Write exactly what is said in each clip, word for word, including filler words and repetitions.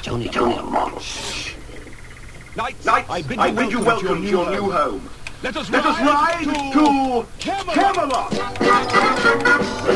only, it's only a model. Knights, Knights, I bid, I you, bid you welcome welcome to to your, your new, new home. home. Let us Let ride, us ride to, to Camelot. Camelot.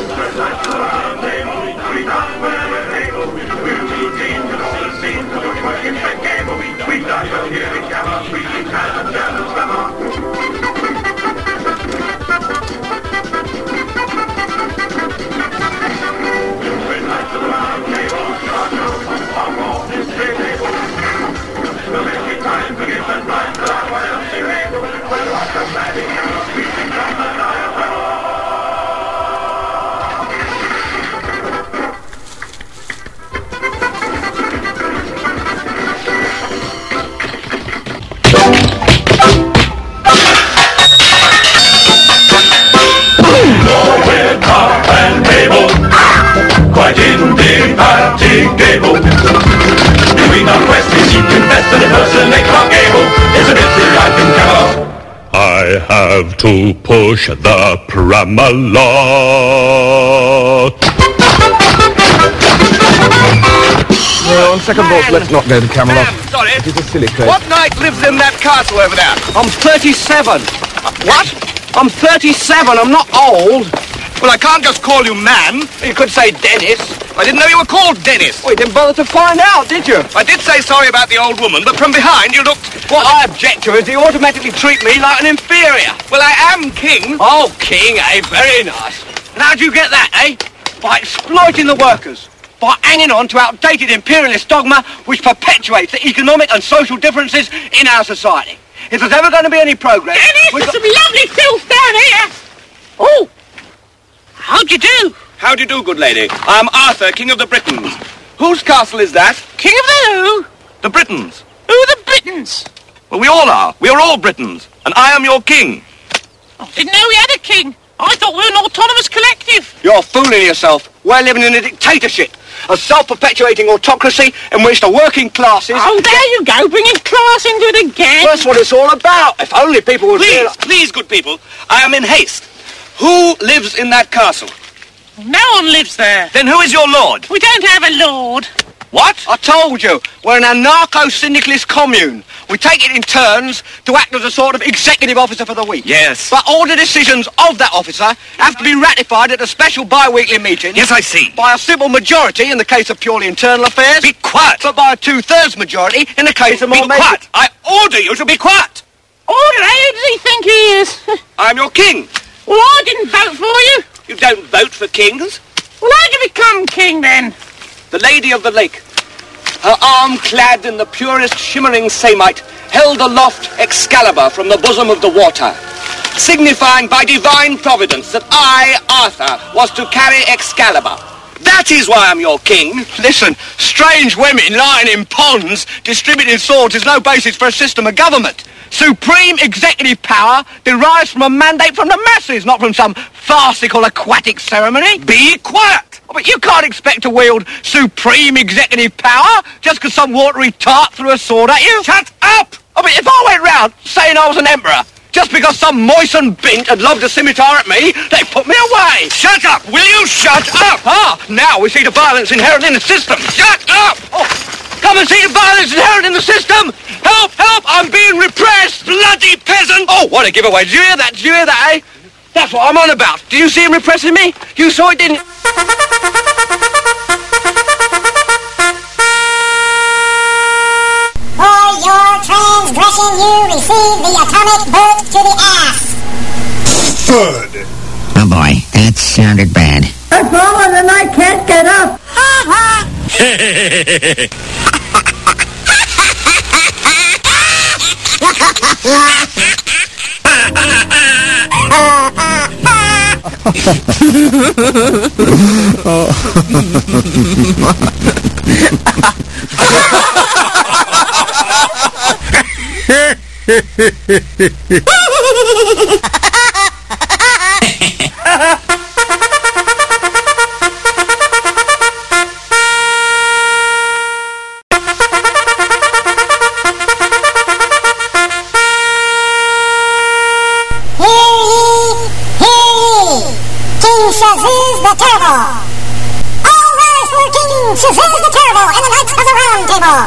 Quite indefatigable. Doing our quest to seek, invest and impersonate Clark Gable. It's a busy life in Camelot. I have to push the Pramalot. Well, on second thoughts, let's not go to Camelot. Ma'am, sorry. It is a silly place. What knight lives in that castle over there? I'm thirty-seven. Uh, what? I'm thirty-seven. I'm not old. Well, I can't just call you man. You could say Dennis. I didn't know you were called Dennis. Well, you didn't bother to find out, did you? I did say sorry about the old woman, but from behind you looked... What I object to is you automatically treat me like an inferior. Well, I am king. Oh, king, eh? Very nice. And how'd you get that, eh? By exploiting the workers. By hanging on to outdated imperialist dogma which perpetuates the economic and social differences in our society. If there's ever going to be any progress... Dennis, there's some lovely filth down here. Oh! How'd you do? How do you do, good lady? I'm Arthur, King of the Britons. Whose castle is that? King of the who? The Britons. Who are the Britons? Well, we all are. We are all Britons. And I am your king. I didn't know we had a king. I thought we were an autonomous collective. You're fooling yourself. We're living in a dictatorship. A self-perpetuating autocracy in which the working classes... Oh, there you go, bringing class into it again. That's what it's all about. If only people would... Please, realize... please, good people. I am in haste. Who lives in that castle? No one lives there. Then who is your lord? We don't have a lord. What? I told you. We're an anarcho-syndicalist commune. We take it in turns to act as a sort of executive officer for the week. Yes. But all the decisions of that officer have to be ratified at a special bi-weekly meeting. Yes, I see. By a simple majority in the case of purely internal affairs. Be quiet. But by a two-thirds majority in the case of more... Be quiet. I order you to be quiet. Order, who does he think he is? I'm your king. Well, I didn't vote for you. You don't vote for kings. Well, how'd you become king, then? The Lady of the Lake, her arm clad in the purest shimmering samite, held aloft Excalibur from the bosom of the water, signifying by divine providence that I, Arthur, was to carry Excalibur. That is why I'm your king. Listen, strange women lying in ponds distributing swords is no basis for a system of government. Supreme executive power derives from a mandate from the masses, not from some farcical aquatic ceremony. Be quiet! Oh, but you can't expect to wield supreme executive power just because some watery tart threw a sword at you. Shut up! I mean, if I went round saying I was an emperor, just because some moistened bint had lobbed a scimitar at me, they put me away. Shut up! Will you shut up? Ah, now we see the violence inherent in the system. Shut up! Oh, come and see the violence inherent in the system. Help, help, I'm being repressed. Bloody peasant! Oh, what a giveaway. Did you hear that? Did you hear that, eh? That's what I'm on about. Did you see him repressing me? You saw it, didn't you? For your transgression, you receive the atomic boot to the ass. Good. Oh boy, that sounded bad. I've fallen and I can't get up. King Shazuz the Turtle. All rise for King Shazam the Terrible and the Knights of the Round Table.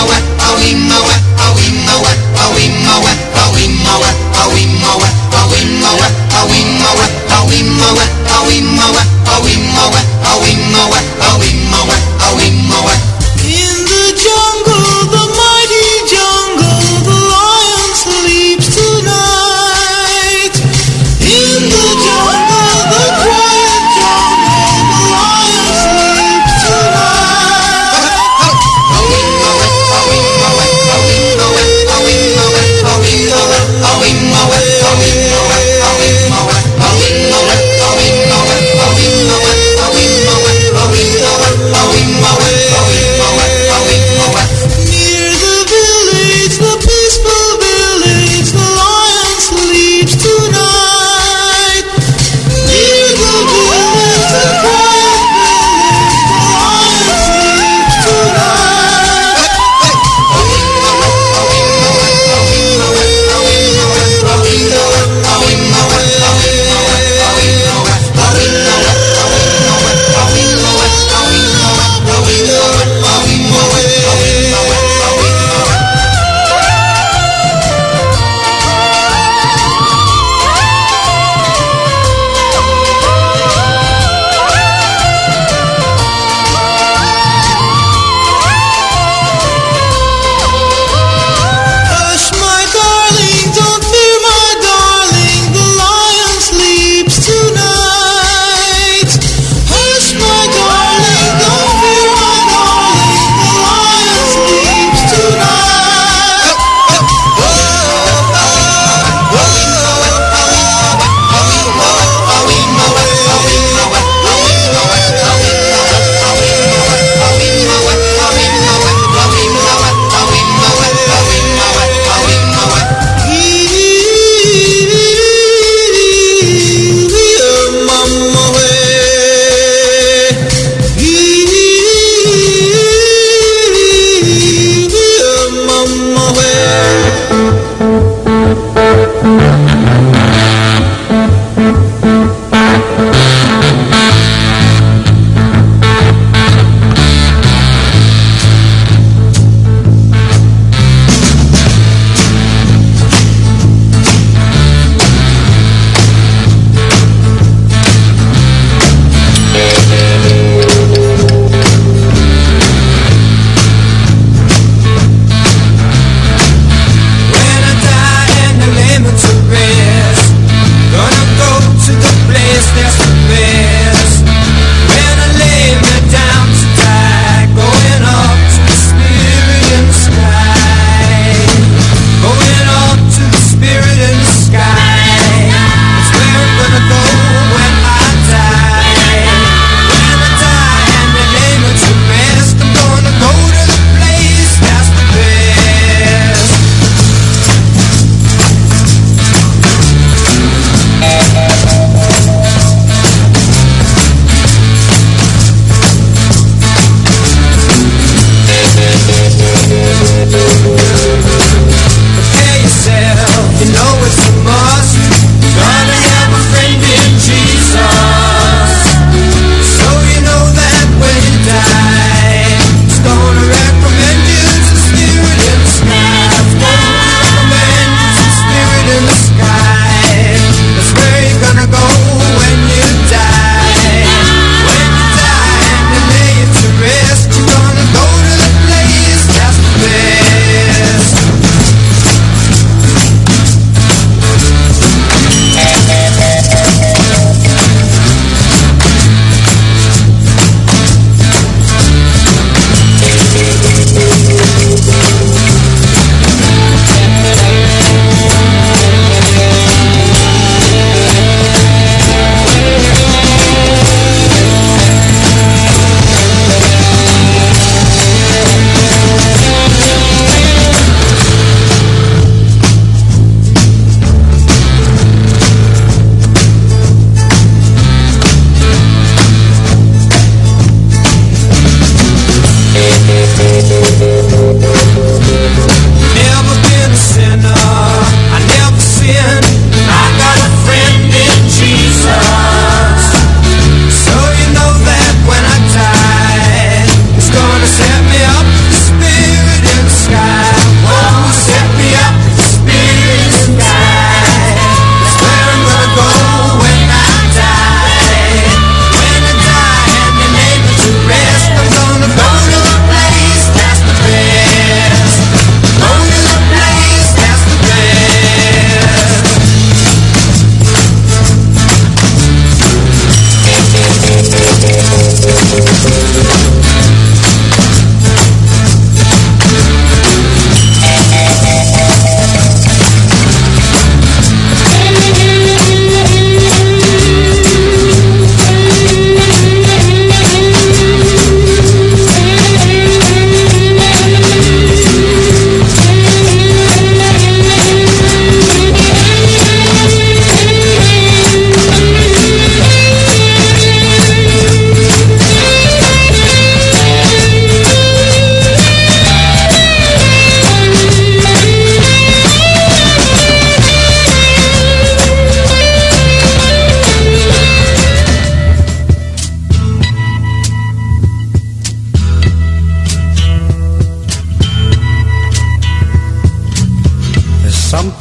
Awim,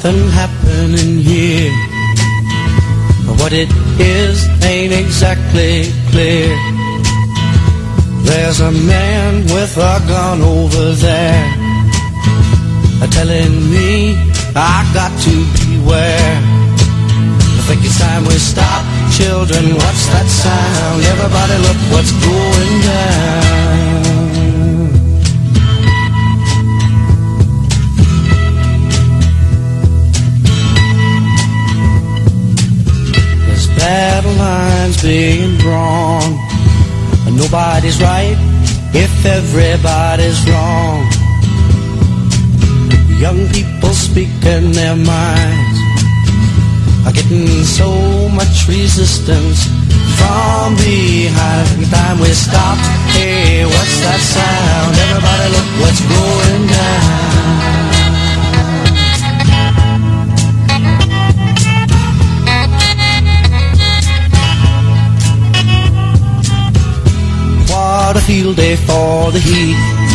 something happening here. What it is ain't exactly clear. There's a man with a gun over there, telling me I got to beware. I think it's time we stop. Children, what's that sound? Everybody look what's going down. There's battle lines being drawn. Nobody's right if everybody's wrong. Young people speaking their minds are getting so much resistance from behind. Every time we stop, hey, what's that sound? Everybody look what's going down. What a field day for the heat.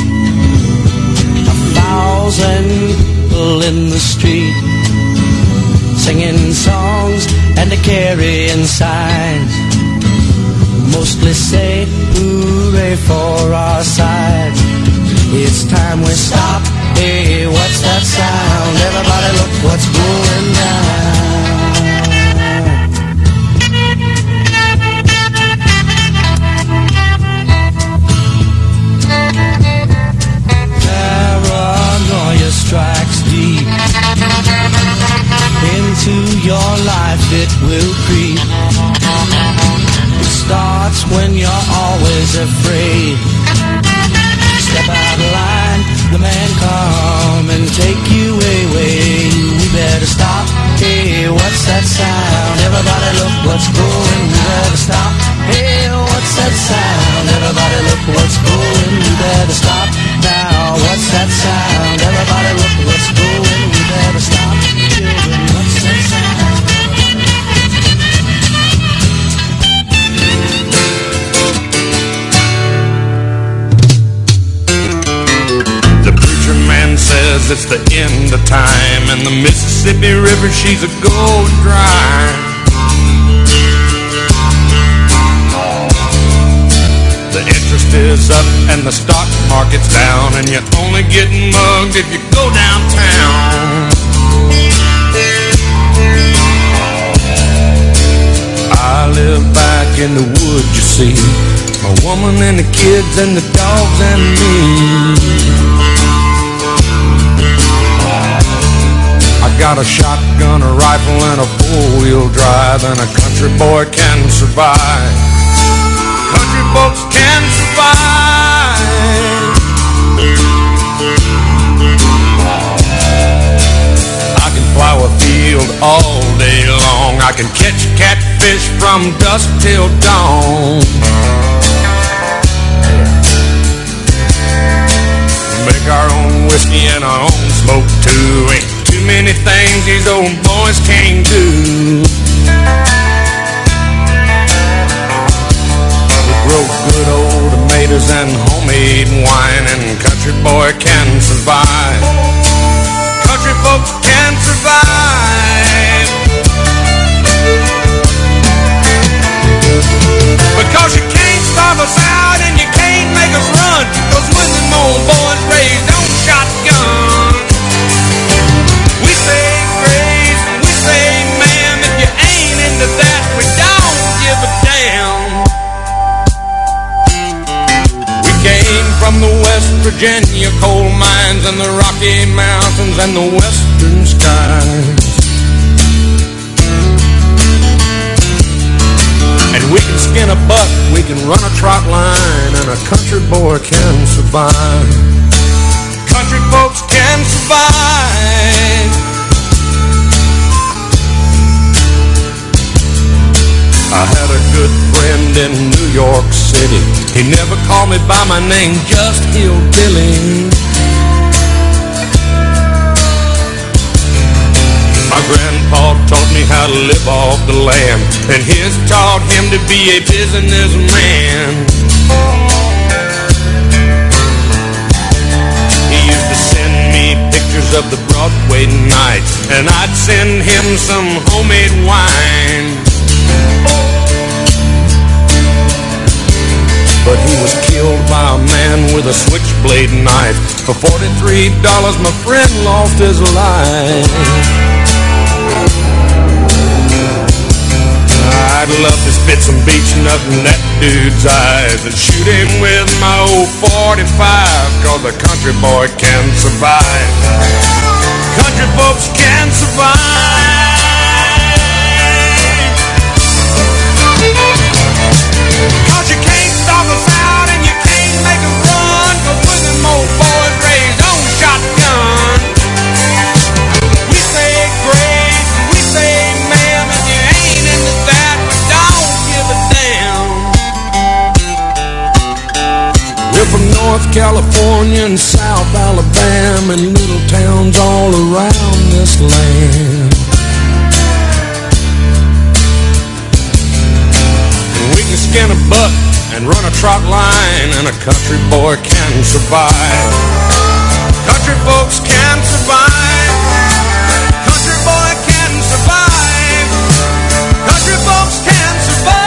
A thousand people in the street, singing songs and a carrying signs. Mostly say hooray for our side. It's time we stop. Hey, what's that sound? Everybody look what's going down. Paranoia strikes deep into your life, it will creep. It starts when you're always afraid. Step out of line, the man come and take you away. We better stop. Hey, what's that sound? Everybody look what's going. We better stop. Hey, what's that sound? Everybody look what's going. We better stop now. What's that sound? Everybody look what's going. We better stop. Children, what's that sound? The preacher man says it's the end of time, and the Mississippi River, she's a gold dry. The interest is up and the stock market's down, and you're only getting mugged if you go downtown. I live back in the woods, you see, my woman and the kids and the dogs and me. I got a shotgun, a rifle, and a four-wheel drive, and a country boy can survive. Country folks can survive. I can plow a field all day long. I can catch catfish from dusk till dawn. Make our own whiskey and our own smoke too. Ain't too many things these old boys can't do. We grow good old tomatoes and homemade wine, and country boy can survive. Country folks can survive. Because you can't starve us out and you can't make us run. Cause when them old boys raised on shotgun, we say grace and we say ma'am. If you ain't into that, we don't give a damn. We came from the West Virginia coal mines and the Rocky Mountains and the western skies. And we can skin a buck, we can run a trot line, and a country boy can survive. Country folks can survive. I had a good friend in New York City. He never called me by my name, just Hillbilly. My grandpa taught me how to live off the land, and his taught him to be a businessman. He used to send me pictures of the Broadway night night, and I'd send him some homemade wine. But he was killed by a man with a switchblade knife. For forty-three dollars my friend lost his life. I'd love to spit some beach nut in that dude's eyes and shoot him with my old forty-five, cause a country boy can survive. Country folks can survive. Cause you can't stop us out and you can't make us run, cause we're them old boys raised on shotgun. We say grace, we say ma'am, and you ain't into that, but don't give a damn. We're from North California and South Alabama and little towns all around this land. We can skin a buck and run a trot line, and a country boy can survive. Country folks can survive. Country boy can survive. Country folks can survive.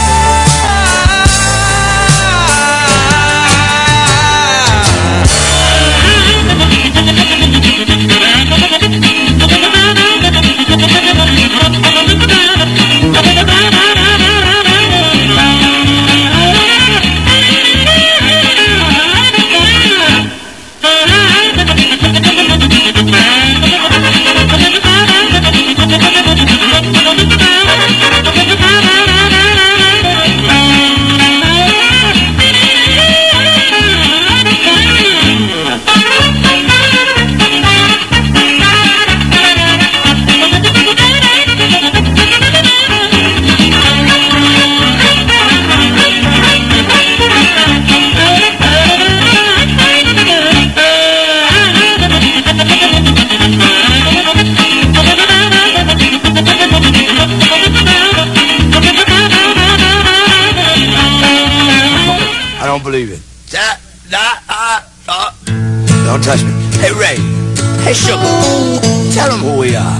Believe it. Da, da, uh, uh. Don't touch me. Hey, Ray. Hey, Sugar. Tell them who we are.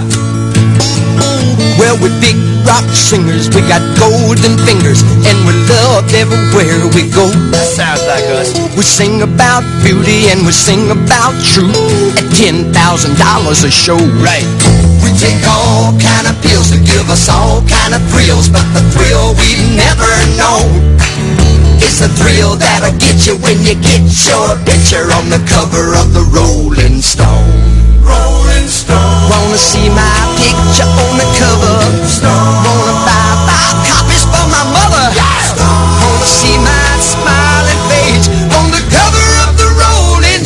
Well, we're big rock singers. We got golden fingers, and we're loved everywhere we go. That sounds like us. We sing about beauty, and we sing about truth at ten thousand dollars a show. Right. We take all kind of pills to give us all kind of thrills, but the thrill we've never known. It's a thrill that'll get you when you get your picture on the cover of the Rolling Stone. Rolling Stone. Wanna see my picture on the cover? Stone. Wanna buy five copies for my mother? Stone. Wanna see my smiling face on the cover of the Rolling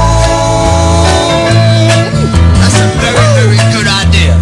Stone? That's a very, very good idea.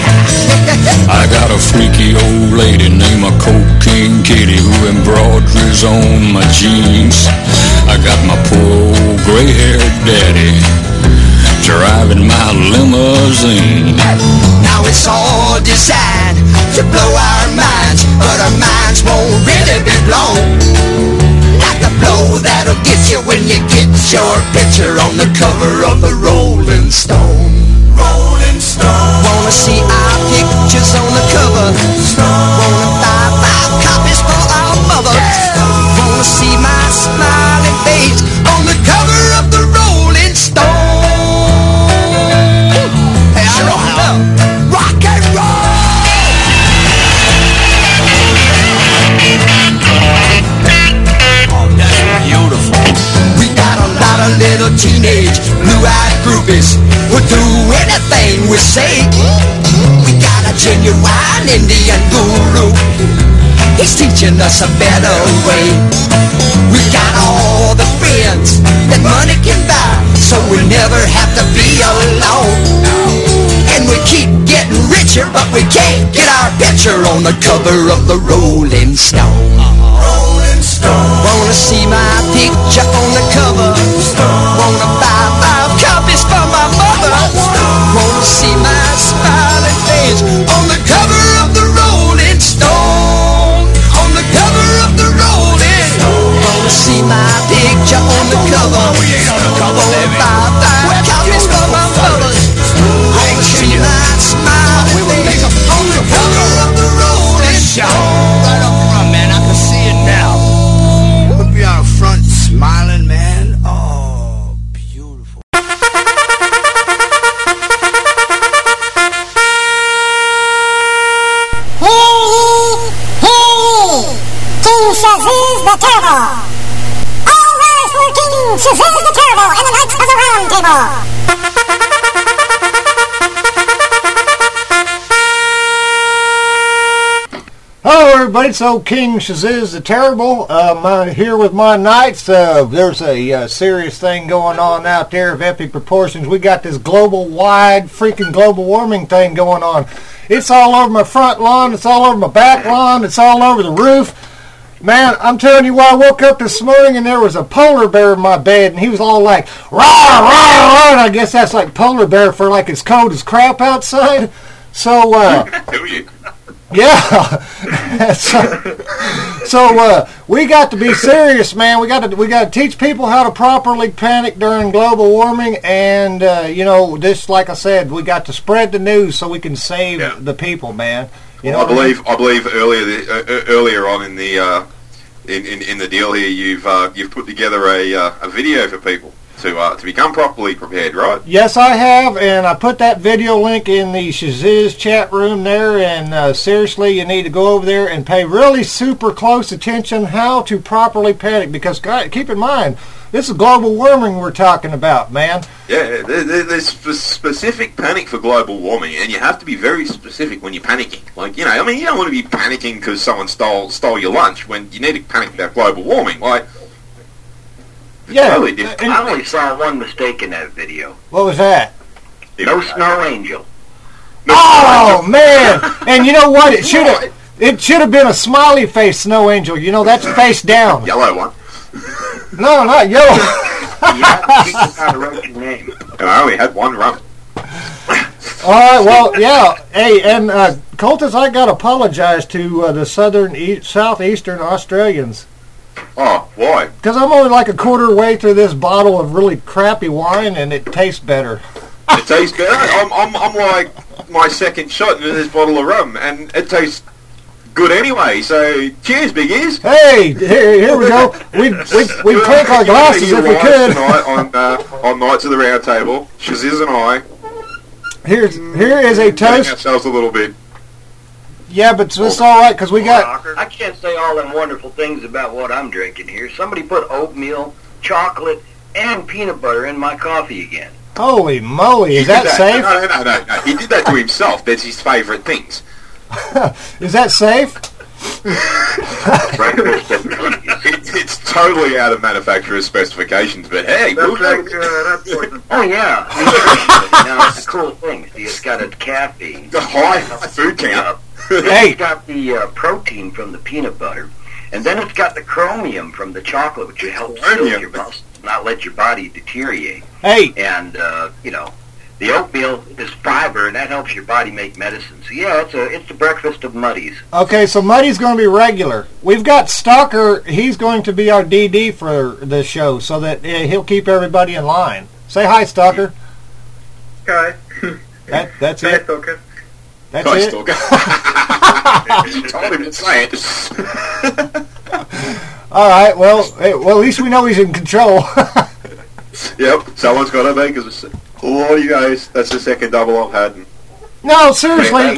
I got a freaky old lady named a Cocaine Kitty who embroideries on my jeans. I got my poor old gray-haired daddy driving my limousine. Now it's all designed to blow our minds, but our minds won't really be blown. Like the blow that'll get you when you get your picture on the cover of the Rolling Stone. Rolling Stone. Wanna see our pictures on the cover? Wanna buy five copies for our mother? Wanna see my smiling face on the cover of the Rolling Stone? Hey, I know how. Rock and roll! Oh, that's beautiful. We got a lot of little teenage blue-eyed groupies who'll do anything we say. We got a genuine Indian guru. He's teaching us a better way. We got all the friends that money can buy, so we never have to be alone. And we keep getting richer, but we can't get our picture on the cover of the Rolling Stone. Rolling Stone. Wanna see my picture on the cover? Wanna buy five copies for my mother? Wanna see my smiling face on the cover of the Rolling Stone? On the cover of the Rolling Stone. Wanna see my picture on the cover? We ain't on the cover, Wanna baby. buy five copies for my mother? Wanna see my smiling. We will make a beautiful cover of the rolling shot. Right up front, man. I can see it now. We'll be out front smiling, man. Oh, beautiful. Hear ye, hear ye. King Shaziz the Terrible. All rise for King Shaziz the Terrible and the Knights of the Round Table. Hello everybody, it's old King Shaziz the Terrible. Um, I'm here with my knights. Uh, there's a uh, serious thing going on out there of epic proportions. We got this global wide freaking global warming thing going on. It's all over my front lawn, it's all over my back lawn, it's all over the roof. Man, I'm telling you what, I woke up this morning and there was a polar bear in my bed and he was all like, rah, rah, rah, and I guess that's like polar bear for like it's cold as crap outside. So, uh... Do you? Yeah, so, so uh, we got to be serious, man. We got to we got to teach people how to properly panic during global warming, and uh, you know, this, like I said, we got to spread the news so we can save yeah. the people, man. You well, know, I believe I believe earlier the, uh, earlier on in the uh, in, in in the deal here, you've uh, you've put together a uh, a video for people to uh, to become properly prepared, right? Yes, I have, and I put that video link in the Shaziz chat room there, and uh, seriously, you need to go over there and pay really super close attention how to properly panic, because God, keep in mind, this is global warming we're talking about, man. Yeah, there, there, there's sp- specific panic for global warming, and you have to be very specific when you're panicking. Like, you know, I mean, you don't want to be panicking because someone stole stole your lunch when you need to panic about global warming, like... Yeah, totally different. I only saw one mistake in that video. What was that? No snow angel. No oh snow angel. Man! And you know what? It should have. It should have been a smiley face snow angel. You know, that's face down. Yellow one. No, not yellow. You have to teach us how to write your name. And I only had one rum. All right, well, yeah. Hey, and uh, Cultus, I got to apologize to uh, the southern, e- southeastern Australians. Oh, why? Because I'm only like a quarter way through this bottle of really crappy wine, and it tastes better. It tastes better. I'm, I'm, I'm like my second shot into this bottle of rum, and it tastes good anyway. So, cheers, big ears. Hey, here, here we go. We we we clink our glasses if we could. Tonight on uh, on Knights of the Round Table, Shaziz and I. Here's here is a toast. Ourselves a little bit. Yeah, but it's all right because we got. I can't say all them wonderful things about what I'm drinking here. Somebody put oatmeal, chocolate, and peanut butter in my coffee again. Holy moly! Is that, that safe? No, no, no, no. He did that to himself. That's his favourite things. Is that safe? it, it's totally out of manufacturer's specifications, but hey, that's we'll like, uh, that's oh yeah, now it's a cool thing. See, it's got a caffeine, the high food count. Hey. It's got the uh, protein from the peanut butter, and then it's got the chromium from the chocolate, which will help seal your muscles, not let your body deteriorate. Hey, and uh, you know, the oatmeal is fiber, and that helps your body make medicine. So yeah, it's a it's the breakfast of Muddies. Okay, so Muddy's going to be regular. We've got Stalker. He's going to be our D D for this show, so that uh, he'll keep everybody in line. Say hi, Stalker. Hi. That that's hi, it. Stalker. That's hi, it. Stalker. Told him to say it. All right. Well, hey, well, at least we know he's in control. Yep. Someone's got to make us. Oh, you guys, that's the second double I've had. No, seriously.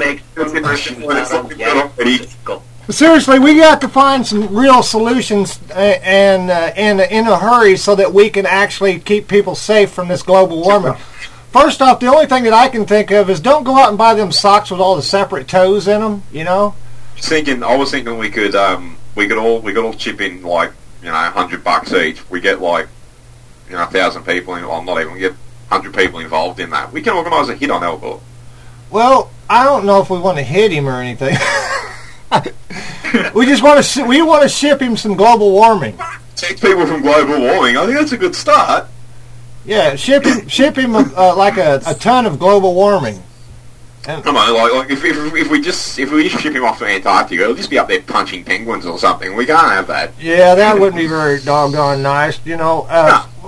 Seriously, we got to find some real solutions uh, and uh, and in a hurry so that we can actually keep people safe from this global warming. First off, the only thing that I can think of is don't go out and buy them socks with all the separate toes in them. You know. Thinking, I was thinking we could um we could all we could all chip in like you know a hundred bucks each. We get like you know a thousand people in. Well, not even we get hundred people involved in that. We can organise a hit on Elbor. Well, I don't know if we want to hit him or anything. we just want to we want to ship him some global warming. Take people from global warming. I think that's a good start. Yeah, ship him ship him uh, like a, a ton of global warming. And Come on, like, like if, if if we just if we just ship him off to Antarctica, he'll just be up there punching penguins or something. We can't have that. Yeah, that wouldn't be very doggone nice. You know, uh, no.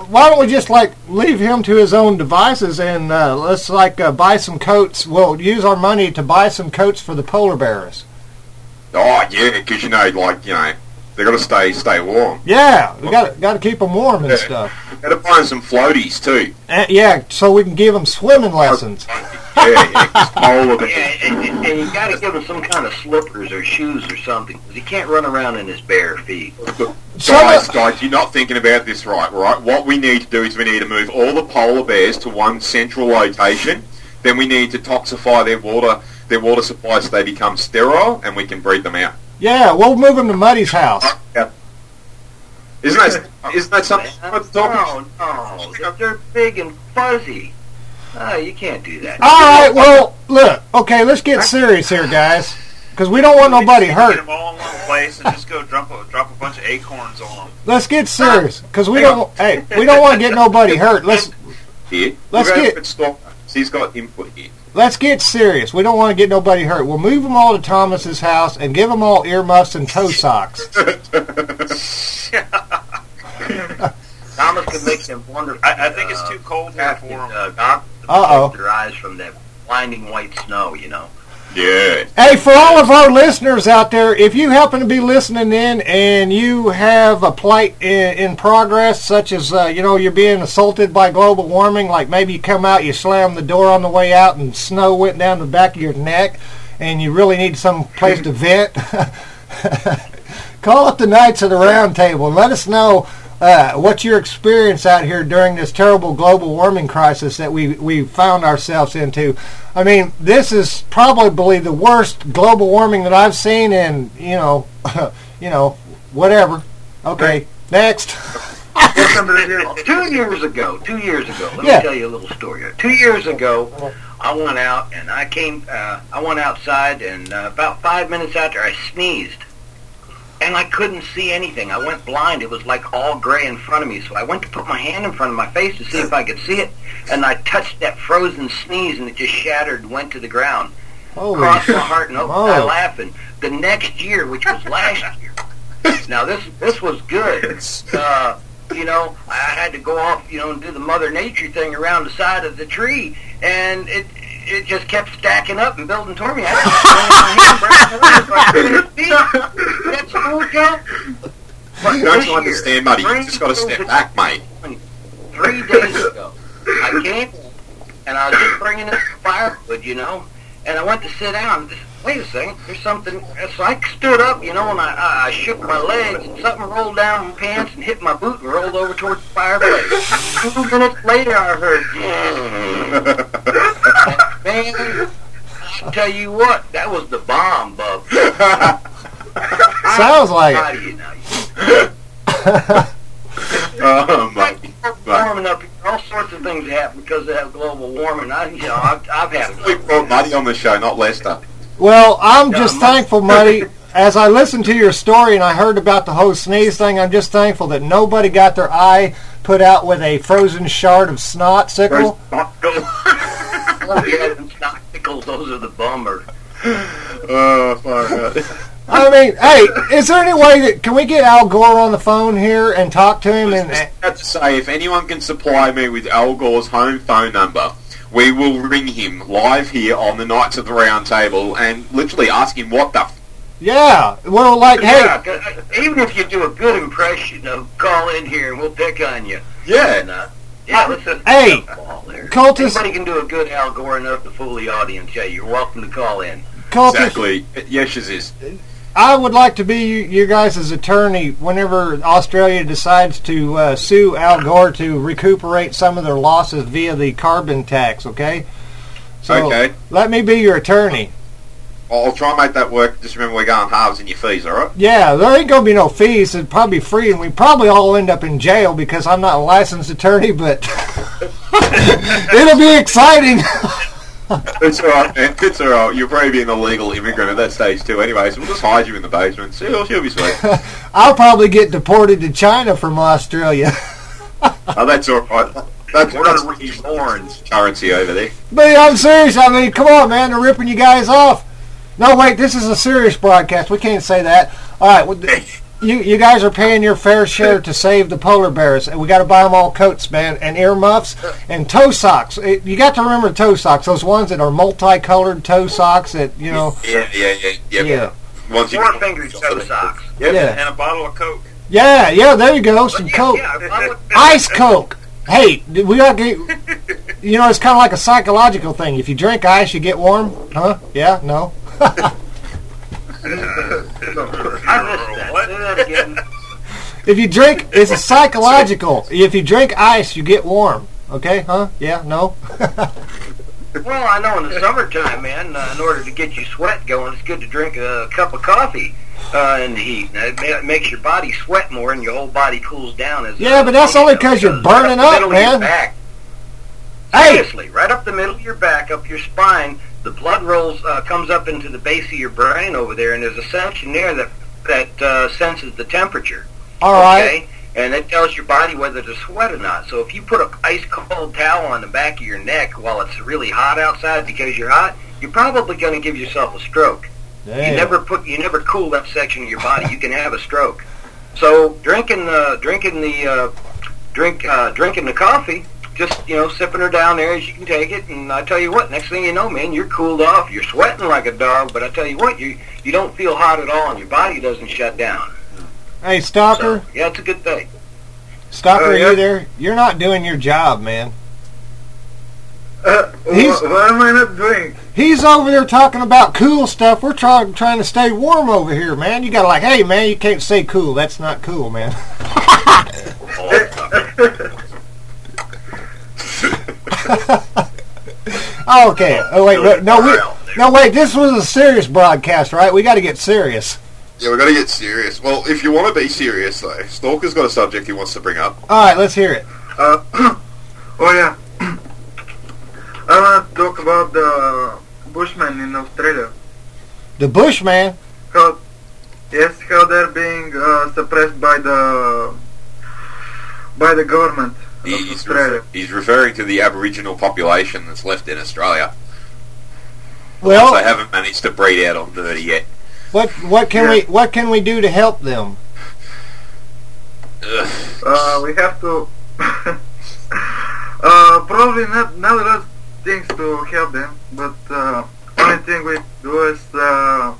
why don't we just like leave him to his own devices and uh, let's like uh, buy some coats. We'll use our money to buy some coats for the polar bears. Oh yeah, because you know, like you know, they got to stay stay warm. Yeah, we got got to keep them warm and Yeah. stuff. Got to find some floaties too. And, yeah, so we can give them swimming lessons. Yeah, yeah, 'cause polar bears. Yeah, and, and, and you got to give him some kind of slippers or shoes or something, because he can't run around in his bare feet. Guys, guys, you're not thinking about this right, right? What we need to do is we need to move all the polar bears to one central location. Then we need to toxify their water, their water supply so they become sterile, and we can breed them out. Yeah, we'll move them to Muddy's house. Yeah. Isn't that isn't that something? No, no, they're- they're big and fuzzy. Oh, you can't do that. All right, well, look, okay, let's get serious here, guys, because we don't want nobody Get hurt. them all in one place and just go drop a, drop a bunch of acorns on them. Let's get serious, because we don't. Hey, we don't want to get nobody hurt. Let's Here, Let's We'll go get- with Stalker. He's got input here. let's get serious. We don't want to get nobody hurt. We'll move them all to Thomas's house and give them all earmuffs and toe socks. Thomas could make them wonderful. I, I think it's too cold here for them. Uh, God, to Uh-oh. protect their eyes from that blinding white snow, you know. Yeah. Hey, for all of our listeners out there, if you happen to be listening in and you have a plight in, in progress, such as, uh, you know, you're being assaulted by global warming, like maybe you come out, you slam the door on the way out and snow went down the back of your neck, and you really need some place to vent, call up the Knights of the Round Table and let us know uh, what your experience out here during this terrible global warming crisis that we, we found ourselves into. I mean, this is probably the worst global warming that I've seen in, you know, you know, whatever. Okay, next. Two years ago, two years ago, let Yeah. me tell you a little story. Two years ago, I went out and I came, uh, I went outside and uh, about five minutes after I sneezed. And I couldn't see anything. I went blind. It was like all gray in front of me. So I went to put my hand in front of my face to see if I could see it. And I touched that frozen sneeze and it just shattered and went to the ground. Holy Crossed my heart and opened Whoa. my laughing. The next year, which was last year. Now this this was good. Uh, you know, I had to go off, you know, and do the Mother Nature thing around the side of the tree. And it it just kept stacking up and building toward me. I had to swing my hand, break the That's cool, Joe. But You don't this year, understand, buddy. You just got to step back, mate. Three days ago, I came and I was just bringing up firewood, you know, and I went to sit down. Wait a second, there's something. So I stood up, you know, and I, I, I shook my legs, and something rolled down my pants and hit my boot and rolled over towards the fireplace. Two minutes later, I heard, man, I'll tell you what, that was the bomb, bub. Sounds like How it. do you know? Oh, mate. Warming up, all sorts of things happen because of that global warming. I, you know, I've, I've had We brought Muddy on the show, not Lester. Well, I'm just thankful, Muddy. As I listened to your story and I heard about the whole sneeze thing, I'm just thankful that nobody got their eye put out with a frozen shard of snot sickle. Snotticles, those are the bummer. Oh, far out. I mean, hey, is there any way that, can we get Al Gore on the phone here and talk to him? And I have to say, if anyone can supply me with Al Gore's home phone number, we will ring him live here on the Knights of the Round Table and literally ask him what the f- yeah, well, like, hey, Yeah, 'cause, uh, even if you do a good impression, of call in here and we'll pick on you. Yeah. And, uh, yeah, let's just Hey, ball there. Cultus- Anybody can do a good Al Gore enough to fool the audience. Yeah, you're welcome to call in. Cultus, Exactly. Yes, it is. I would like to be you, you guys' attorney whenever Australia decides to uh, sue Al Gore to recuperate some of their losses via the carbon tax, okay? So Okay. let me be your attorney. I'll try and make that work. Just remember we're going halves in your fees, alright? Yeah, there ain't going to be no fees. It'd probably be free, and we probably all end up in jail because I'm not a licensed attorney, but it'll be exciting. It's alright, man. It's alright. You'll probably be an illegal immigrant at that stage too anyway, so we'll just hide you in the basement. She'll, she'll be sweet. I'll probably get deported to China from Australia. Oh, that's alright. That's, that's British orange currency over there. But I'm serious. I mean, come on, man. They're ripping you guys off. No, wait. This is a serious broadcast. We can't say that. All right. Well, You you guys are paying your fair share to save the polar bears. We got to buy them all coats, man, and earmuffs and toe socks. It, you got to remember toe socks, those ones that are multicolored toe socks that, you know. Yeah, yeah, yeah. Yeah. Yeah. Once you Four fingers toe socks. Yep. Yeah. And a bottle of Coke. Yeah, yeah, there you go. Some Yeah, Coke. yeah, I would- Ice Coke. Hey, we got to get, you know, it's kind of like a psychological thing. If you drink ice, you get warm. Huh? Yeah? No? I missed that. Say that again. If you drink, it's a psychological. If you drink ice, you get warm. Okay? Huh? Yeah? No? Well, I know in the summertime, man, uh, in order to get your sweat going, it's good to drink a cup of coffee uh, in the heat. Now, it, ma- it makes your body sweat more, and your whole body cools down. As Yeah, but that's only because you're burning up, man. Back. Hey! Seriously, right up the middle of your back, up your spine, the blood rolls, uh, comes up into the base of your brain over there, and there's a section there that that uh, senses the temperature. All right. Okay? And it tells your body whether to sweat or not. So if you put an ice cold towel on the back of your neck while it's really hot outside because you're hot, you're probably going to give yourself a stroke. Damn. You never put, you never cool that section of your body. You can have a stroke. So drinking the drinking the uh, drink uh, drinking the coffee, just you know sipping her down there as you can take it, and I tell you what, next thing you know, man, you're cooled off. You're sweating like a dog, but I tell you what, you you don't feel hot at all, and your body doesn't shut down. Hey, Stalker. So, yeah, it's a good thing. Stalker, Oh, are yeah? you there? You're not doing your job, man. Uh, He's- wha- what am I not doing? He's over there talking about cool stuff. We're trying trying to stay warm over here, man. You gotta like, hey, man, you can't say cool. That's not cool, man. Okay. Oh wait, no, no, we, no, wait. This was a serious broadcast, right? We got to get serious. Yeah, we've got to get serious. Well, if you want to be serious, though, Stalker's got a subject he wants to bring up. All right, let's hear it. Uh, oh yeah. I want to talk about the Bushmen in Australia. The Bushman. How, yes, how they're being uh, suppressed by the by the government of He's, Australia. refer- he's referring to the Aboriginal population that's left in Australia. Well, They haven't managed to breed out on dirty yet. what what can we what can we do to help them? Ugh. Uh, we have to uh, probably not not a lot of things to help them, but uh, only thing we do is uh,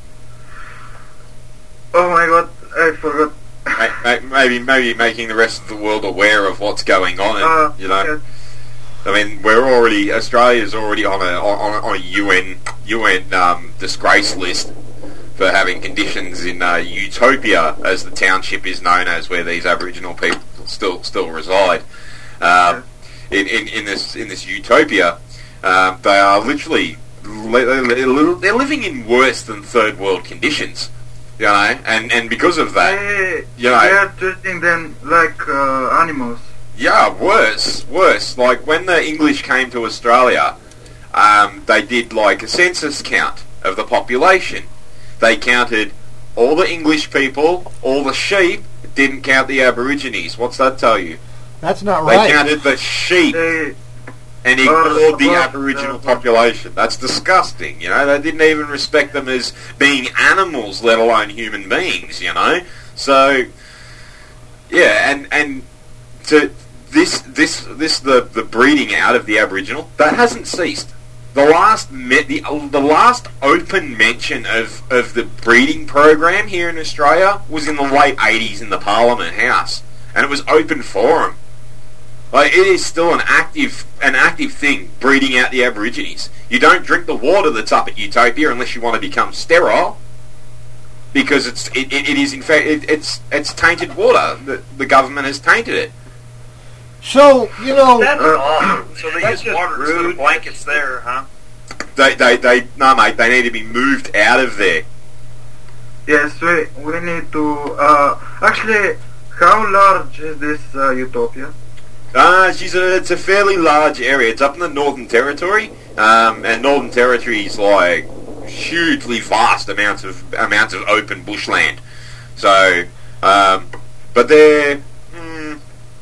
oh my god, I forgot. Ma- ma- Maybe, maybe making the rest of the world aware of what's going on, and, Uh, you know. yes. I mean, we're already Australia's already on a on a, on a U N U N um, disgrace list for having conditions in uh, Utopia, as the township is known as, where these Aboriginal people still still reside. Um, in, in in this in this Utopia, um, they are literally li- they're living in worse than third world conditions. You know, and and because of that, They, you know, they are treating them like uh, animals. yeah, worse, worse. Like when the English came to Australia, um, they did like a census count of the population. They counted all the English people, all the sheep, didn't count the Aborigines. What's that tell you? That's not They right. counted the sheep They, and Well, ignored the well, Aboriginal uh, population. That's disgusting, you know. They didn't even respect them as being animals, let alone human beings, you know. So, yeah, and and to this this this the the breeding out of the Aboriginal that hasn't ceased. The last me- the the last open mention of of the breeding program here in Australia was in the late eighties in the Parliament House, and it was open forum. Like, it is still an active an active thing, breeding out the Aborigines. You don't drink the water that's up at Utopia unless you want to become sterile, because it's it, it, it is in fact it, it's it's tainted water. The, the government has tainted it. So you know, That's awful. So they That's use just water instead rude. of blankets there, huh? They they they no mate, they need to be moved out of there. yes, we we need to. Uh, actually, how large is this uh, Utopia? Uh, she's a, it's a fairly large area. It's up in the Northern Territory, um, and Northern Territory is like hugely vast amounts of amounts of open bushland. So, um, but they're, mm,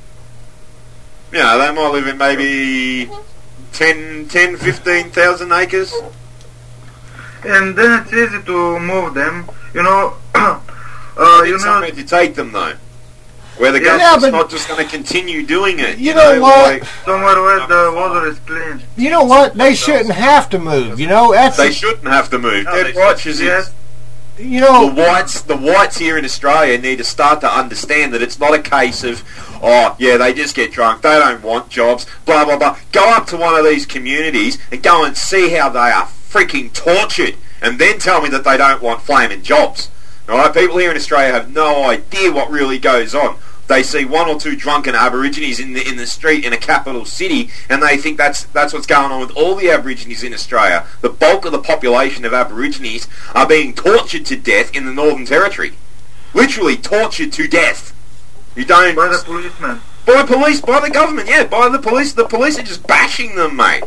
you know, they might live in maybe ten, ten, fifteen thousand acres. And then it's easy to move them. You know, Uh, They you need know, somewhere to take them though, where the Yeah, government's but- not just going to continue doing it. You know what? like- somewhere where the water is clean. You know what? They shouldn't have to move. You know, that's they shouldn't have to move. No, Dead they right, should. Shazzy. Yes. you know. The whites, the whites here in Australia need to start to understand that it's not a case of, oh yeah, they just get drunk, they don't want jobs, blah blah blah. Go up to one of these communities and go and see how they are freaking tortured, and then tell me that they don't want flaming jobs. All right, people here in Australia have no idea what really goes on. They see one or two drunken Aborigines in the in the street in a capital city, and they think that's that's what's going on with all the Aborigines in Australia. The bulk of the population of Aborigines are being tortured to death in the Northern Territory, literally tortured to death. You don't By the policeman. by police, by the government, yeah, by the police. The police are just bashing them, mate.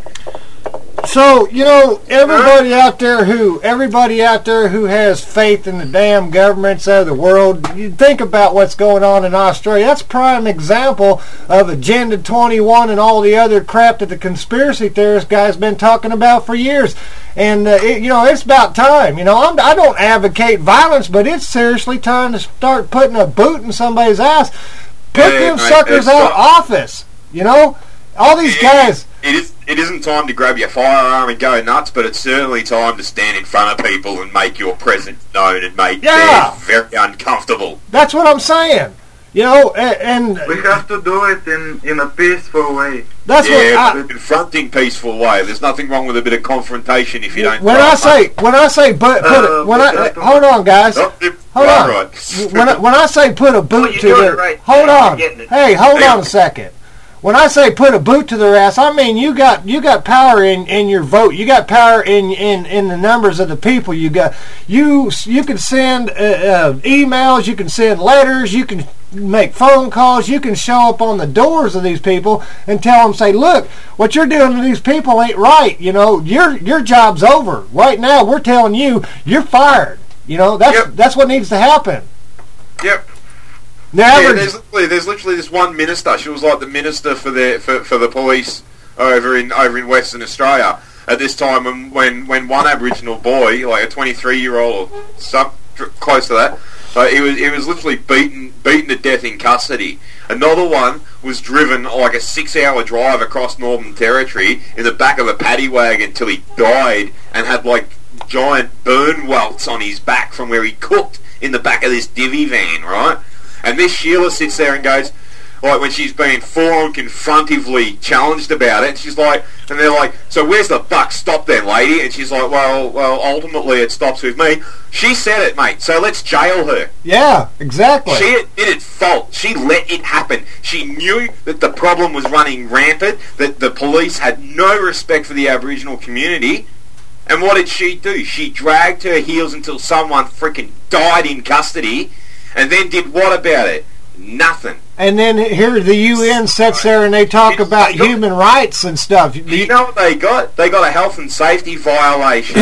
So, you know, everybody out there who everybody out there who has faith in the damn governments of the world, you think about what's going on in Australia. That's a prime example of Agenda twenty-one and all the other crap that the conspiracy theorist guy's been talking about for years. And, uh, it, you know, it's about time. You know, I'm, I don't advocate violence, but it's seriously time to start putting a boot in somebody's ass. Put Yeah, them mate, suckers it's out of not- office. You know? All these It- guys... It is. It isn't time to grab your firearm and go nuts, but it's certainly time to stand in front of people and make your presence known and make Yeah. them very uncomfortable. That's what I'm saying. You know, a- and We have to do it in, in a peaceful way. that's yeah, what I, confronting peaceful way. There's nothing wrong with a bit of confrontation if you don't. when try I much. say when I say put put Uh, it when but I that's- hold on guys, Oh, yep, hold right, on. right. When I, when I say put a boot you're to doing their it right. hold You're on, getting it. hey, hold Hang on on. a second. When I say put a boot to their ass, I mean you got you got power in, in your vote. You got power in, in, in the numbers of the people. You got you you can send uh, uh, emails. You can send letters. You can make phone calls. You can show up on the doors of these people and tell them, say, look, what you're doing to these people ain't right. You know, your your job's over right now. We're telling you you're fired. You know, that's Yep. that's what needs to happen. Yep. The Yeah, average- there's literally, there's literally this one minister. She was like the minister for the for, for the police over in over in Western Australia at this time when when, when one Aboriginal boy, like a twenty-three year old or some close to that, uh, he was he was literally beaten beaten to death in custody. Another one was driven like a six hour drive across Northern Territory in the back of a paddy wagon till he died and had like giant burn welts on his back from where he cooked in the back of this divvy van, right? And this Sheila sits there and goes, like when she's being full-on confrontively challenged about it, and she's like, and they're like, so where's the buck stop then, lady? And she's like, well, well, ultimately it stops with me. She said it, mate, so let's jail her. yeah, exactly. She admitted fault. She let it happen. She knew that the problem was running rampant, that the police had no respect for the Aboriginal community. And what did she do? She dragged her heels until someone freaking died in custody, and then did what about it? Nothing. And then here the U N sits there and they talk about human rights and stuff. You know what they got? They got a health and safety violation.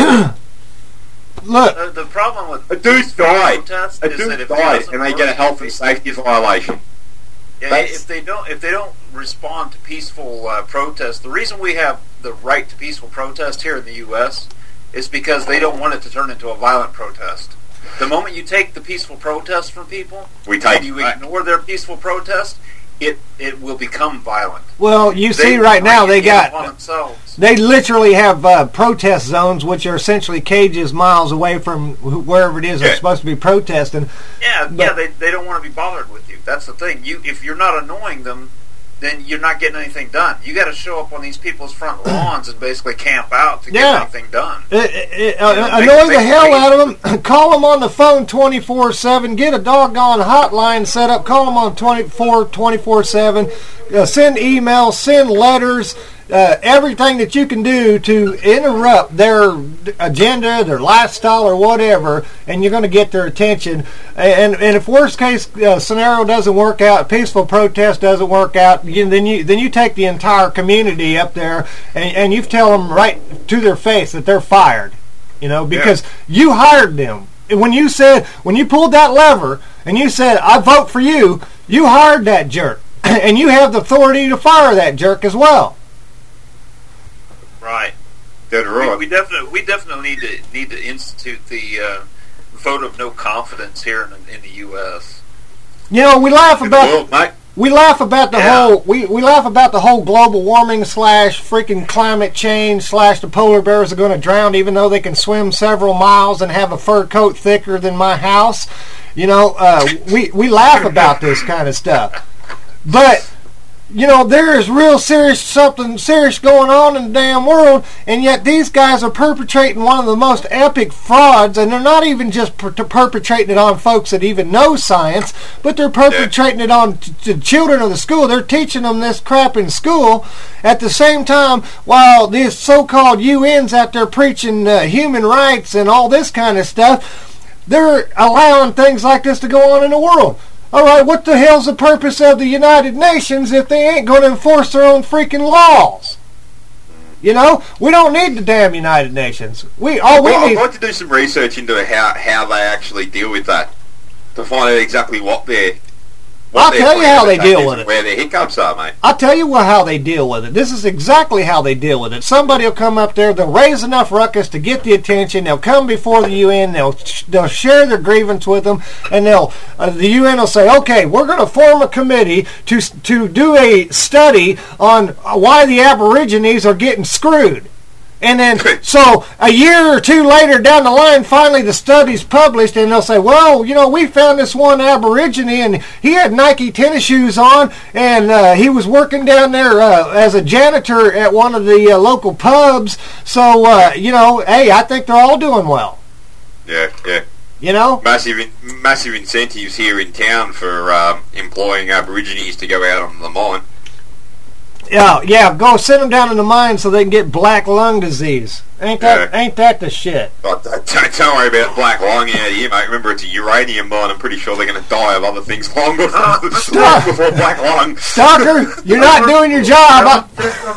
Look, The, the problem with A dude died. protests A is dude that if it died, doesn't and they work, get a health and safety violation. Yeah, That's- if they don't, if they don't respond to peaceful uh, protest, the reason we have the right to peaceful protest here in the U S is because they don't want it to turn into a violent protest. The moment you take the peaceful protest from people, We take and you it back. ignore their peaceful protest, it it will become violent. well, you They see right now they bring it upon got themselves. they literally have uh, protest zones, which are essentially cages miles away from wh- wherever it is they're Yeah. supposed to be protesting. Yeah, But- yeah, they they don't want to be bothered with you. That's the thing. You if you're not annoying them, then you're not getting anything done. You got to show up on these people's front lawns and basically camp out to get Yeah. anything done. Uh, uh, uh, Yeah, annoy make- the make- hell make- out of them. Call them on the phone twenty-four seven. Get a doggone hotline set up. Call them on twenty-four twenty-four seven. Uh, send emails, send letters, uh, everything that you can do to interrupt their agenda, their lifestyle, or whatever, and you're going to get their attention. And and if worst case uh, scenario doesn't work out, peaceful protest doesn't work out, you, then you then you take the entire community up there and, and you tell them right to their face that they're fired. You know, because you hired them. When you said, when you pulled that lever and you said, I vote for you, you hired that jerk. And you have the authority to fire that jerk as well. Right. Dead right. We, we definitely we definitely need to need to institute the uh, vote of no confidence here in, in the U S. You know, we laugh In about the world, mate. we laugh about the Yeah. whole we, we laugh about the whole global warming slash freaking climate change slash the polar bears are going to drown, even though they can swim several miles and have a fur coat thicker than my house. You know, uh, we we laugh about this kind of stuff, but. You know, there is real serious, something serious going on in the damn world, and yet these guys are perpetrating one of the most epic frauds, and they're not even just per- perpetrating it on folks that even know science, but they're perpetrating it on t- t- children of the school. They're teaching them this crap in school at the same time while these so-called U N's out there preaching uh, human rights and all this kind of stuff. They're allowing things like this to go on in the world. All right, what the hell's the purpose of the United Nations if they ain't going to enforce their own freaking laws? You know, we don't need the damn United Nations. We all we well, need. I'd like to do some research into how how they actually deal with that to find out exactly what they're. What I'll their tell you plan how of they attack deal is with and it. Where their hiccups are, mate. I'll tell you what, how they deal with it. This is exactly how they deal with it. Somebody will come up there, they'll raise enough ruckus to get the attention, they'll come before the U N, they'll they'll share their grievance with them, and they'll uh, the U N will say, okay, we're going to form a committee to to do a study on why the Aborigines are getting screwed. And then, so a year or two later down the line, finally the study's published, and they'll say, well, you know, we found this one Aborigine, and he had Nike tennis shoes on, and uh, he was working down there uh, as a janitor at one of the uh, local pubs. So, uh, you know, hey, I think they're all doing well. Yeah, yeah. You know? Massive, in, massive incentives here in town for um, employing Aborigines to go out on the mine. Yeah, yeah, go send them down in the mine so they can get black lung disease. Ain't that Yeah. ain't that the shit? But uh, don't, don't worry about black lung out here, mate. Remember, it's a uranium mine. I'm pretty sure they're going to die of other things long before, long before black lung. Stalker, you're not doing your job.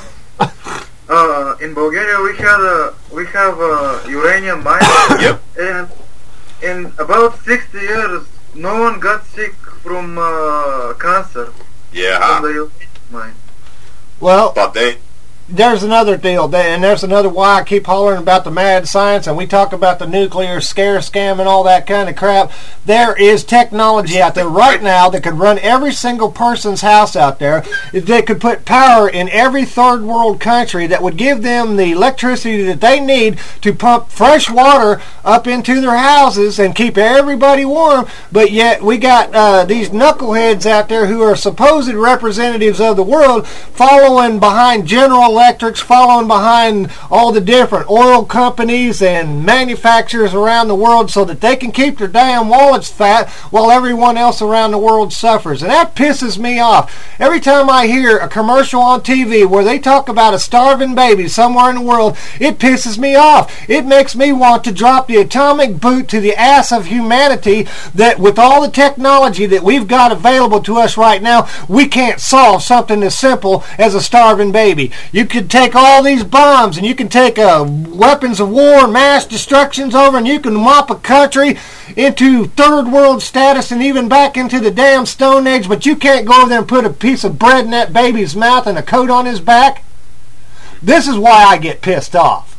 Uh, in Bulgaria, we had a we have a uranium mine. Yep. And in about sixty years, no one got sick from uh, cancer Yeah, from huh? the uranium mine. Well, But they, there's another deal, and there's another why I keep hollering about the mad science, and we talk about the nuclear scare scam and all that kind of crap. There is technology out there right now that could run every single person's house out there, that could put power in every third world country, that would give them the electricity that they need to pump fresh water up into their houses and keep everybody warm. But yet we got uh, these knuckleheads out there who are supposed representatives of the world following behind General Electrics, following behind all the different oil companies and manufacturers around the world so that they can keep their damn wallets fat while everyone else around the world suffers. And that pisses me off. Every time I hear a commercial on T V where they talk about a starving baby somewhere in the world, it pisses me off. It makes me want to drop the atomic boot to the ass of humanity that with all the technology that we've got available to us right now, we can't solve something as simple as a starving baby. You could take all these bombs and you can take uh, weapons of war, mass destructions over, and you can mop a country into third world status and even back into the damn Stone Age, but you can't go over there and put a piece of bread in that baby's mouth and a coat on his back. This is why I get pissed off.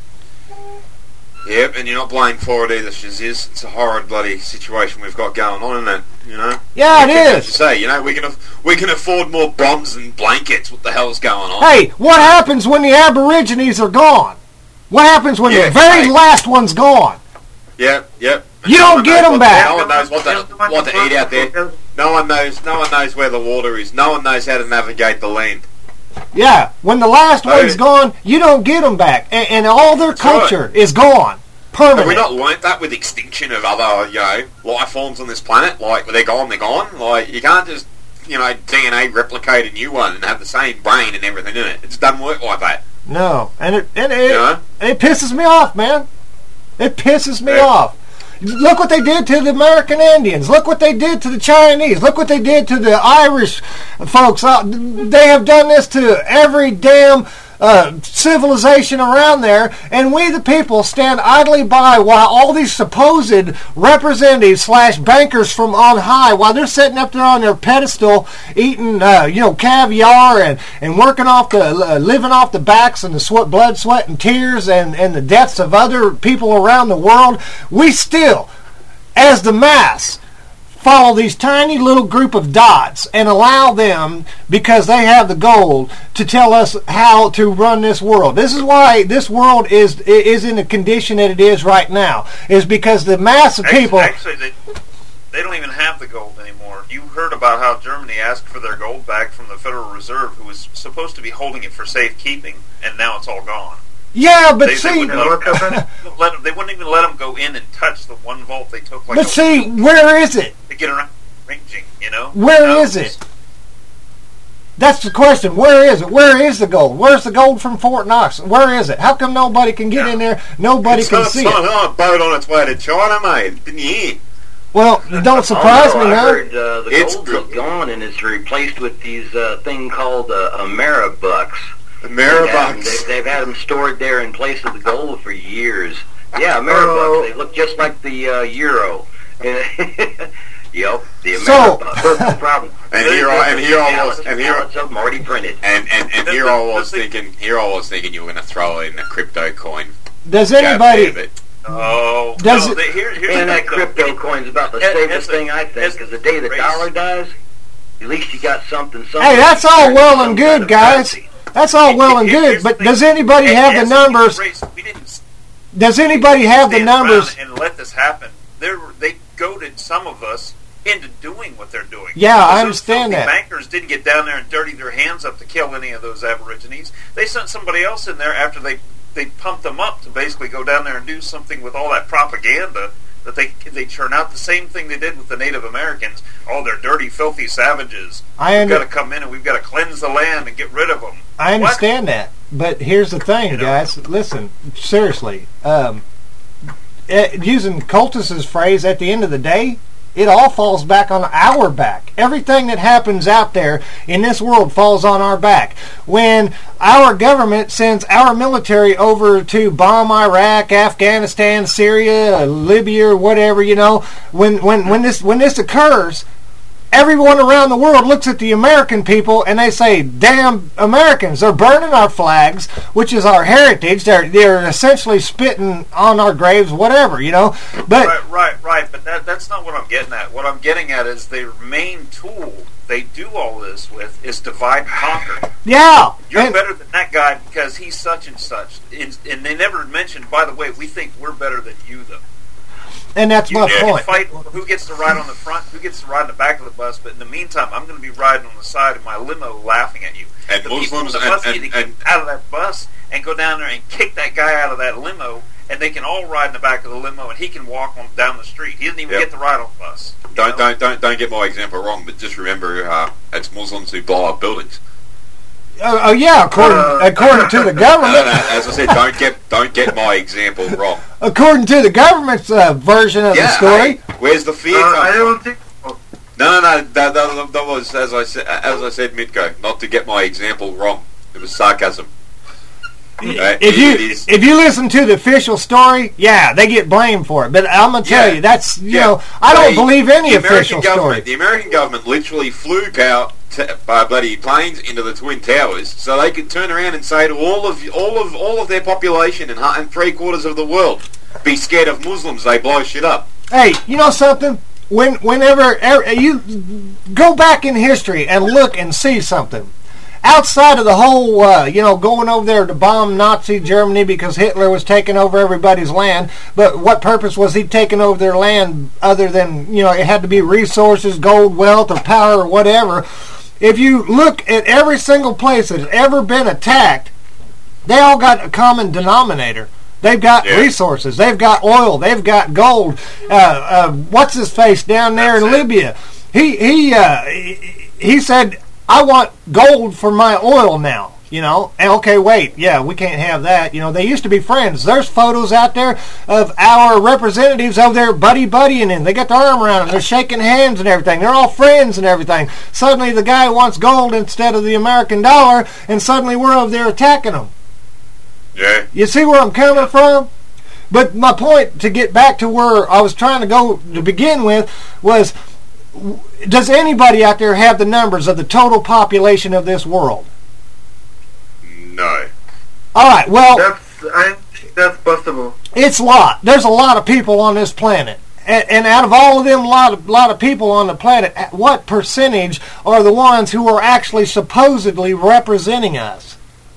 yep, and you're not blamed for it either, Shaziz. It's a horrid bloody situation we've got going on, isn't it? You know? Yeah, it As is. you say, you know, we can af- we can afford more bombs and blankets. What the hell's going on? Hey, what happens when the Aborigines are gone? What happens when Yeah, the very hey. last one's gone? Yep, yep. You No don't one get knows them what- back. No one knows what to, what to eat out there. No one knows. No one knows where the water is. No one knows how to navigate the land. Yeah, when the last Oh, one's gone, you don't get them back, and, and all their right. culture is gone, Have we permanent. not learnt that with extinction of other, you know, life forms on this planet? Like, they're gone, they're gone. Like, you can't just, you know, D N A replicate a new one and have the same brain and everything in it. It just doesn't work like that. No, and it and it, Yeah. it pisses me off, man. It pisses me Yeah. off. Look what they did to the American Indians. Look what they did to the Chinese. Look what they did to the Irish folks. Uh, they have done this to every damn uh, civilization around there, and we the people stand idly by while all these supposed representatives slash bankers from on high, while they're sitting up there on their pedestal eating uh, you know, caviar and, and working off the uh, living off the backs and the sweat, blood, sweat, and tears and, and the deaths of other people around the world. We still as the mass, follow these tiny little group of dots and allow them, because they have the gold, to tell us how to run this world. This is why this world is is in the condition that it is right now, is because the mass of people... Actually, they, they don't even have the gold anymore. You heard about how Germany asked for their gold back from the Federal Reserve, who was supposed to be holding it for safekeeping, and now it's all gone. Yeah, but they, see... They wouldn't, let them, let them, they wouldn't even let them go in and touch the one vault they took. Like but see, where is it? To get around ranging, you know? Where you know? is it? That's the question. Where is it? Where is the gold? Where's the gold from Fort Knox? Where is it? How come nobody can get yeah. in there? Nobody it's can not, see it's it. Not a boat on its way to China, mate. Didn't you hear? Well, don't surprise oh, no, me, I no. heard uh, the It's gold good. is gone and it's replaced with these uh, thing called uh, Ameribucks. Ameribucks. They've, they've had them stored there in place of the gold for years. Yeah, Ameribucks. Oh. They look just like the uh, euro. Yep, the So- Ameribucks. No problem. And here I and here I was Pallets and here pallets of them already printed. and and, and The- here the- I was the thing- thinking here I was thinking you were going to throw in a crypto coin. Does Jab anybody... there, but Oh, Does no, it- they, here, here's And the that thing, though. crypto coin's about the As- safest as a- thing, I think, as because the day the race- dollar dies, at least you got something, something. Hey, that's all some well and kind good, of guys. currency. That's all well and Here- good, here's the but thing. does anybody As- have as the a human numbers? race, we didn't Does anybody have the stand around numbers? and let this happen. They're, they goaded some of us into doing what they're doing. Yeah, I Because understand those that. filthy bankers didn't get down there and dirty their hands up to kill any of those Aborigines. They sent somebody else in there after they they pumped them up to basically go down there and do something with all that propaganda that they they churn out. The same thing they did with the Native Americans. Oh, they're dirty, filthy savages. I We've under- got to come in and we've got to cleanse the land and get rid of them. I understand that, but here's the thing, You know? guys. Listen, seriously. Um, eh, using Cultus's phrase, at the end of the day, it all falls back on our back. Everything that happens out there in this world falls on our back. When our government sends our military over to bomb Iraq, Afghanistan, Syria, Libya, or whatever, you know, when when when this when this occurs, everyone around the world looks at the American people and they say, damn Americans, they're burning our flags, which is our heritage. They're they're essentially spitting on our graves, whatever, you know. But Right, right, right. But that, that's not what I'm getting at. What I'm getting at is their main tool they do all this with is divide and conquer. yeah, You're and- better than that guy because he's such and such. And, and they never mentioned, by the way, we think we're better than you, though. and that's You my can point. fight who gets to ride on the front, who gets to ride in the back of the bus, but in the meantime, I'm going to be riding on the side of my limo laughing at you. And the people in Muslims the and- bus and- need to get and- out of that bus and go down there and kick that guy out of that limo, and they can all ride in the back of the limo, and he can walk on down the street. He doesn't even Yep. get to ride on the bus. you Don't know? don't don't don't get my example wrong, but just remember, uh, it's Muslims who blow up buildings. Oh, oh yeah, according Uh, according to the No, government, no, as I said, don't get don't get my example wrong. according to the government's uh, version of the Yeah, story. hey, where's the fear Uh, come I from? don't think. Oh, No, no, no. That, that, that was as I said. As I said, Mitko, not to get my example wrong. It was sarcasm. Uh, If it you is- if you listen to the official story, yeah, they get blamed for it. But I'm gonna tell Yeah. you, that's you Yeah. know, I don't They- believe any the American official story. government- The American government literally flew power t- by bloody planes into the Twin Towers, so they could turn around and say to all of all of all of their population and, hu- and three quarters of the world, be scared of Muslims. They blow shit up. Hey, you know something? When whenever er, you go back in history and look and see something. Outside of the whole, uh, you know, going over there to bomb Nazi Germany because Hitler was taking over everybody's land, but what purpose was he taking over their land other than, you know, it had to be resources, gold, wealth, or power, or whatever. If you look at every single place that's ever been attacked, they all got a common denominator. They've got Yeah. resources. They've got oil. They've got gold. Uh, uh, what's his face down there That's in it. Libya? He he uh, he, he said, "I want gold for my oil now." You know, and okay, wait, yeah, we can't have that. You know, they used to be friends. There's photos out there of our representatives over there buddy buddying in. They got their arm around them. They're shaking hands and everything. They're all friends and everything. Suddenly, the guy wants gold instead of the American dollar, and suddenly we're over there attacking them. Yeah. You see where I'm coming from? But my point, to get back to where I was trying to go to begin with, was, w- does anybody out there have the numbers of the total population of this world? No. All right, well, that's I think that's possible. it's a lot. There's a lot of people on this planet. And, and out of all of them, a lot of, lot of people on the planet, what percentage are the ones who are actually supposedly representing us?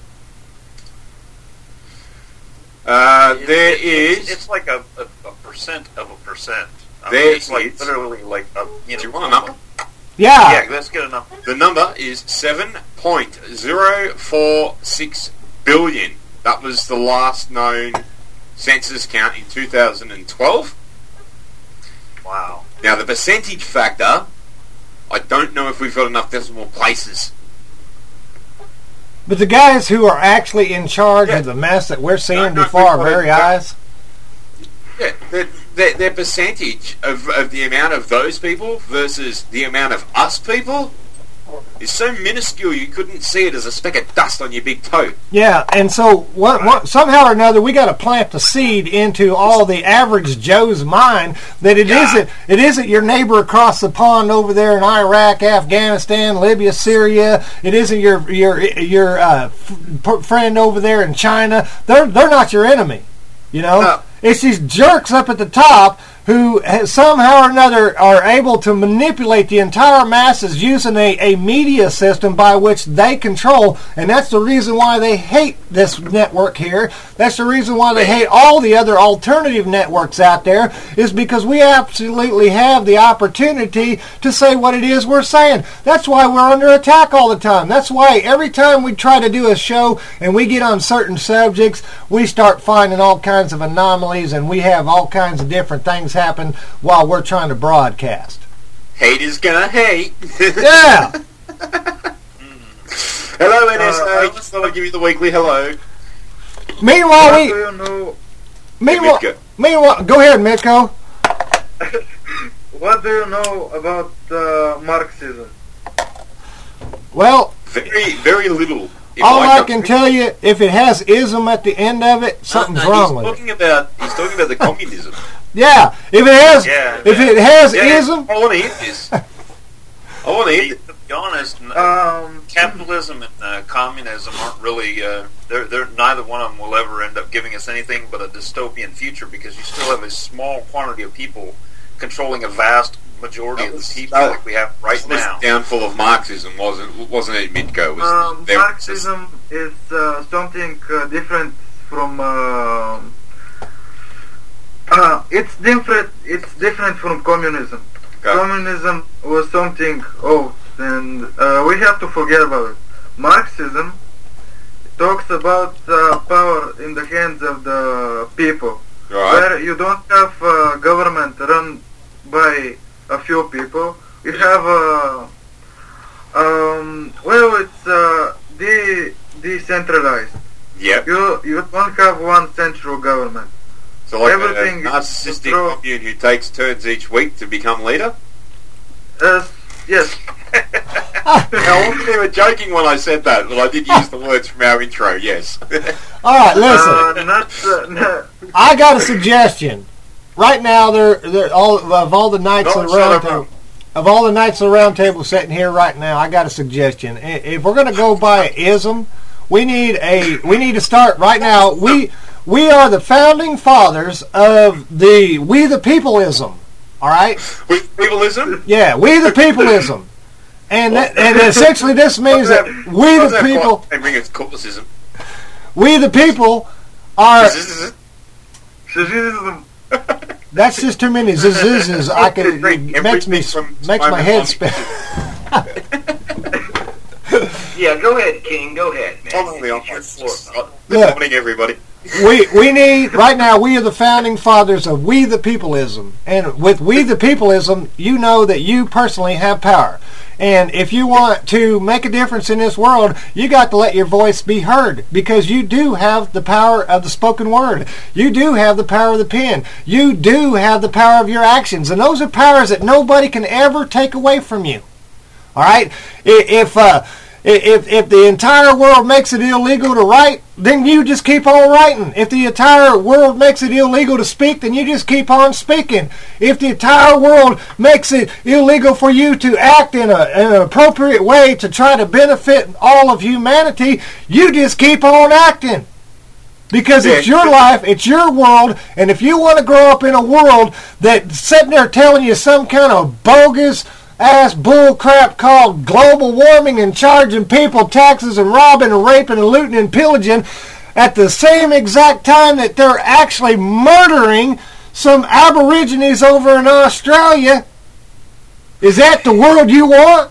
Uh, It's- there it's, is. It's like a, a, a percent of a percent. I There mean, it's like is- literally like a, you know, Do you want a number? Yeah. Yeah, let's get a number. The number is seven point zero four six billion. That was the last known census count in two thousand twelve. Wow. Now, the percentage factor, I don't know if we've got enough decimal places. But the guys who are actually in charge of the mess that we're seeing No, no, before we've our got very it. eyes, Yeah, their, their, their percentage of, of the amount of those people versus the amount of us people is so minuscule you couldn't see it as a speck of dust on your big toe. yeah, and so what, what, somehow or another we got to plant the seed into all the average Joe's mind that it isn't it isn't your neighbor across the pond over there in Iraq, Afghanistan, Libya, Syria. It isn't your your your uh, f- friend over there in China. They're they're not your enemy, you know. No. It's these jerks up at the top who ha- somehow or another are able to manipulate the entire masses using a, a media system by which they control, and that's the reason why they hate this network here. That's the reason why they hate all the other alternative networks out there, is because we absolutely have the opportunity to say what it is we're saying. That's why we're under attack all the time. That's why every time we try to do a show and we get on certain subjects, we start finding all kinds of anomalies, and we have all kinds of different things happen while we're trying to broadcast. Haters gonna hate. Yeah. Hello, N S A. Uh, I Just thought I'd give you the weekly hello. Meanwhile, What we. do you know? Meanwhile, Mitko. meanwhile, go ahead, Mitko. What do you know about uh, Marxism? Well, Very, very little. in all my I can country. tell you, if it has ism at the end of it, something's No, no, wrong he's with it. talking about he's talking about the communism. Yeah, if it has, Yeah, if yeah. it has Yeah, ism, I want to hear this. I want to hear this. To be honest, n- Um, capitalism and uh, communism aren't really. Uh, they're, they're neither one of them will ever end up giving us anything but a dystopian future, because you still have a small quantity of people controlling a vast majority That of the was- people that- like we have right That was now. the downfall of Marxism, wasn't wasn't it, Mitko? It was um, there- Marxism is uh, something uh, different from. Uh, uh, it's different. It's different from communism. Okay. Communism was something old, and uh, we have to forget about it. Marxism talks about uh, power in the hands of the people, Right. where you don't have uh, government run by a few people. You have uh, um, well, it's uh, de- decentralized. Yep. You you don't have one central government. So like Everything a is narcissistic control- commune who takes turns each week to become leader? Uh, yes. I wasn't even joking when I said that, but I did use the words from our intro, yes. all right, listen. Uh, not, uh, no. I got a suggestion. Right now, they're, they're all of all the knights No, of the shut round up, table. Of all the knights of the round table sitting here right now, I got a suggestion. I- If we're going to go by ism, we need a we need to start right now. We we are the founding fathers of the we the peopleism. All right. With peopleism? Yeah, we the peopleism. And that, and essentially this means that we the people They bring us culticism. we the people are. That's just too many zz's. I can it makes me makes my head spin. Yeah, go ahead, King. Go ahead, man. I'm only on my floor. Good Look. morning, everybody. we we need right now. We are the founding fathers of we the peopleism, and with we the peopleism, you know that you personally have power. And if you want to make a difference in this world, you got to let your voice be heard, because you do have the power of the spoken word. You do have the power of the pen. You do have the power of your actions, and those are powers that nobody can ever take away from you. All right, if uh, if if the entire world makes it illegal to write, then you just keep on writing. If the entire world makes it illegal to speak, then you just keep on speaking. If the entire world makes it illegal for you to act in, a, in an appropriate way to try to benefit all of humanity, you just keep on acting. Because it's Yeah. your life, it's your world, and if you want to grow up in a world that's sitting there telling you some kind of bogus ass bull crap called global warming and charging people taxes and robbing and raping and looting and pillaging at the same exact time that they're actually murdering some aborigines over in Australia, is that the world you want?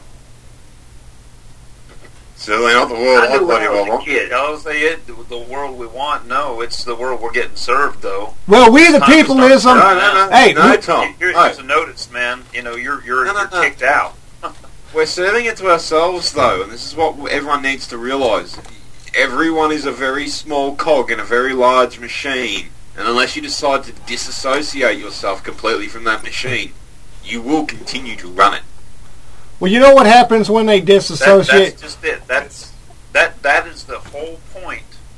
Certainly not the world I, I bloody well want. I'll say it, the, the world we want, no, it's the world we're getting served, though. Well, we the It's time to peopleism. start- No, no, no. Hey, no, we- Tom. Here's, no. here's a notice, man. You know, you're you're, No, no, you're no. kicked out. We're serving it to ourselves, though, and this is what everyone needs to realise. Everyone is a very small cog in a very large machine, and unless you decide to disassociate yourself completely from that machine, you will continue to run it. Well, you know what happens when they That, disassociate? that's just it. That's that that is the whole point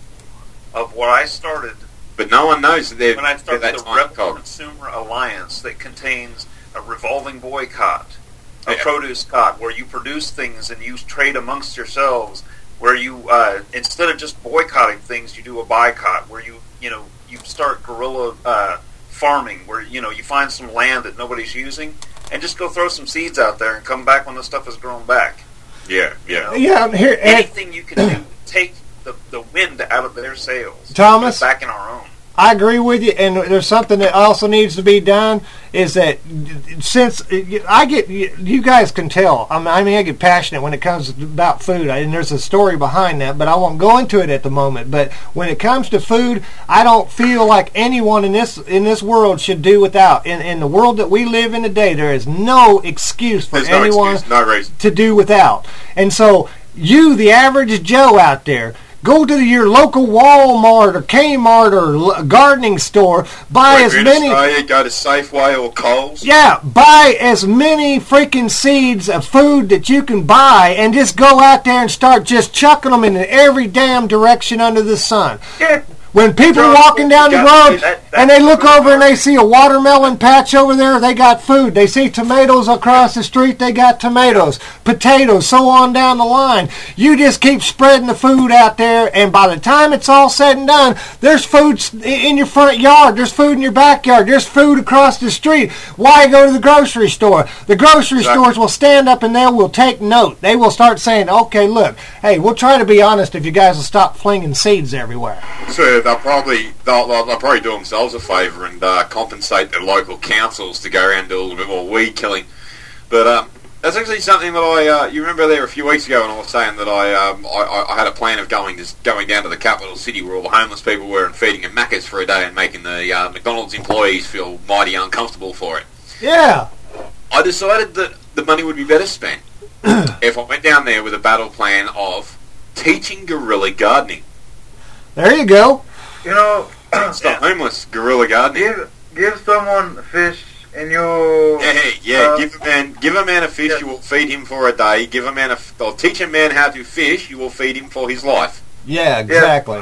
of what I started But no one knows that they're, when I they're started that the tiny Rebel cog. Consumer Alliance that contains a revolving boycott, a Yeah. produce cot, where you produce things and you trade amongst yourselves, where you, uh, instead of just boycotting things, you do a boycott, where you, you know, you start guerrilla uh, farming, where, you know, you find some land that nobody's using, and just go throw some seeds out there and come back when the stuff has grown back. Yeah, yeah. Yeah, here, and, Anything you can do to take the, the wind out of their sails. Thomas? Back in our own. I agree with you, and there's something that also needs to be done, is that since I get, you guys can tell, I mean, I, mean, I get passionate when it comes about food, and there's a story behind that, but I won't go into it at the moment. But when it comes to food, I don't feel like anyone in this in this world should do without. In, in the world that we live in today, there is no excuse for There's no anyone excuse, no reason. to do without. And so, you, the average Joe out there, go to your local Walmart or Kmart or l- gardening store, buy If as you're in many... Australia, go to Safeway or Coles. Yeah, buy as many freaking seeds of food that you can buy and just go out there and start just chucking them in every damn direction under the sun. Yeah. When people are walking down the road and they look over and they see a watermelon patch over there, they got food. They see tomatoes across the street, they got tomatoes, potatoes, so on down the line. You just keep spreading the food out there, and by the time it's all said and done, there's food in your front yard, there's food in your backyard, there's food across the street. Why go to the grocery store? The grocery Exactly. stores will stand up and they will take note. They will start saying, okay, look, hey, we'll try to be honest if you guys will stop flinging seeds everywhere. So they'll probably they'll, they'll, they'll probably do themselves a favour and uh, compensate their local councils to go around and do a little bit more weed killing. But um, that's actually something that I uh, you remember there a few weeks ago when I was saying that I um, I, I had a plan of going to, going down to the capital city where all the homeless people were and feeding them Maccas for a day and making the uh, McDonald's employees feel mighty uncomfortable for it. Yeah. I decided that the money would be better spent if I went down there with a battle plan of teaching guerrilla gardening. There you go. You know, It's the homeless guerrilla gardening. give give someone fish and you. Yeah, yeah. uh, give a man, give a man a fish. yeah. You will feed him for a day. Give a man a, or teach a man how to fish. You will feed him for his life. Yeah, exactly.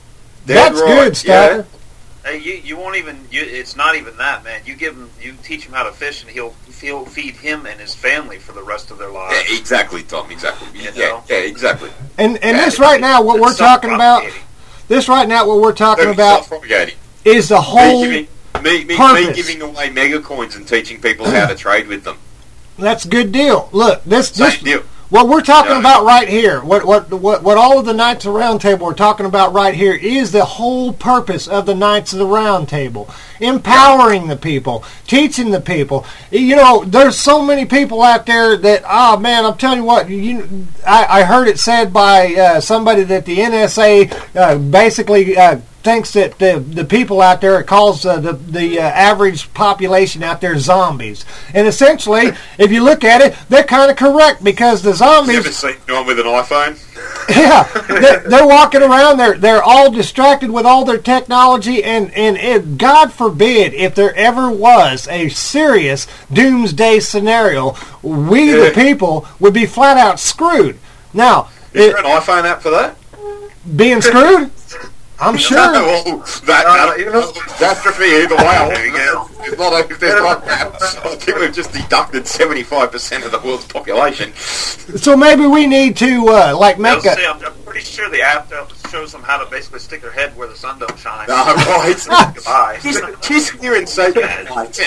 Dead That's right, good, Stacker. yeah. Hey, you you won't even. You, it's not even that, man. You give him, you teach him how to fish, and he'll he'll feed him and his family for the rest of their lives. Yeah, exactly, Tom. Exactly. You Yeah, know? yeah, exactly. And and Yeah, this right now, what it's we're talking about, self-propagating. this right now, what we're talking Very about self-propagating. is the Me whole. giving, me, me, me purpose. giving away mega coins and teaching people how to trade with them. That's a good deal. Look, this this Same deal. what we're talking Yeah. about right here, what what what what all of the Knights of the Round Table are talking about right here is the whole purpose of the Knights of the Round Table. Empowering the people, teaching the people. You know, there's so many people out there that, ah, man, I'm telling you what, you, I, I heard it said by uh, somebody that the N S A uh, basically uh, thinks that the the people out there, it calls uh, the the uh, average population out there zombies. And essentially, if you look at it, they're kind of correct, because the You zombies, ever seen anyone with an iPhone? yeah, they're, they're walking around. They're they're all distracted with all their technology, and and it, God forbid if there ever was a serious doomsday scenario, we Yeah. the people would be flat out screwed. Now, Is it, there an iPhone app for that? being screwed, I'm sure. well, that, Uh, that, you know- catastrophe either way. I think it's not like if there's not apps. I think we've just deducted seventy-five percent of the world's population. So maybe we need to uh, like They'll make a. say, I'm, I'm pretty sure the app they'll shows them how to basically stick their head where the sun don't shine. No, right. Goodbye. Just, just hearing so bad.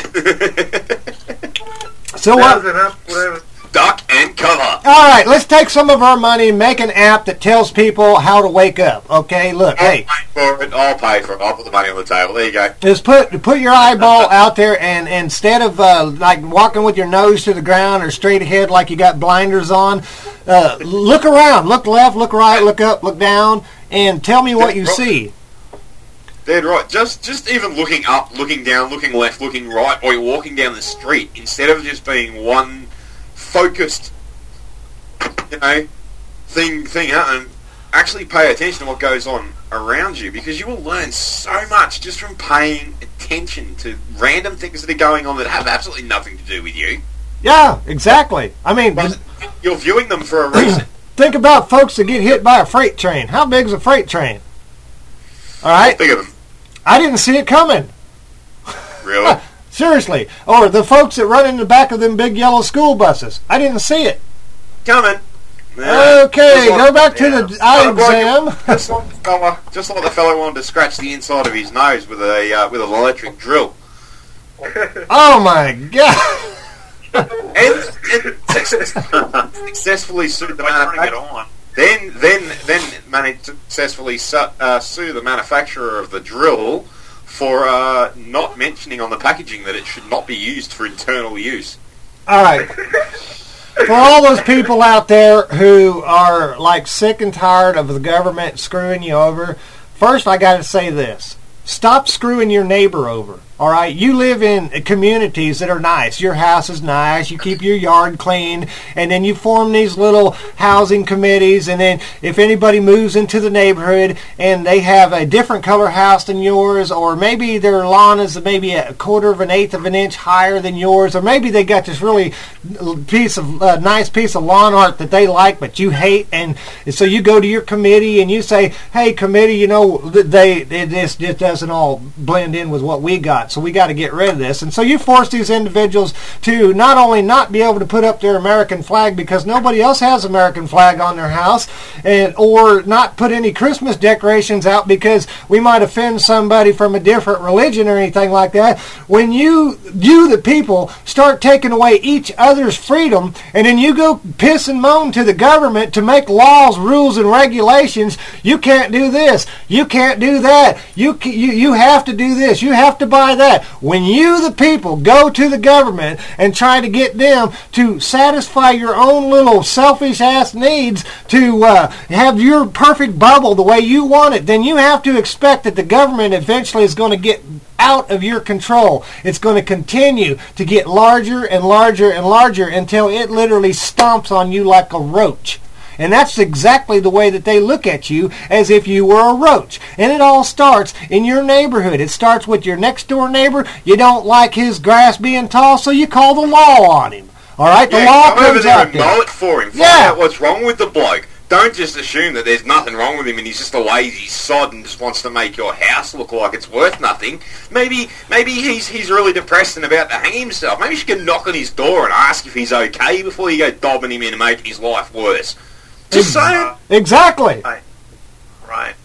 So what? Duck and cover. All right, let's take some of our money and make an app that tells people how to wake up. Okay, look, I'll hey. pay for it. I'll pay for it. I'll put the money on the table. There you go. Just put put your eyeball out there, and, and instead of uh, like walking with your nose to the ground or straight ahead like you got blinders on, uh, look around, look left, look right, look up, look down, and tell me what you see. Dead right. Just just even looking up, looking down, looking left, looking right, or you're walking down the street, instead of just being one focused, you know, thing thing out, and actually pay attention to what goes on around you, because you will learn so much just from paying attention to random things that are going on that have absolutely nothing to do with you. Yeah, exactly. I mean, but you're viewing them for a reason. Think about folks that get hit by a freight train. How big is a freight train? All right. Big of them. I didn't see it coming. Really? Seriously. Or the folks that run in the back of them big yellow school buses. I didn't see it. Coming. Yeah. Okay, like, go back to yeah. the eye exam. Like, just like the fella, just like the fellow wanted to scratch the inside of his nose with a uh, with an electric drill. Oh my God! and, and successfully sued the manufacturer. Then, then, then managed to successfully su- uh, sue the manufacturer of the drill for uh, not mentioning on the packaging that it should not be used for internal use. All right. For all those people out there who are like sick and tired of the government screwing you over, first I got to say this. Stop screwing your neighbor over. All right, you live in communities that are nice. Your house is nice. You keep your yard clean, and then you form these little housing committees. And then if anybody moves into the neighborhood and they have a different color house than yours, or maybe their lawn is maybe a quarter of an eighth of an inch higher than yours, or maybe they got this really piece of uh, nice piece of lawn art that they like but you hate, and so you go to your committee and you say, "Hey, committee, you know they this just doesn't all blend in with what we got. So we got to get rid of this." And so you force these individuals to not only not be able to put up their American flag because nobody else has American flag on their house, and or not put any Christmas decorations out because we might offend somebody from a different religion or anything like that. When you, you the people, start taking away each other's freedom, and then you go piss and moan to the government to make laws, rules, and regulations, you can't do this, you can't do that, you you, you have to do this, you have to buy that. When you, the people, go to the government and try to get them to satisfy your own little selfish-ass needs to uh, have your perfect bubble the way you want it, then you have to expect that the government eventually is going to get out of your control. It's going to continue to get larger and larger and larger until it literally stomps on you like a roach. And that's exactly the way that they look at you, as if you were a roach. And it all starts in your neighborhood. It starts with your next door neighbor. You don't like his grass being tall, so you call the law on him. All right, the yeah, law come over comes there out and there. mow it for him. Find Yeah. out what's wrong with the bloke. Don't just assume that there's nothing wrong with him and he's just a lazy sod and just wants to make your house look like it's worth nothing. Maybe maybe he's he's really depressed and about to hang himself. Maybe you should knock on his door and ask if he's okay before you go dobbing him in and making his life worse. Just saying. Exactly. Right. Right.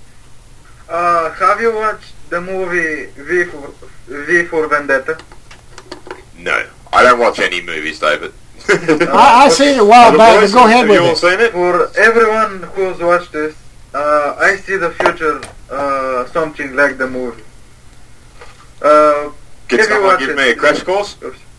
Uh, have you watched the movie V for, V for Vendetta? No. I don't watch any movies, David. I, I seen it a while back, but go ahead have with you all it. seen it? For everyone who's watched this, uh, I see the future uh, something like the movie. Uh, Can have you someone watched give it? me a crash course?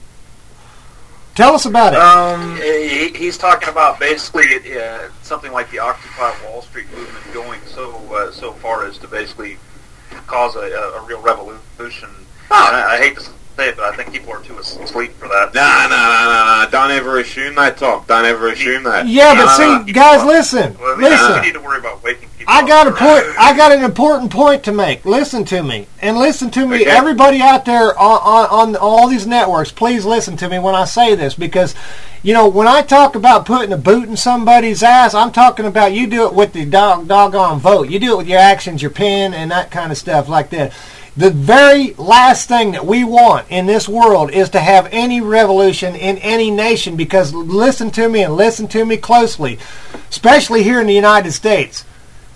Tell us about it. Um, He, he's talking about basically uh, something like the Occupy Wall Street movement going so uh, so far as to basically cause a, a, a real revolution. Oh. And I, I hate to say it, but I think people are too asleep for that. No, no, no, no, no. Don't ever assume that, Tom. Don't ever assume that. Yeah, no, but no, see, no. guys, listen, Well, we, listen. we need to worry about waking people I up. got a point. I got an important point to make. Listen to me, and listen to me. Okay. Everybody out there on, on, on all these networks, please listen to me when I say this, because you know when I talk about putting a boot in somebody's ass, I'm talking about you do it with the dog, doggone vote. You do it with your actions, your pen, and that kind of stuff like that. The very last thing that we want in this world is to have any revolution in any nation, because listen to me and listen to me closely, especially here in the United States.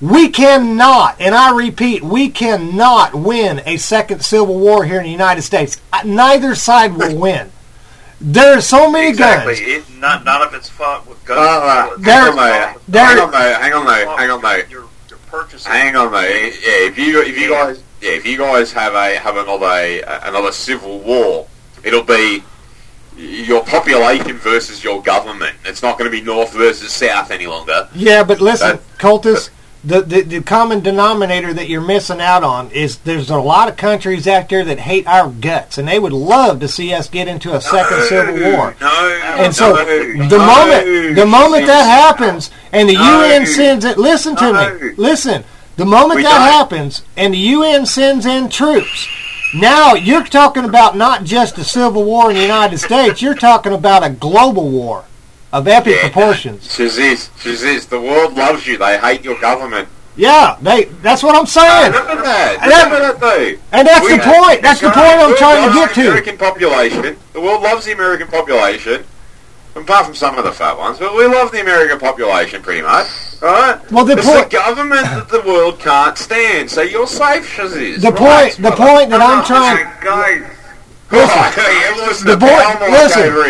We cannot, and I repeat, we cannot win a second civil war here in the United States. Neither side will win. There are so many exactly. guns. It, not, none of it's fought with guns. Uh, uh, There- hang on, mate. there- Hang on, mate. Hang on, mate. Hang on, mate. You're, you're purchasing. Hang on, mate. Yeah, if you if you guys yeah if you guys have a have another another civil war, it'll be your population versus your government. It's not going to be North versus South any longer. Yeah, but listen, That- cultists, the, the, the common denominator that you're missing out on is there's a lot of countries out there that hate our guts, and they would love to see us get into a second No, civil war. No, And so no, the no, moment the moment that happens and the No. U N sends it, listen to No. me, listen, the moment We that don't. happens and the U N sends in troops, now you're talking about not just a civil war in the United States, you're talking about a global war of epic Yeah. proportions. Shaziz, Shaziz, the world loves you. They hate your government. Yeah, they. That's what I'm saying. Look at that. And Look that- at that, though. and that's We- the point. That's the point I'm world trying to loves get the to. American population. The world loves the American population, apart from some of the fat ones. But we love the American population pretty much, right? Well, the it's point- the government that the world can't stand. So you're safe, Shaziz. The Relax, point. The brother. point that I'm trying. Guys, Listen, oh, listen the to boy- Palmore listen. over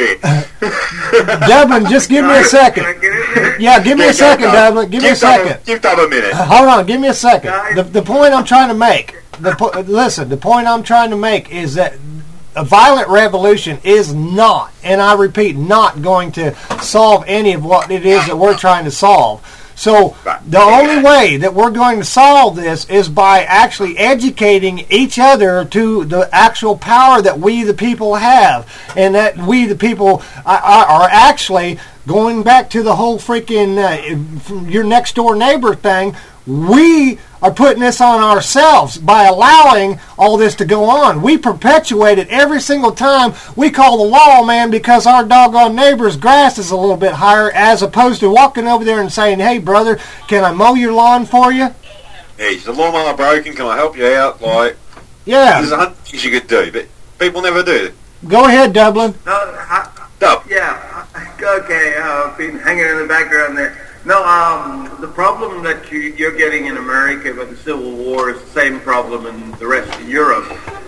here. Dublin, just give me a second. Yeah, give me Yeah, a second, go, go. Dublin. Give me a Give Dub second. Give Dub a minute. Hold on, give me a second. The, the point I'm trying to make, the po- listen, the point I'm trying to make is that a violent revolution is not, and I repeat, not going to solve any of what it is that we're trying to solve. So the only way that we're going to solve this is by actually educating each other to the actual power that we the people have, and that we the people are, are actually going back to the whole freaking uh, your next door neighbor thing. We are putting this on ourselves by allowing all this to go on. We perpetuate it every single time we call the law, man, because our doggone neighbor's grass is a little bit higher, as opposed to walking over there and saying, hey, brother, can I mow your lawn for you? Hey, is the lawnmower broken? Can I help you out? Like, Yeah. there's a hundred things you could do, but people never do. Go ahead, Dublin. No, I, Dub. yeah, okay, uh, I've been hanging in the background there. No, um, the problem that you, you're getting in America with the Civil War is the same problem in the rest of Europe.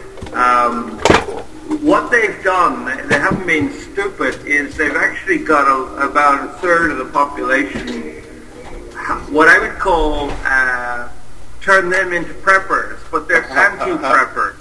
Um, what they've done, they haven't been stupid, is they've actually got a, about a third of the population, what I would call, uh, turn them into preppers, but they're anti-preppers.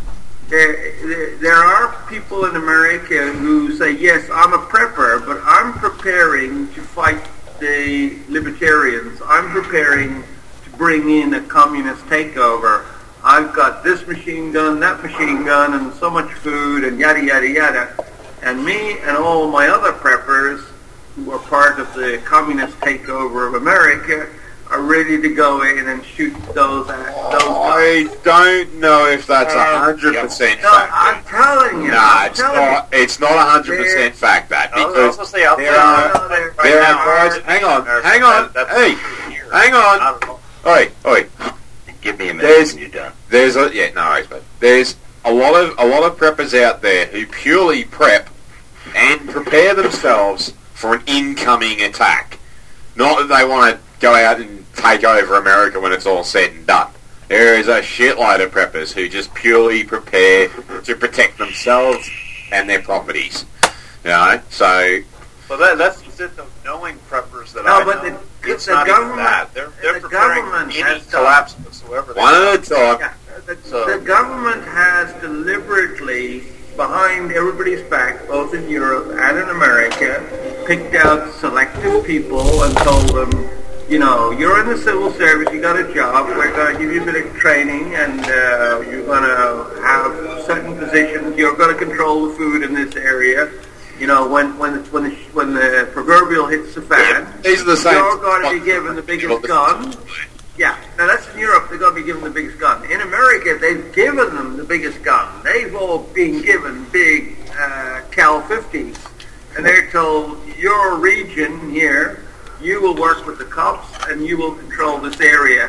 There, there, there are people in America who say, yes, I'm a prepper, but I'm preparing to fight the libertarians. I'm preparing to bring in a communist takeover. I've got this machine gun, that machine gun, and so much food, and yada, yada, yada. And me and all my other preppers, who are part of the communist takeover of America, are ready to go in and shoot those. Uh, those I don't know if that's a hundred percent No, fact. I'm telling you. Nah, I'm it's telling not. It's not a hundred percent fact that I was because gonna say, I'll there tell are you, there- right there now, are guys. Hang on, hang on. That- that's Hey, here. hang I on. don't know. Oi, oi. Give me a minute There's when you're done. there's a yeah no worries, but there's a lot of a lot of preppers out there who purely prep and prepare themselves for an incoming attack. Not that they want to go out and take over America when it's all said and done. There is a shitload of preppers who just purely prepare to protect themselves and their properties. You know, so Well, that, that's the of knowing preppers that No, I but know. the- it's the not government- even that. They're, they're the preparing government any has done- collapse whatsoever. one at a time. Yeah, the, So- the government has deliberately, behind everybody's back, both in Europe and in America, picked out selective people and told them, you know, you're in the civil service, you got a job, we're going to give you a bit of training, and uh, you're going to have certain positions, you're going to control the food in this area. You know, when when when the, when the proverbial hits the fan, These are the same- you're going to be given the biggest gun. Yeah, now that's in Europe, they're going to be given the biggest gun. In America, they've given them the biggest gun. They've all been given big uh, Cal fifties. And they're told, your region here, you will work with the cops and you will control this area.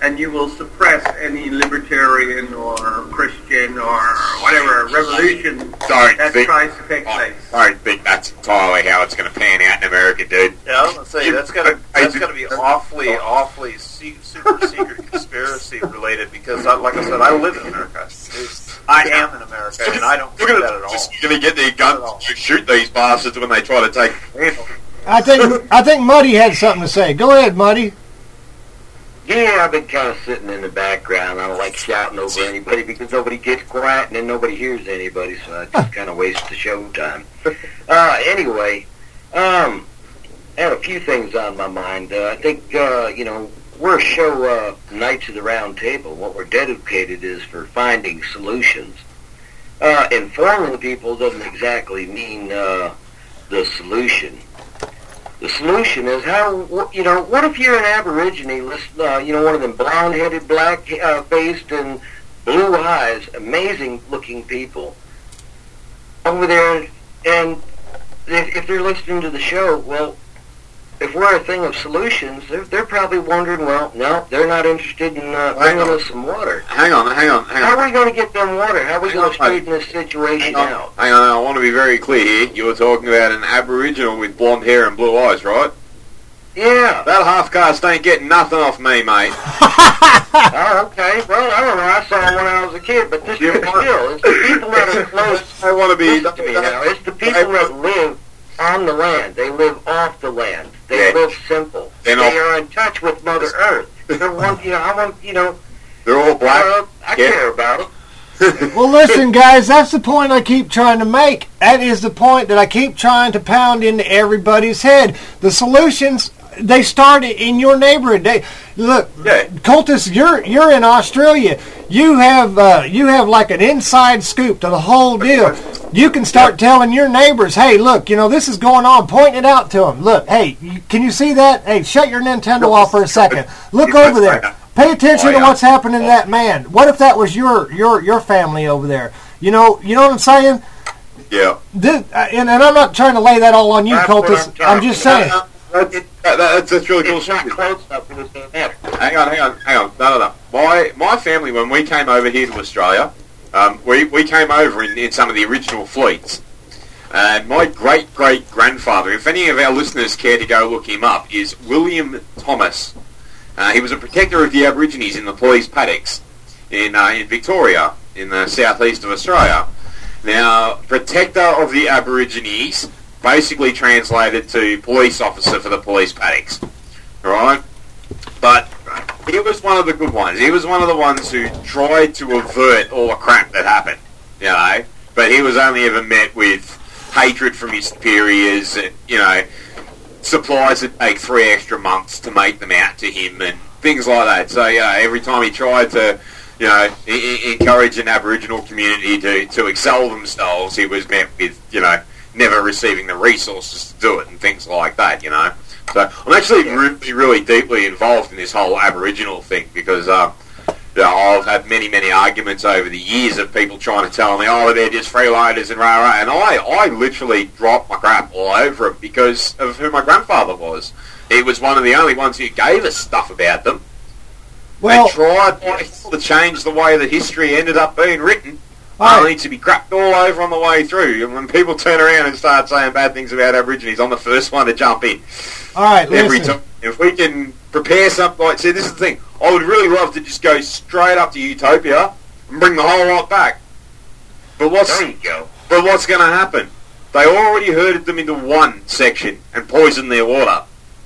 and you will suppress any libertarian or Christian or whatever revolution Don't that think, tries to take I place. don't think that's entirely how it's going to pan out in America, dude. Yeah, I was gonna say that's gonna that's gonna be awfully, awfully se- super secret conspiracy related because, I, like I said, I live in America. It's, I am in America, and I don't do that at all. Just going to get their guns to shoot these bastards when they try to take. I think I think Muddy had something to say. Go ahead, Muddy. Yeah, I've been kind of sitting in the background. I don't like shouting over anybody because nobody gets quiet and then nobody hears anybody, so I just kind of waste the show time. Uh, anyway, um, I have a few things on my mind. Uh, I think, uh, you know, we're a show, uh, Knights of the Round Table. What we're dedicated is for finding solutions. Uh, informing people doesn't exactly mean uh, the solution. The solution is how, you know, what if you're an Aborigine, uh, you know, one of them blonde-headed, black-faced, and blue eyes, amazing-looking people over there, and if, if they're listening to the show, well, if we're a thing of solutions, they're, they're probably wondering, well, no, they're not interested in uh, bringing us some water. Hang on, hang on, hang on. How are we going to get them water? How are we going to straighten this situation hang on, out? Hang on, I want to be very clear here. You were talking about an Aboriginal with blonde hair and blue eyes, right? Yeah. That half caste ain't getting nothing off me, mate. Oh, okay. Well, I don't know. I saw him when I was a kid, but this is still, it's the people that are close. I want to be... Listen to me now. It's the people that live on the land. They live off the land. They Yeah. live simple. They're They not- are in touch with Mother Earth. They're one, you know, I want, you know, They're all black. uh, I Yeah. care about them. Well, listen, guys, that's the point I keep trying to make. That is the point that I keep trying to pound into everybody's head. The solutions, they start in your neighborhood. They, look, Yeah. Cultus, you're you're in Australia. You have uh, you have like an inside scoop to the whole deal. You can start telling your neighbors, hey, look, you know, this is going on, pointing it out to them. Look, hey, you- can you see that? Hey, shut your Nintendo off for a second. Look over there. Pay attention to what's happening to that man. What if that was your your your family over there? You know, you know what I'm saying? Yeah. This, uh, and, and I'm not trying to lay that all on you, That's what Cultus. I'm I'm talking just saying. about. That's, that, that's, that's really cool. It's not close enough for this to matter. Hang on, hang on, hang on. No, no, no. My, my family, when we came over here to Australia, um, we, we came over in, in some of the original fleets. And my great-great-grandfather, if any of our listeners care to go look him up, is William Thomas. Uh, he was a protector of the Aborigines in the police paddocks in uh, in Victoria, in the southeast of Australia. Now, protector of the Aborigines basically translated to police officer for the police paddocks. Right? But he was one of the good ones. He was one of the ones who tried to avert all the crap that happened. You know? But he was only ever met with hatred from his superiors and, you know, supplies that take three extra months to make them out to him and things like that. So, you know, every time he tried to, you know, I- I- encourage an Aboriginal community to, to excel themselves, he was met with, you know, never receiving the resources to do it and things like that, you know. So I'm actually really, really deeply involved in this whole Aboriginal thing because, um, you know, I've had many, many arguments over the years of people trying to tell me, oh, they're just freeloaders and rah rah, and I, I literally dropped my crap all over them because of who my grandfather was. He was one of the only ones who gave us stuff about them. Well, they tried to change the way that history ended up being written, All only to be crapped all over on the way through. And when people turn around and start saying bad things about Aborigines, I'm the first one to jump in. All right, Every listen. time, if we can prepare something like, see, this is the thing. I would really love to just go straight up to Utopia and bring the whole lot back. But what's There you go. but what's going to happen? They already herded them into one section and poisoned their water.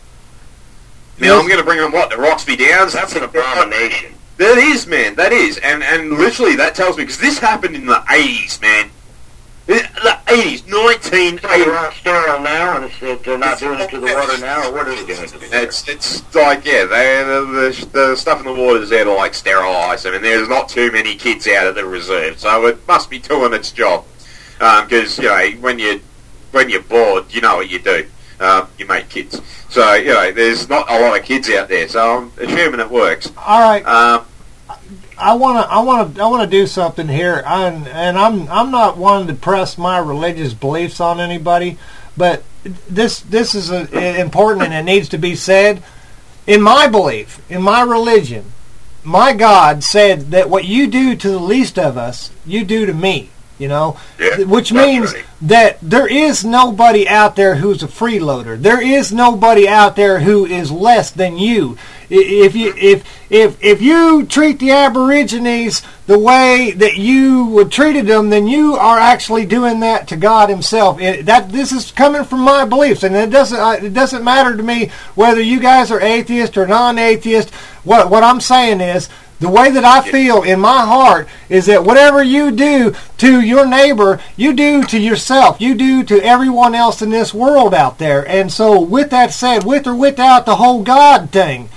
Now Yes. I'm going to bring them what, the Roxby Downs. That's an abomination. That is, man. That is, and and literally that tells me because this happened in the eighties, man. The eighties, nineteen So they're eighty. not sterile now, and it's, that they're not doing it to the water now, or what are they doing to the water? It's it's like yeah, they, the, the the stuff in the water is there to like sterilise them, and there's not too many kids out of the reserve, so it must be doing its job. Because you know when you when you're bored, you know what you do. Um, you make kids. So you know there's not a lot of kids out there, so I'm assuming it works. All right. Um, I want to I want to I want to do something here. I'm, and I'm I'm not one to press my religious beliefs on anybody, but this this is a, important and it needs to be said. In my belief, in my religion, my God said that what you do to the least of us, you do to me. You know, yeah, which means right. that there is nobody out there who's a freeloader. There is nobody out there who is less than you. If you if if if you treat the Aborigines the way that you would treated them, then you are actually doing that to God Himself. It, that this is coming from my beliefs, and it doesn't it doesn't matter to me whether you guys are atheist or non-atheist. What what I'm saying is, the way that I feel in my heart is that whatever you do to your neighbor, you do to yourself. You do to everyone else in this world out there. And so with that said, with or without the whole God thing,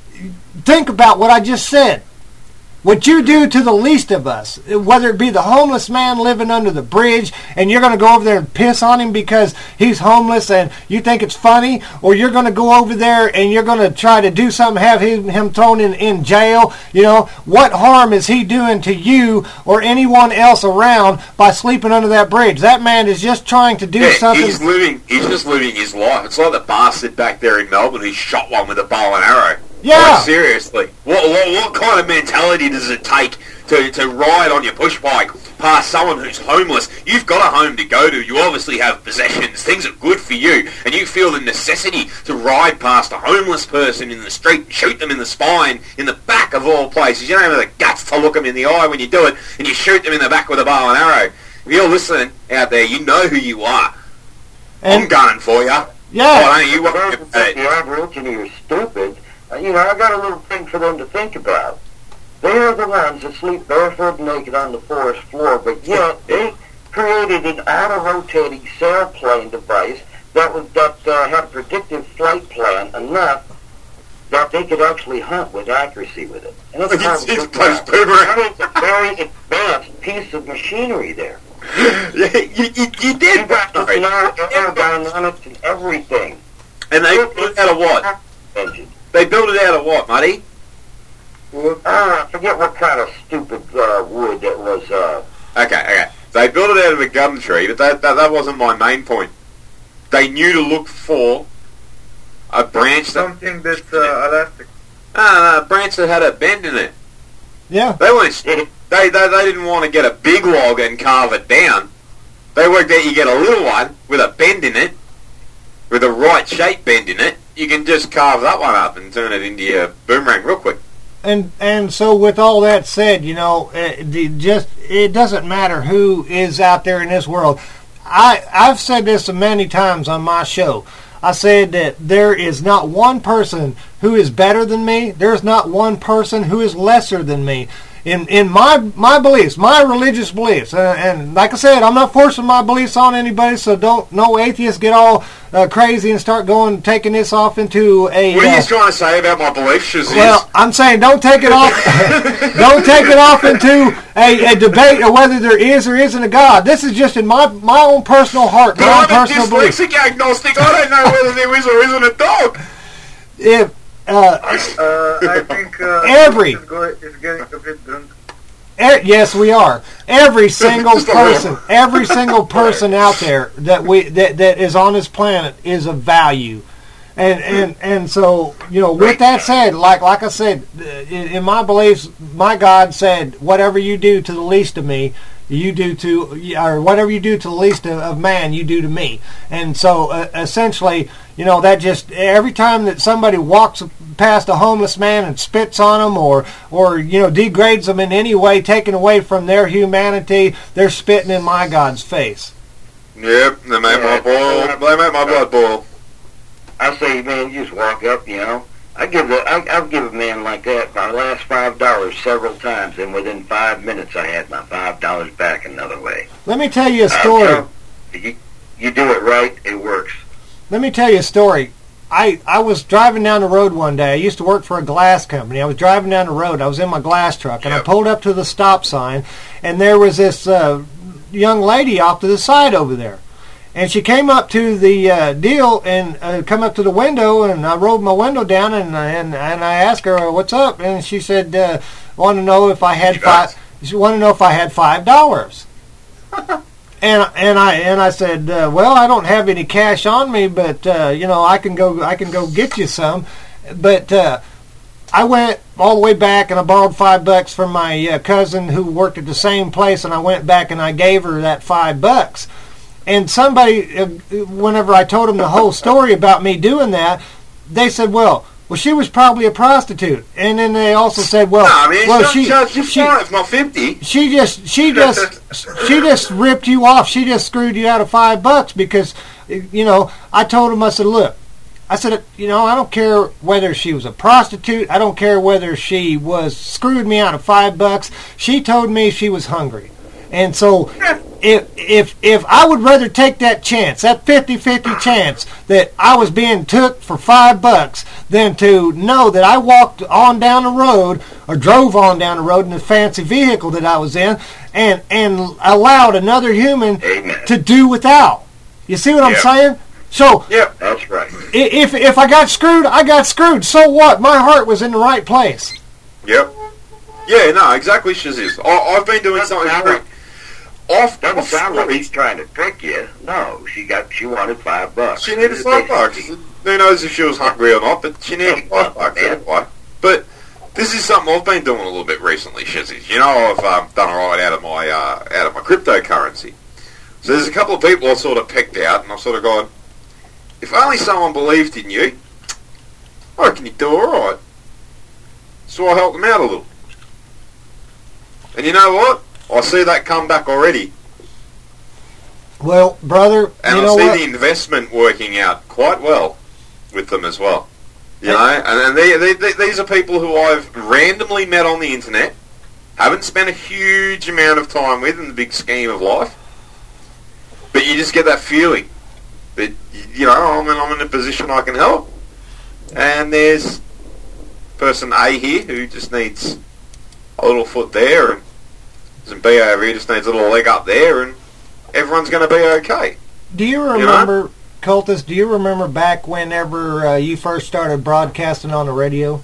think about what I just said. What you do to the least of us, whether it be the homeless man living under the bridge, and you're going to go over there and piss on him because he's homeless and you think it's funny, or you're going to go over there and you're going to try to do something, have him, him thrown in, in jail, you know, what harm is he doing to you or anyone else around by sleeping under that bridge? That man is just trying to do yeah, something. He's living, he's just living his life. It's like the bastard back there in Melbourne who shot one with a bow and arrow. Yeah. Like, seriously. What, what what kind of mentality does it take to, to ride on your push bike past someone who's homeless? You've got a home to go to. You obviously have possessions. Things are good for you. And you feel the necessity to ride past a homeless person in the street and shoot them in the spine, in the back of all places. You don't have the guts to look them in the eye when you do it, and you shoot them in the back with a bow and arrow. If you're listening out there, you know who you are. And I'm gunning for you. Yeah. Oh, don't you? What, the Aborigines are stupid. Uh, you know, I got a little thing for them to think about. They are the ones that sleep barefoot and naked on the forest floor, but yet they created an auto-rotating sailplane device that was that uh, had a predictive flight plan enough that they could actually hunt with accuracy with it. And that's It's- kind of it's close, boomerang. that is a very advanced piece of machinery there. you, you, you, you did. You got this aer- aerodynamics and everything. And they built it out of what? Engine. They built it out of what, Muddy? Uh, I forget what kind of stupid uh, wood that was. Uh, Okay, okay. They built it out of a gum tree, but that, that, that wasn't my main point. They knew to look for a branch that... Something that's uh, elastic. Ah, a branch that had a bend in it. Yeah. They weren't... They, they, they didn't want to get a big log and carve it down. They worked out you get a little one with a bend in it, with a right shape bend in it. You can just carve that one up and turn it into your boomerang real quick. And and so with all that said, you know, uh, the, just it doesn't matter who is out there in this world. I I've said this many times on my show. I said that there is not one person who is better than me. There's not one person who is lesser than me. In in my my beliefs, my religious beliefs, uh, and like I said, I'm not forcing my beliefs on anybody. So don't no atheists get all uh, crazy and start going taking this off into a. What are uh, you trying to say about my beliefs, Shazir? Well, I'm saying don't take it off. Don't take it off into a, a debate of whether there is or isn't a God. This is just in my my own personal heart, But my own I'm a personal belief. dyslexic agnostic. I don't know whether there is or isn't a dog. If uh, Uh, I think uh, Every- is, go- is getting a bit drunk. E- yes, we are. Every single person, every single person out there that we that, that is on this planet is of value, and and and so you know. With that said, like like I said, in, in my beliefs, my God said, "Whatever you do to the least of me, you do to, or whatever you do to the least of, of man, you do to me." And so, uh, essentially, you know, that just every time that somebody walks past a homeless man and spits on them, or or you know, degrades them in any way, taking away from their humanity, they're spitting in my God's face. Yep, they make my boil. They make my blood boil. I say, man, you just walk up, you know. I give the, I, I'll give a man like that my last five dollars several times, and within five minutes, I had my five dollars back another way. Let me tell you a I'll story. tell You, you do it right, it works. Let me tell you a story. I, I was driving down the road one day. I used to work for a glass company. I was driving down the road. I was in my glass truck, and I pulled up to the stop sign, and there was this uh, young lady off to the side over there. And she came up to the uh, deal and uh, come up to the window, and I rolled my window down, and and, and I asked her, "What's up?" And she said, uh, "Want to know if I had five? She wanted to know if I had five dollars." And and I and I said, uh, well, I don't have any cash on me, but uh, you know, I can go I can go get you some. But uh, I went all the way back and I borrowed five bucks from my uh, cousin who worked at the same place, and I went back and I gave her that five bucks. And somebody, uh, whenever I told them the whole story about me doing that, they said, well, well, she was probably a prostitute. And then they also said, well, no, I mean, well, it's she, not, she, she, it's not fifty. She just, she just, she just ripped you off. She just screwed you out of five bucks because, you know, I told him, I said, look, I said, you know, I don't care whether she was a prostitute. I don't care whether she was screwed me out of five bucks. She told me she was hungry. And so if if if I would rather take that chance, that fifty-fifty chance that I was being took for five bucks than to know that I walked on down the road or drove on down the road in the fancy vehicle that I was in and, and allowed another human Amen. to do without. You see what I'm Yep. saying? So Yep, that's right. if if I got screwed, I got screwed. So what? My heart was in the right place. Yep. Yeah, no, exactly, Shaziz. I, I've been doing Doesn't something sound pretty... like- Off, Doesn't off sound like story. he's trying to trick you. No, she got she wanted five bucks. She needed five bucks. Who knows if she was hungry or not, but she needed five bucks anyway. But this is something I've been doing a little bit recently, Shizzy. You know, I've um, done all right out of my uh, out of my cryptocurrency. So there's a couple of people I've sort of picked out, and I've sort of gone, if only someone believed in you, I reckon you'd do all right. So I helped them out a little. And you know what? I see that come back already. Well, brother, And you I know see what? the investment working out quite well with them as well. You know, and, and they, they, they, these are people who I've randomly met on the internet, haven't spent a huge amount of time with in the big scheme of life, but you just get that feeling that, you know, I'm in, I'm in a position I can help. And there's person A here who just needs a little foot there, and and B over here just needs a little leg up there, and everyone's going to be okay. Do you remember, Cultus, do you remember back whenever uh, you first started broadcasting on the radio?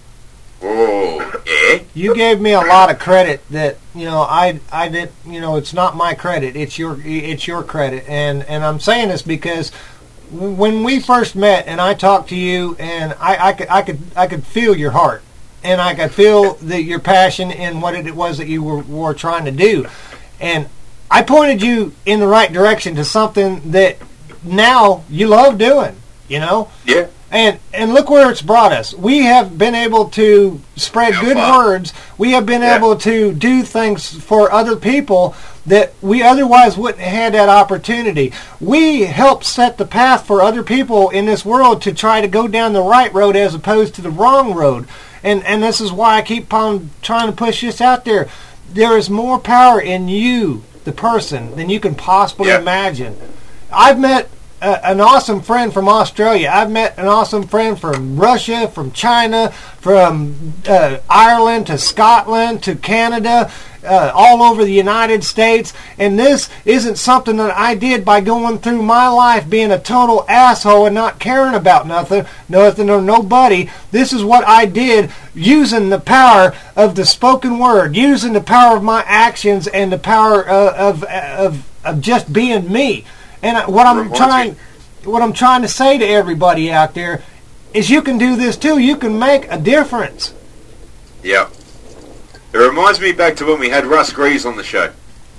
Oh, yeah? You gave me a lot of credit that, you know, I I did, you know, it's not my credit, it's your it's your credit. And, and I'm saying this because when we first met and I talked to you, and I, I, could, I, could, I could feel your heart. And I could feel the, your passion in what it was that you were, were trying to do. And I pointed you in the right direction to something that now you love doing, you know? Yeah. And and look where it's brought us. We have been able to spread Have good fun. words. We have been Yeah. able to do things for other people that we otherwise wouldn't have had that opportunity. We help set the path for other people in this world to try to go down the right road as opposed to the wrong road. And and this is why I keep on trying to push this out there. There is more power in you, the person, than you can possibly Yeah. imagine. I've met uh, an awesome friend from Australia. I've met an awesome friend from Russia, from China, from uh, Ireland to Scotland to Canada, uh, all over the United States. And this isn't something that I did by going through my life being a total asshole and not caring about nothing, nothing or nobody. This is what I did using the power of the spoken word, using the power of my actions and the power uh, of, of of just being me. And I- what I'm Reminds trying, what I'm trying to say to everybody out there is, you can do this too. You can make a difference. Yep. It reminds me back to when we had Russ Greaves on the show.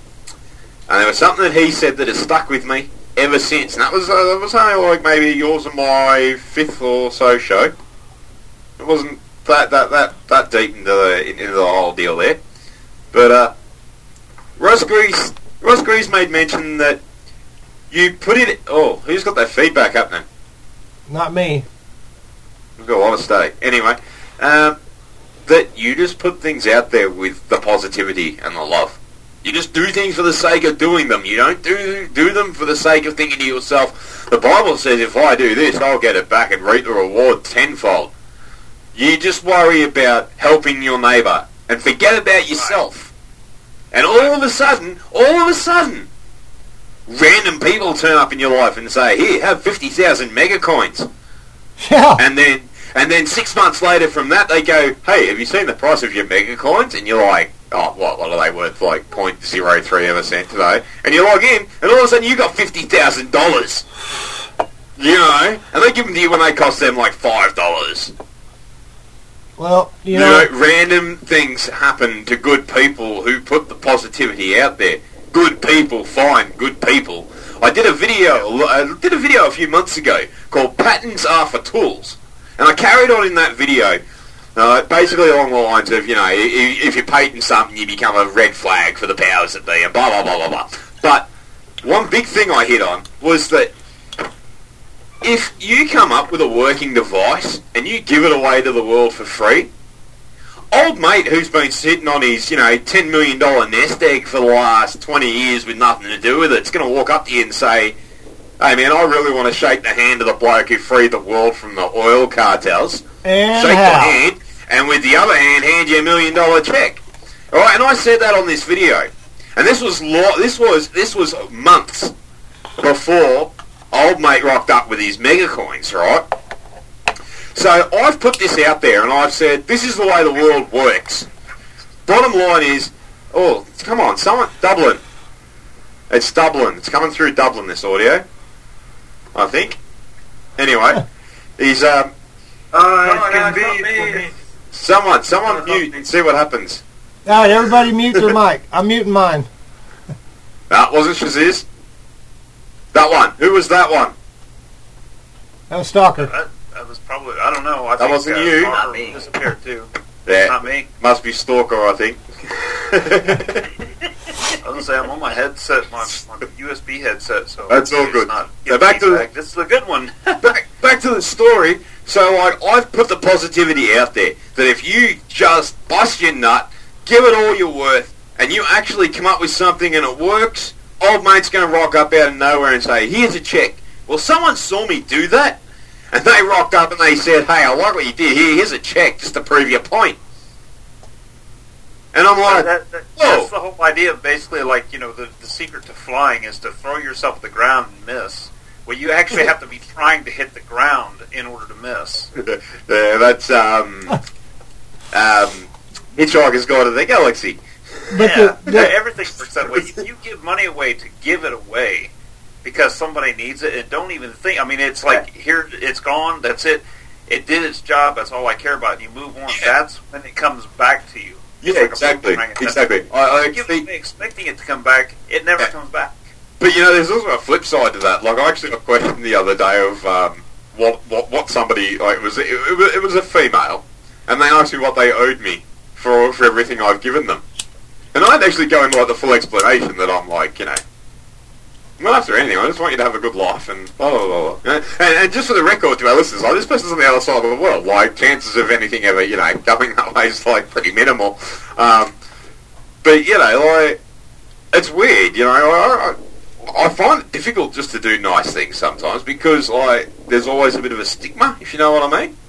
And there was something that he said that has stuck with me ever since. And that was, uh, that was only like maybe yours and my fifth or so show. It wasn't that that, that, that deep into the, into the whole deal there. But uh, Russ Greaves, Russ Greaves made mention that you put it... Oh, who's got that feedback happening? Not me. We've got a lot of stay. Anyway, um, that you just put things out there with the positivity and the love. You just do things for the sake of doing them. You don't do do them for the sake of thinking to yourself, the Bible says if I do this, I'll get it back and reap the reward tenfold. You just worry about helping your neighbour and forget about yourself. And all of a sudden, all of a sudden, random people turn up in your life and say, here, have fifty thousand mega coins. Yeah. And then and then six months later from that, they go, hey, have you seen the price of your mega coins? And you're like, oh, what, what are they worth? Like zero point zero three of a cent today. And you log in, and all of a sudden you got fifty thousand dollars. You know? And they give them to you when they cost them like five dollars. Well, you You know, know, random things happen to good people who put the positivity out there. Good people find good people. I did a video. I did a video a few months ago called "Patterns Are for Tools," and I carried on in that video, uh, basically along the lines of, you know, if, if you patent something, you become a red flag for the powers that be, and blah blah blah blah blah. But one big thing I hit on was that if you come up with a working device and you give it away to the world for free, old mate who's been sitting on his, you know, ten million dollars nest egg for the last twenty years with nothing to do with it, is going to walk up to you and say, hey man, I really want to shake the hand of the bloke who freed the world from the oil cartels. And shake how? the hand, and with the other hand, hand you a million dollar check. Alright, and I said that on this video. And this was lo- this was this was months before old mate rocked up with his mega coins, right? So I've put this out there and I've said, this is the way the world works. Bottom line is, oh, come on, someone, Dublin. It's Dublin. It's coming through Dublin, this audio. I think. Anyway, he's, um... Uh, it can be for me. Someone, someone mute and see what happens. All right, everybody mute their mic. I'm muting mine. That wasn't Shaziz. That one. Who was that one? That was Stalker. That, that was probably, I don't know. I That think, wasn't uh, you. Parker Not me. disappeared too. Yeah. Not me. Must be Stalker, I think. I was going to say, I'm on my headset, my, my U S B headset, so... That's all it's good. not So back to the- feedback. This is a good one. back, back to the story. So like, I've put the positivity out there that if you just bust your nut, give it all you're worth, and you actually come up with something and it works, old mate's going to rock up out of nowhere and say, here's a check. Well, someone saw me do that, and they rocked up and they said, hey, I like what you did. Here, here's a check just to prove your point. And I'm like, that, that, that's the whole idea of basically, like, you know, the, the secret to flying is to throw yourself at the ground and miss. Well, you actually have to be trying to hit the ground in order to miss. yeah, that's, um, um, Hitchhiker's Guide to the Galaxy. But yeah, the, the, everything works that way. If you give money away to give it away because somebody needs it, and don't even think, I mean, it's like, here, it's gone, that's it. It did its job, that's all I care about, and you move on. Yeah. That's when it comes back to you. It's Yeah, like a exactly, boomerang. exactly. I, I You give see- it away expecting it to come back, it never Yeah. comes back. But you know, there's also a flip side to that. Like, I actually got a question the other day of um, what what what somebody like it was it, it was it was a female, and they asked me what they owed me for for everything I've given them, and I'd actually go into like the full explanation that I'm like, you know, I'm not after anything. I just want you to have a good life and blah blah blah. blah. And, and just for the record to our listeners, like, this person's on the other side of the world. Like, chances of anything ever, you know, going that way is like pretty minimal. Um, but you know, like, it's weird. You know, I, I, I find it difficult just to do nice things sometimes because, like, there's always a bit of a stigma, if you know what I mean.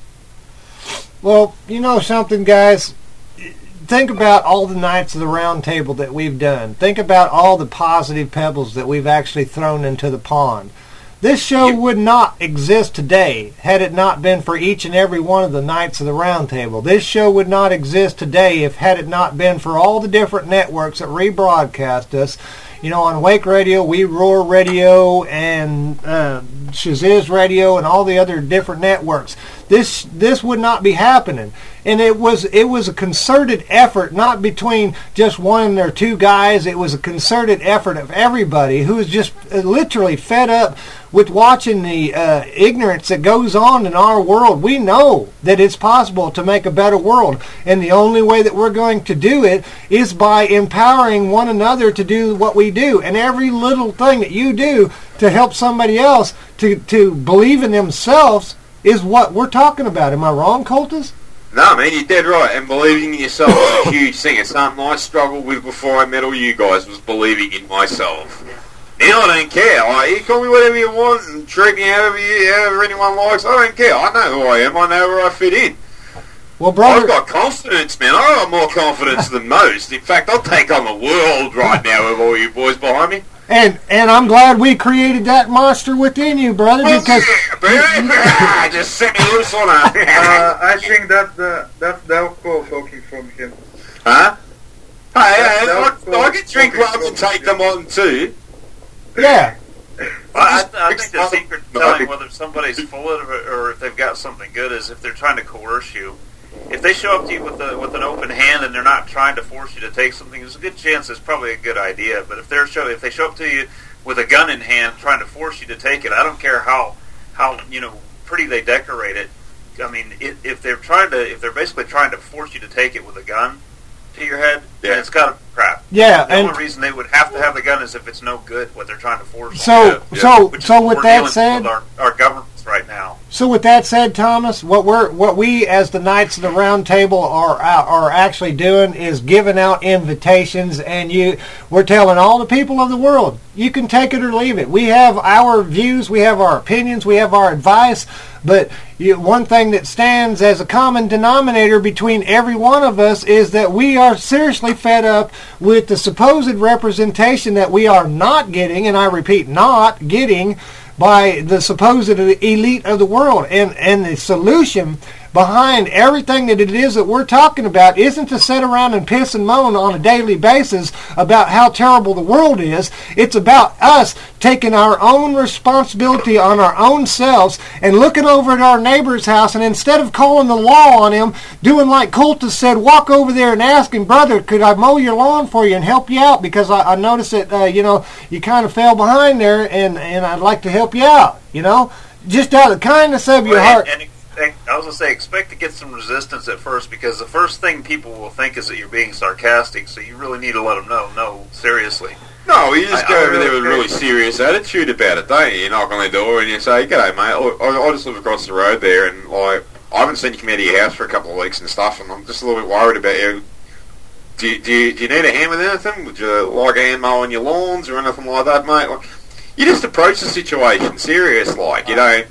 well, you know something, guys? Think about all the Knights of the Round Table that we've done. Think about all the positive pebbles that we've actually thrown into the pond. This show would not exist today had it not been for each and every one of the Knights of the Round Table. This show would not exist today if had it not been for all the different networks that rebroadcast us. You know, on Wake Radio, We Roar Radio, and uh, Shaziz Radio, and all the other different networks. This this would not be happening, and it was it was a concerted effort, not between just one or two guys. It was a concerted effort of everybody who is just uh, literally fed up with watching the uh, ignorance that goes on in our world. We know that it's possible to make a better world, and the only way that we're going to do it is by empowering one another to do what we do. And every little thing that you do to help somebody else to, to believe in themselves is what we're talking about. Am I wrong, Cultus? No, man, you're dead right. And believing in yourself is a huge thing. It's something I struggled with before I met all you guys, was believing in myself. Now I don't care. Like, you call me whatever you want and treat me however, you, however anyone likes. I don't care. I know who I am. I know where I fit in. Well, brother, I've got confidence, man. I've got more confidence than most. In fact, I'll take on the world right now with all you boys behind me. and and I'm glad we created that monster within you, brother, because Yeah, just set me loose on her. Uh, I think that's the that's the alcohol talking from him. Huh? Hey, hey, That's I, I can drink rum and take them on too. yeah. I, I think the secret to telling whether somebody's full of it or if they've got something good is if they're trying to coerce you. if they show up to you with a, with an open hand and they're not trying to force you to take something, there's a good chance it's probably a good idea. But if they're show if they show up to you with a gun in hand trying to force you to take it, I don't care how how you know pretty they decorate it. I mean, it, if they're trying to if they're basically trying to force you to take it with a gun to your head, yeah. then it's got to be crap. Yeah, the and only reason they would have to have the gun is if it's no good what they're trying to force. So, you to, so, which so is what with we're that dealing said, with our, our governments right now. So with that said, Thomas, what we're what we as the Knights of the Round Table are are actually doing is giving out invitations, and you we're telling all the people of the world, you can take it or leave it. We have our views, we have our opinions, we have our advice, but you, one thing that stands as a common denominator between every one of us is that we are seriously fed up with the supposed representation that we are not getting, and I repeat, not getting, by the supposed elite of the world. And and the solution behind everything that it is that we're talking about isn't to sit around and piss and moan on a daily basis about how terrible the world is. It's about us taking our own responsibility on our own selves and looking over at our neighbor's house, and instead of calling the law on him, doing like Cultus said, walk over there and ask him, brother, could I mow your lawn for you and help you out, because I, I noticed that uh, you know you kind of fell behind there, and, and I'd like to help you out, you know, just out of the kindness of your Well, heart. and, and I was going to say, expect to get some resistance at first, because the first thing people will think is that you're being sarcastic, so you really need to let them know, no, seriously. No, you just I, go I over really there with a really serious attitude about it, don't you? You knock on their door and you say, g'day, mate, I, I just live across the road there, and like, I haven't seen you come out of your house for a couple of weeks and stuff, and I'm just a little bit worried about you. Do you, do you, do you need a hand with anything? Would you like a hand mowing your lawns or anything like that, mate? Like, you just approach the situation serious, like, you don't...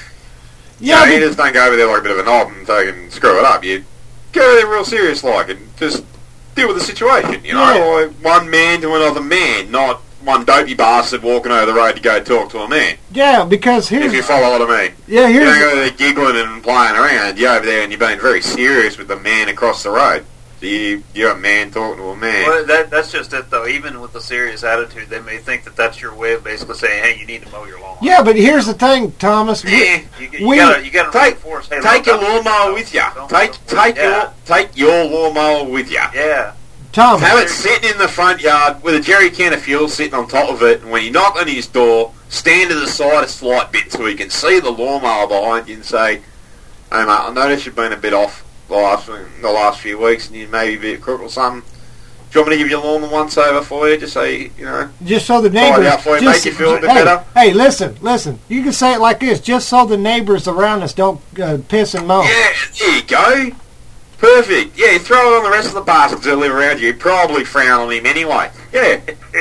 Yeah, you, know, you just don't go over there like a bit of a knob and fucking screw it up. You go over there real serious, like, and just deal with the situation, you know? Yeah. Like one man to another man, not one dopey bastard walking over the road to go talk to a man. Yeah, because here's... If you follow what I mean. Yeah, here's... You don't go there giggling and playing around. You're over there and you're being very serious with the man across the road. So you, you're a man talking to a man. Well, that, that's just it, though. Even with the serious attitude, they may think that that's your way of basically saying, hey, you need to mow your lawn. Yeah, but here's the thing, Thomas. We, Yeah, you, you we, gotta, you gotta take, reinforce, hey, take look, your I'm- lawnmower with you. Don't- Take, don't- take, yeah. your, take your lawnmower with you. Yeah. Tom, Have it sitting in the front yard with a jerry can of fuel sitting on top of it, and when you knock on his door, stand to the side a slight bit so he can see the lawnmower behind you and say, hey mate, I noticed you've been a bit off the last, the last few weeks and you may be a bit crook or something. Do you want me to give your lawn the once over for you, just so you, you know, just so the tidy neighbors... up for you, just- make you feel a bit hey, better? Hey, listen, listen. You can say it like this, just so the neighbors around us don't uh, piss and moan. Yeah, there you go. Perfect. Yeah, you throw it on the rest of the bastards that live around you. You'd probably frown on him anyway. Yeah.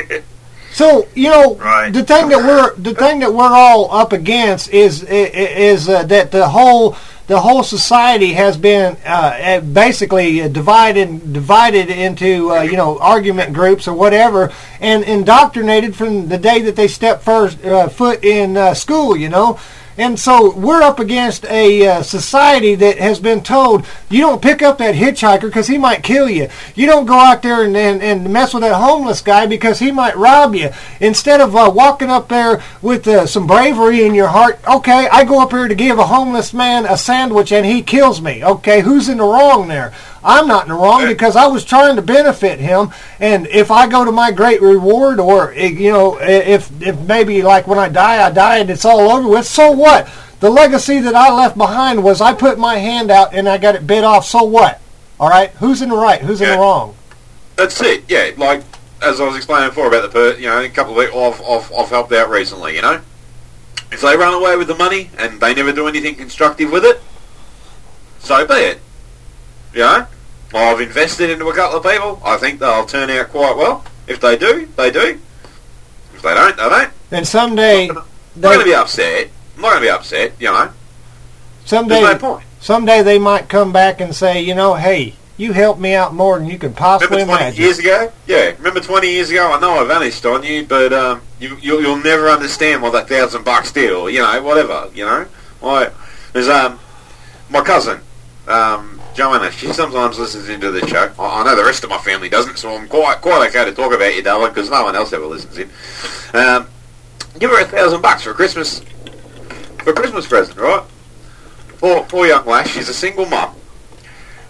So you know, Right. the thing that we're the thing that we're all up against is is uh, that the whole the whole society has been uh, basically divided divided into uh, you know argument groups or whatever, and indoctrinated from the day that they step first uh, foot in uh, school. You know. And so we're up against a uh, society that has been told, you don't pick up that hitchhiker because he might kill you. You don't go out there and, and, and mess with that homeless guy because he might rob you. Instead of uh, walking up there with uh, some bravery in your heart, okay, I go up here to give a homeless man a sandwich and he kills me. Okay, who's in the wrong there? I'm not in the wrong because I was trying to benefit him, and if I go to my great reward, or you know, if if maybe like when I die, I die and it's all over with, so what? The legacy that I left behind was I put my hand out and I got it bit off, so what? All right, who's in the right? Who's in Yeah. the wrong? That's it, yeah. Like, as I was explaining before about the, per, you know, a couple of people I've, I've, I've helped out recently, you know? If they run away with the money and they never do anything constructive with it, so be it. You know? I've invested into a couple of people. I think they'll turn out quite well. If they do, they do. If they don't, they don't. And someday, I'm not going to be upset. I'm not going to be upset, you know? someday, There's no point. someday they might come back and say, you know, hey, you helped me out more than you could possibly Remember twenty imagine. years ago? Yeah, remember twenty years ago? I know I vanished on you, but um, you, you'll, you'll never understand what that thousand bucks did, or, you know, whatever, you know? Like, there's um, my cousin, um, Joanna, she sometimes listens into the show. I, I know the rest of my family doesn't, so I'm quite quite okay to talk about you, darling, because no one else ever listens in. Um, give her a thousand bucks for Christmas, for a Christmas present, right? Poor, poor young lass, she's a single mum.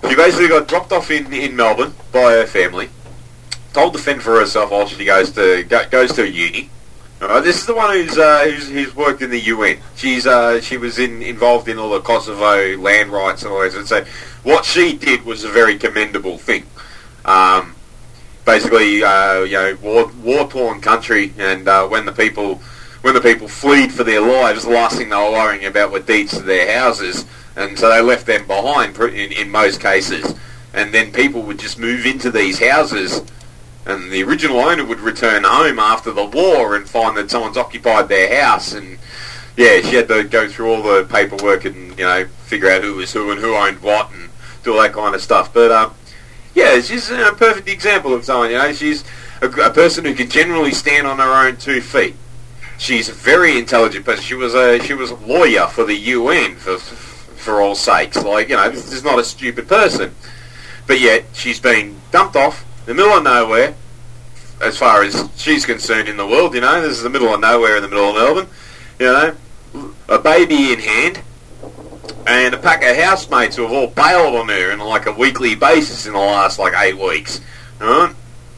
She basically got dropped off in, in Melbourne by her family, told to fend for herself while she goes to go, goes to uni. Uh, this is the one who's, uh, who's who's worked in the U N. She's uh, she was in, involved in all the Kosovo land rights and all that. And so what she did was a very commendable thing. Um, basically, uh, you know, war war torn country, and uh, when the people when the people fled for their lives, the last thing they were worrying about were deeds to their houses, and so they left them behind in, in most cases. And then people would just move into these houses. And the original owner would return home after the war and find that someone's occupied their house, and yeah, she had to go through all the paperwork and, you know, figure out who was who and who owned what and do all that kind of stuff. But um, yeah, she's a perfect example of someone. You know, she's a, a person who can generally stand on her own two feet. She's a very intelligent person. She was a she was a lawyer for the U N for for all sakes. Like, you know, this is not a stupid person, but yet she's been dumped off the middle of nowhere, as far as she's concerned in the world. You know, this is the middle of nowhere in the middle of Melbourne. You know, a baby in hand, and a pack of housemates who have all bailed on her on like a weekly basis in the last like eight weeks. Right?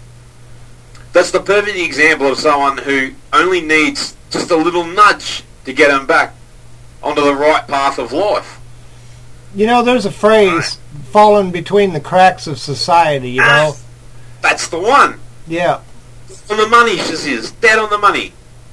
That's the perfect example of someone who only needs just a little nudge to get them back onto the right path of life. You know, there's a phrase, falling between the cracks of society, you know. That's the one. Yeah. On the money, she says. Dead on the money.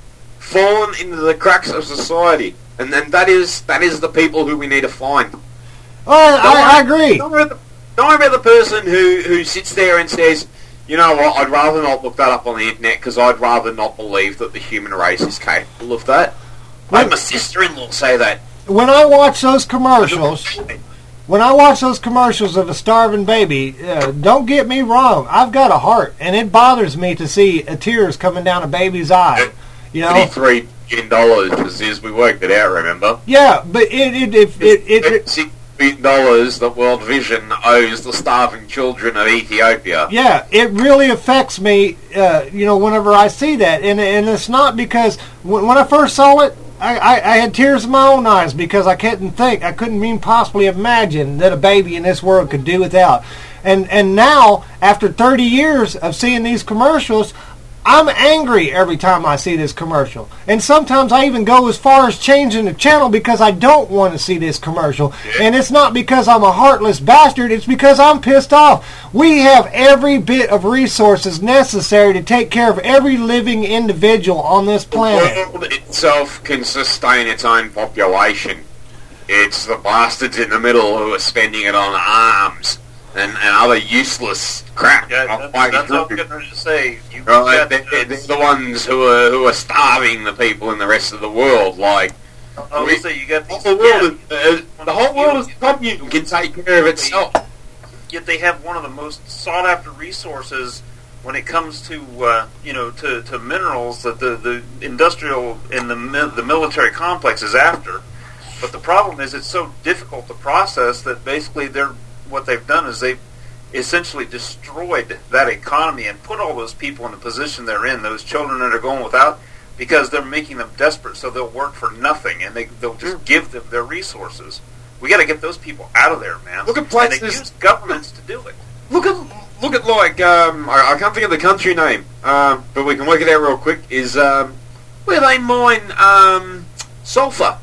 Fallen into the cracks of society. And then that is that is the people who we need to find. Oh, I, I agree. Don't worry, about the, don't worry about the person who, who sits there and says, you know what, I'd rather not look that up on the internet because I'd rather not believe that the human race is capable of that. I had my sister-in-law say that. When I watch those commercials... When I watch those commercials of a starving baby, uh, don't get me wrong, I've got a heart, and it bothers me to see uh, tears coming down a baby's eye. You know, eighty-three billion dollars is we worked it out. Remember? Yeah, but it it it it, it, it six billion dollars that World Vision owes the starving children of Ethiopia. Yeah, it really affects me. Uh, you know, whenever I see that, and and it's not because when, when I first saw it. I, I, I had tears in my own eyes because I couldn't think, I couldn't even possibly imagine that a baby in this world could do without. And and now, after thirty years of seeing these commercials, I'm angry every time I see this commercial. And sometimes I even go as far as changing the channel because I don't want to see this commercial. And it's not because I'm a heartless bastard, it's because I'm pissed off. We have every bit of resources necessary to take care of every living individual on this planet. The world itself can sustain its own population. It's the bastards in the middle who are spending it on arms and, and other useless crap. Yeah, that's, that's what I'm getting ready to say. You right, they're, they're, they're the ones who are who are starving the people in the rest of the world. Like, I will say you got the whole world. Is, uh, the whole world is communism can take care of itself. Yet they have one of the most sought after resources when it comes to uh, you know to, to minerals that the, the industrial and the the military complex is after. But the problem is it's so difficult to process that basically they're what they've done is they've essentially destroyed that economy and put all those people in the position they're in, those children that are going without, because they're making them desperate, so they'll work for nothing, and they, they'll just mm. give them their resources. We got to get those people out of there, man. Look at places. And they use governments to do it. Look at look at like um, I, I can't think of the country name, um, but we can work it out real quick. Is um, where they mine um, sulfur,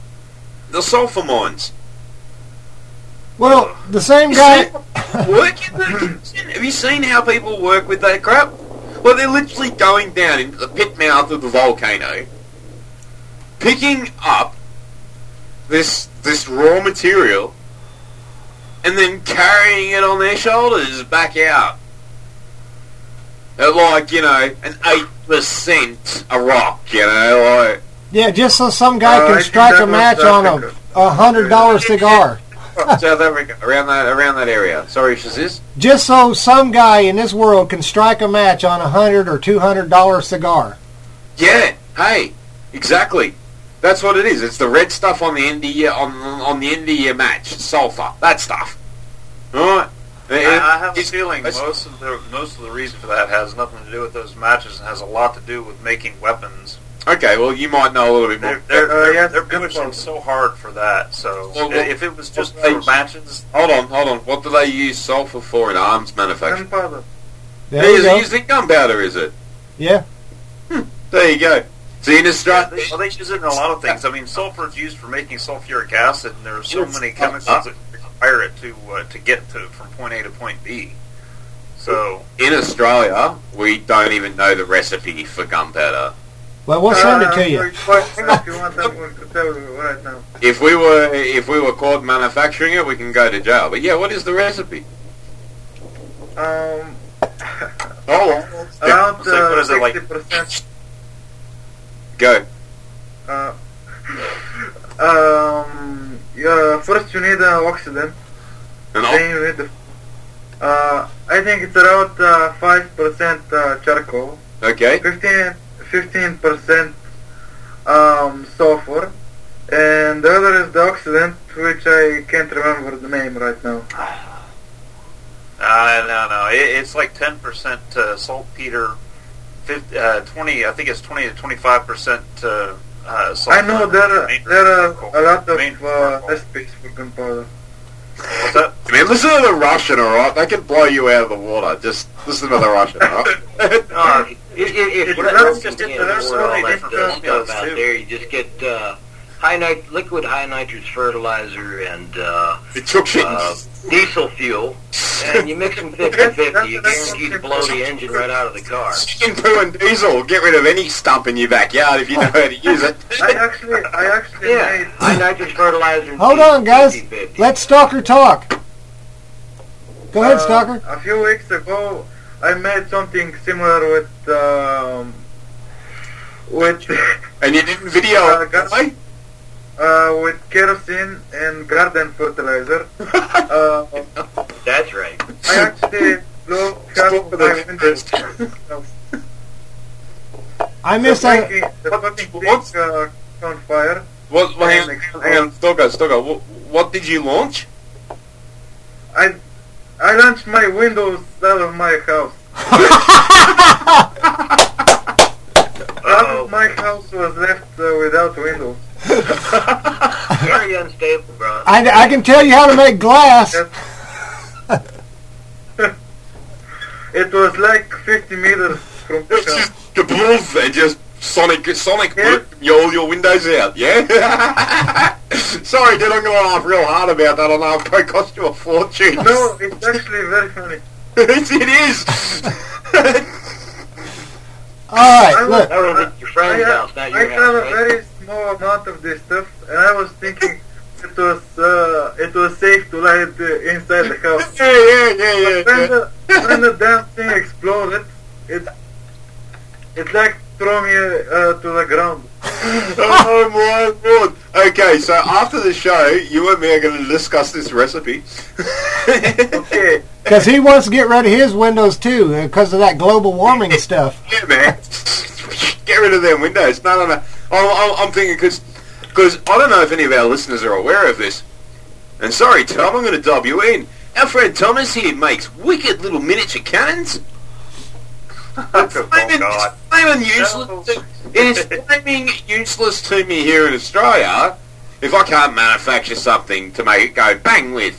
the sulfur mines. Well, the same guy... work in the, have you seen how people work with that crap? Well, they're literally going down into the pit mouth of the volcano, picking up this this raw material, and then carrying it on their shoulders back out. At like, you know, an eight percent a rock, you know, like... Yeah, just so some guy uh, can strike a match on a, a hundred dollar cigar. South Africa, around that around that area. Sorry, Shazis. Just so some guy in this world can strike a match on a hundred or two hundred dollar cigar. Yeah. Hey. Exactly. That's what it is. It's the red stuff on the end of your on on the end of your match. Sulfur. That stuff. All right. I, I have a feeling most of the most of the reason for that has nothing to do with those matches and has a lot to do with making weapons. Okay, well, you might know a little bit more. They're, they're, Uh, yes, they're pushing so hard for that. So Well, well, if it was just well, for matches, Hold on, hold on. What do they use sulfur for in arms manufacturing? Gunpowder. There Is you it go. used in gunpowder, is it? Yeah. There you go. See, in yeah, Australia... they, well, they use it in a lot of things. I mean, sulfur is used for making sulfuric acid, and there are so It's- many chemicals that require it to uh, to get to from point A to point B. So In Australia, we don't even know the recipe for gunpowder. Well, we'll send it to Uh, you. If you want, I'm going to tell you right now. If we were if we were caught manufacturing it, we can go to jail. But yeah, what is the recipe? Um, Oh, around It's like, what uh, is it, like- sixty percent. go. Uh, um, yeah, first you need an oxidant. An Then you need the. Uh, I think it's around uh, five percent uh, charcoal. Okay. fifteen percent um, sulfur, and the other is the oxidant, which I can't remember the name right now. Uh, no, no, it, it's like ten percent uh, saltpeter, fifty, uh, twenty. I think it's twenty to twenty-five percent uh, uh, sulfur. I know there are, Main there are charcoal. a lot of Main uh, charcoal. recipes for gunpowder. What's that? I mean, listen to the Russian, alright? They can blow you out of the water. Just listen to the Russian, alright? Uh, if, if, if Well, you're that's just- looking there's at so all many that different uh, stuff formulas, out too. there, you just get uh, high nit- liquid high nitrous fertilizer and uh, It took shit. uh, diesel fuel, and you mix them fifty-fifty. You guarantee to blow the engine right out of the car. Chicken poo and diesel. Get rid of any stump in your backyard if you know how to use it. I actually, I actually Yeah, made. high nitrous fertilizer. And Hold diesel on, guys. fifty-fifty. Let Stalker talk. Go ahead, uh, Stalker. A few weeks ago, I made something similar with um, with And you didn't video Uh, it, got- right? uh, with kerosene and garden fertilizer. uh, That's right. I actually blew half of my windows. I The missed that. fucking, the fucking What's- thing uh, on fire. What, well, hang on, hang on, Stalker, Stalker. What, what did you launch? I I launched my windows out of my house. Half of my house was left uh, without windows. Very unstable, bro. I, I can tell you how to make glass. It was like fifty meters from the It's house. just kaboom, and just sonic, sonic Yeah. boot your, all your windows out, yeah? Sorry, dude, I'm going to laugh real hard about that. I know it probably cost you a fortune. No, it's actually very funny. it, it is. All right, I was, look. That was at your friend's I, house, not I your have house, a right? very small amount of this stuff, and I was thinking it was uh, it was safe to light uh, inside the house. yeah, yeah, yeah, yeah. But when, yeah. the, when the damn thing exploded, it it like threw me uh, to the ground. Oh my lord. Okay, so after the show, you and me are going to discuss this recipe. Okay. Because he wants to get rid of his windows too, because of that global warming stuff. Yeah, man. Get rid of them windows. No, no, no. I'm, I'm, I'm thinking because because I don't know if any of our listeners are aware of this. And sorry, Tom, I'm going to dub you in. Our friend Thomas here makes wicked little miniature cannons. It's flaming, God. it's flaming useless. To, it is flaming useless to me here in Australia if I can't manufacture something to make it go bang with.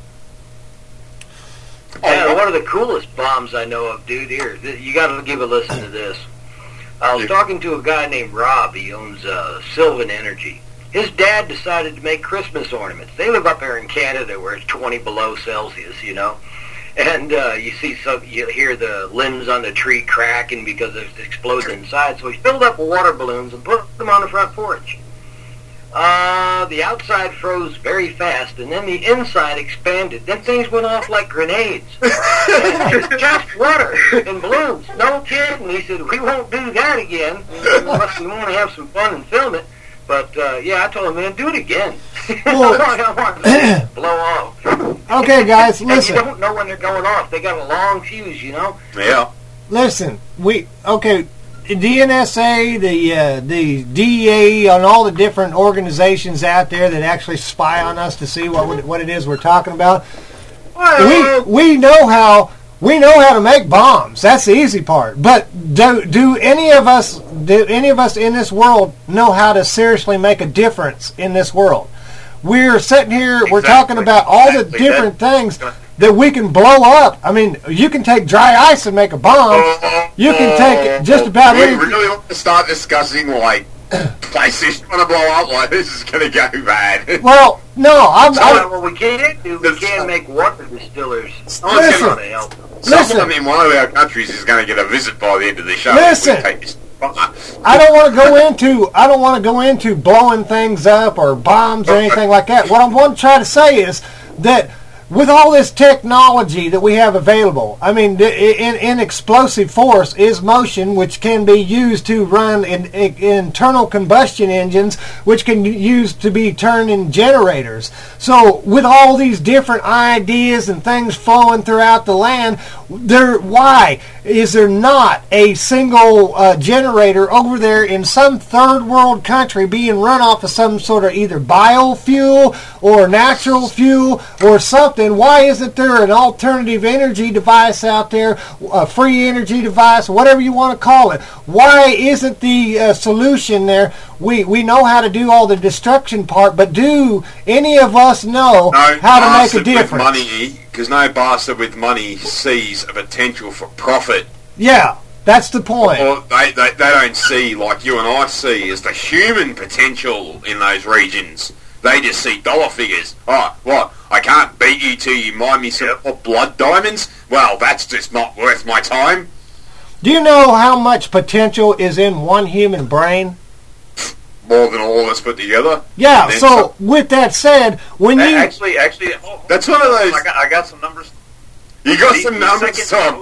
Yeah, one of the coolest bombs I know of, dude. Here, th- you got to give a listen to this. I was talking to a guy named Rob. He owns uh, Sylvan Energy. His dad decided to make Christmas ornaments. They live up there in Canada where it's twenty below Celsius, you know. And uh, you see, some, you hear the limbs on the tree cracking because it explodes inside. So he filled up with water balloons and put them on the front porch. Uh, the outside froze very fast, and then the inside expanded. Then things went off like grenades. And just water and balloons. No kidding. He said, we won't do that again unless we want to have some fun and film it. But, uh, yeah, I told him, man, do it again. Well, I want to blow off. Okay, guys, And you listen. don't know when they're going off. They got a long fuse, you know? Yeah. Listen, we okay. D N S A, the uh, the D E A, on all the different organizations out there that actually spy on us to see what we- what it is we're talking about. We we know how We know how to make bombs. That's the easy part. But do do any of us do any of us in this world know how to seriously make a difference in this world? We're sitting here, exactly. we're talking about all exactly. the different that, things that we can blow up. I mean, you can take dry ice and make a bomb. You can take just about we anything. We really want to start discussing, like, places you want to blow up, like, this is going to go bad. Well, no, I'm... So, I'm what we can't do, we can't make water distillers. Listen, gonna help. Someone in one of our countries is going to get a visit by the end of the show. Listen. I don't want to go into I don't want to go into blowing things up or bombs or anything like that. What I want to try to say is that with all this technology that we have available, I mean, in, in explosive force is motion, which can be used to run in, in internal combustion engines, which can be used to be turned in generators. So with all these different ideas and things flowing throughout the land, there why is there not a single uh, generator over there in some third world country being run off of some sort of either biofuel or natural fuel or something? Why isn't there an alternative energy device out there, a free energy device, whatever you want to call it? Why isn't the uh, solution there? We we know how to do all the destruction part, but do any of us know no how to make a difference? With money, because no bastard with money sees a potential for profit. Yeah, that's the point. Or they, they, they don't see, like you and I see, is the human potential in those regions. They just see dollar figures. Oh, what? I can't beat you till you mine me some yep. blood diamonds? Well, that's just not worth my time. Do you know how much potential is in one human brain? More than all of us put together. Yeah, so some. With that said, when you... Actually, actually... Oh, that's one of those... I got, I got some numbers. You got the, some the numbers, Tom.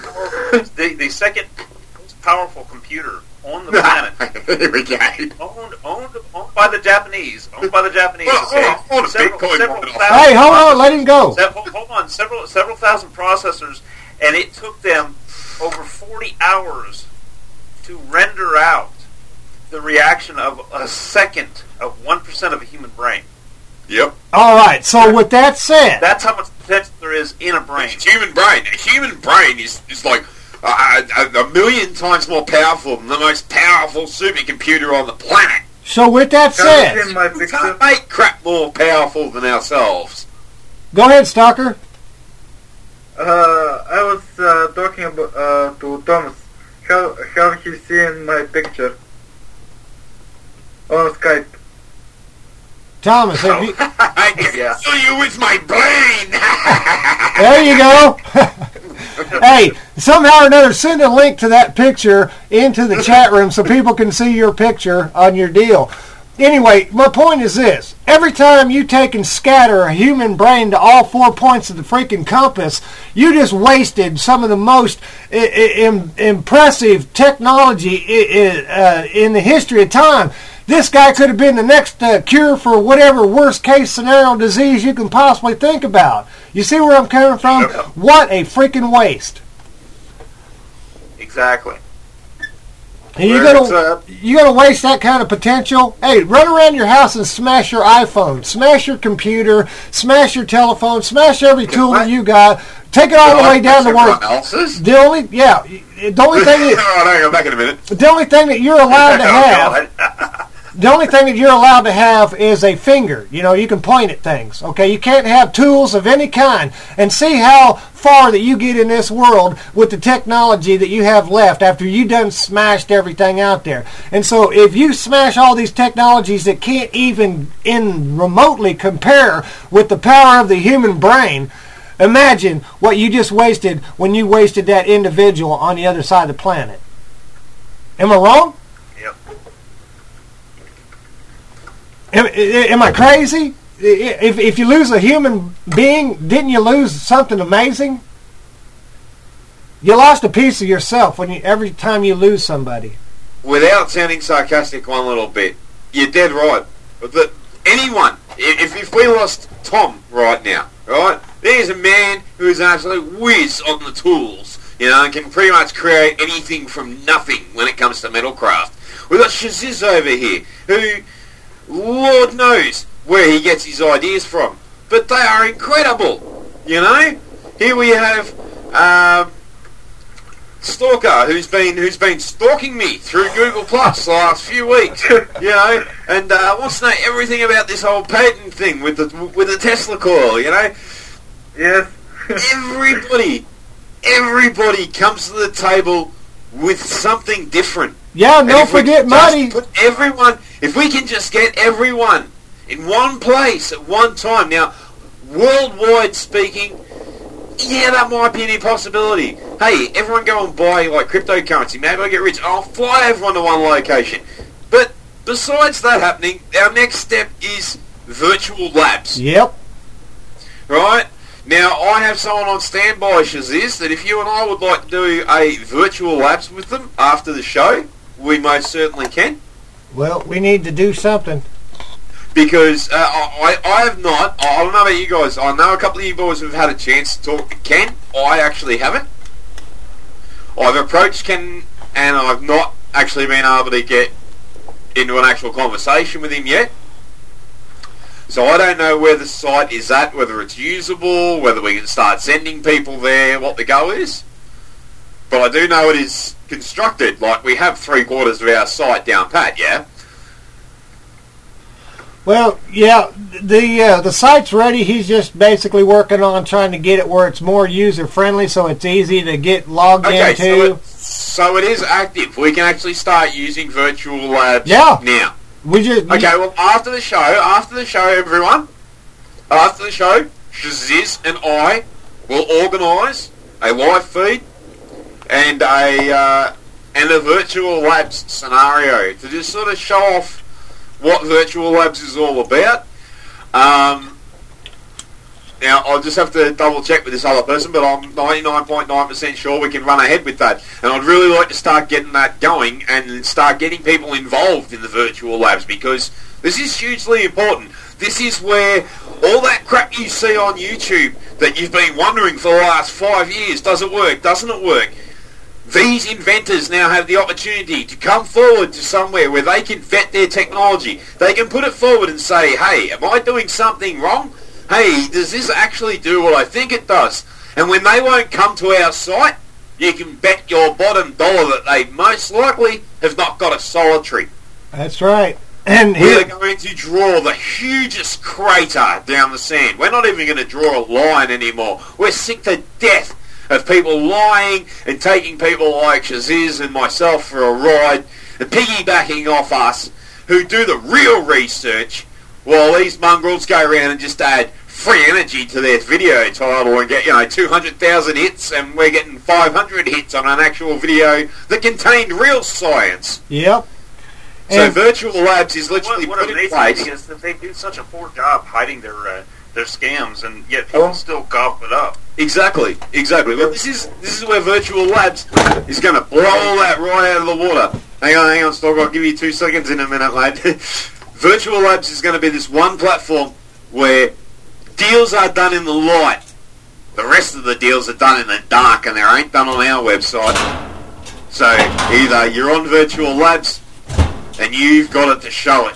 the, the second most powerful computer on the planet. There we go. Owned, owned, owned by the Japanese. Owned by the Japanese. Well, okay. hold on, several, Bitcoin several hey, hold on, let him go. Several, hold on, several several thousand processors, and it took them over forty hours to render out the reaction of a second of one percent of a human brain. Yep. All right. So with that said, that's how much potential there is in a brain. It's a human brain. A human brain is is like uh, a, a million times more powerful than the most powerful supercomputer on the planet. So with that said, we can't make crap more powerful than ourselves. Go ahead, Stalker. Uh, I was uh, talking about uh, to Thomas. Have have he seen my picture on Skype? Thomas, have you... I can yeah. kill you with my brain! There you go! Hey, somehow or another, send a link to that picture into the chat room so people can see your picture on your deal. Anyway, my point is this. Every time you take and scatter a human brain to all four points of the freaking compass, you just wasted some of the most I- I- impressive technology I- uh, in the history of time. This guy could have been the next uh, cure for whatever worst-case scenario disease you can possibly think about. You see where I'm coming from? Yep. What a freaking waste. Exactly. You gonna you gonna waste that kind of potential? Hey, run around your house and smash your iPhone, smash your computer, smash your telephone, smash every tool that you got. Take it all the way down to work. The only yeah, the only thing that oh, no, back in a minute. The only thing that you're allowed to have. The only thing that you're allowed to have is a finger. You know, you can point at things. Okay, you can't have tools of any kind. And see how far that you get in this world with the technology that you have left after you done smashed everything out there. And so if you smash all these technologies that can't even in remotely compare with the power of the human brain, imagine what you just wasted when you wasted that individual on the other side of the planet. Am I wrong? Yep. Am, am I crazy? If if you lose a human being, didn't you lose something amazing? You lost a piece of yourself when you every time you lose somebody. Without sounding sarcastic one little bit, you're dead right. But the, anyone, if if we lost Tom right now, right? There's a man who is an absolute whiz on the tools, you know, and can pretty much create anything from nothing when it comes to metalcraft. We've got Shaziz over here, who, Lord knows where he gets his ideas from, but they are incredible, you know? Here we have Um, Stalker, who's been who's been stalking me through Google Plus the last few weeks, you know, and uh, wants to know everything about this whole patent thing with the with the Tesla coil, you know. Yes. everybody, everybody comes to the table with something different. Yeah, And don't if we forget can Muddy. just Put everyone, if we can just get everyone in one place at one time. Now, worldwide speaking, yeah, that might be an impossibility. Hey, everyone go and buy like cryptocurrency. Maybe I get rich. I'll fly everyone to one location. But besides that happening, our next step is virtual labs. Yep. Right? Now, I have someone on standby, Shaziz, that if you and I would like to do a virtual labs with them after the show, we most certainly can. Well, we need to do something. Because uh, I, I have not, I don't know about you guys, I know a couple of you boys have had a chance to talk to Ken. I actually haven't. I've approached Ken and I've not actually been able to get into an actual conversation with him yet. So I don't know where the site is at, whether it's usable, whether we can start sending people there, what the go is. But I do know it is constructed, like we have three quarters of our site down pat, yeah? Well, yeah, the uh, the site's ready. He's just basically working on trying to get it where it's more user-friendly so it's easy to get logged Okay, into. so it, so it is active. We can actually start using virtual labs Yeah. now. We just Okay, well, after the show, after the show, everyone, after the show, Shaziz and I will organise a live feed and a uh, and a virtual labs scenario to just sort of show off what virtual labs is all about. Um, now, I'll just have to double check with this other person, but I'm ninety-nine point nine percent sure we can run ahead with that. And I'd really like to start getting that going and start getting people involved in the virtual labs, because this is hugely important. This is where all that crap you see on YouTube that you've been wondering for the last five years, does it work, doesn't it work? These inventors now have the opportunity to come forward to somewhere where they can vet their technology. They can put it forward and say, hey, am I doing something wrong? Hey, does this actually do what I think it does? And when they won't come to our site, you can bet your bottom dollar that they most likely have not got a solitary. That's right. And we here, are going to draw the hugest crater down the sand. We're not even going to draw a line anymore. We're sick to death of people lying and taking people like Shaziz and myself for a ride and piggybacking off us, who do the real research, while these mongrels go around and just add free energy to their video title and get, you know, two hundred thousand hits, and we're getting five hundred hits on an actual video that contained real science. Yep. So And- virtual labs is literally What, what put in amazes place. me is that they do such a poor job hiding their uh, their scams, and yet people still gobble it up. Exactly, exactly. Well, this is this is where virtual labs is going to blow all that right out of the water. Hang on, hang on, Stock. I'll give you two seconds in a minute, mate. Virtual labs is going to be this one platform where deals are done in the light. The rest of the deals are done in the dark, and they ain't done on our website. So either you're on virtual labs and you've got it to show it,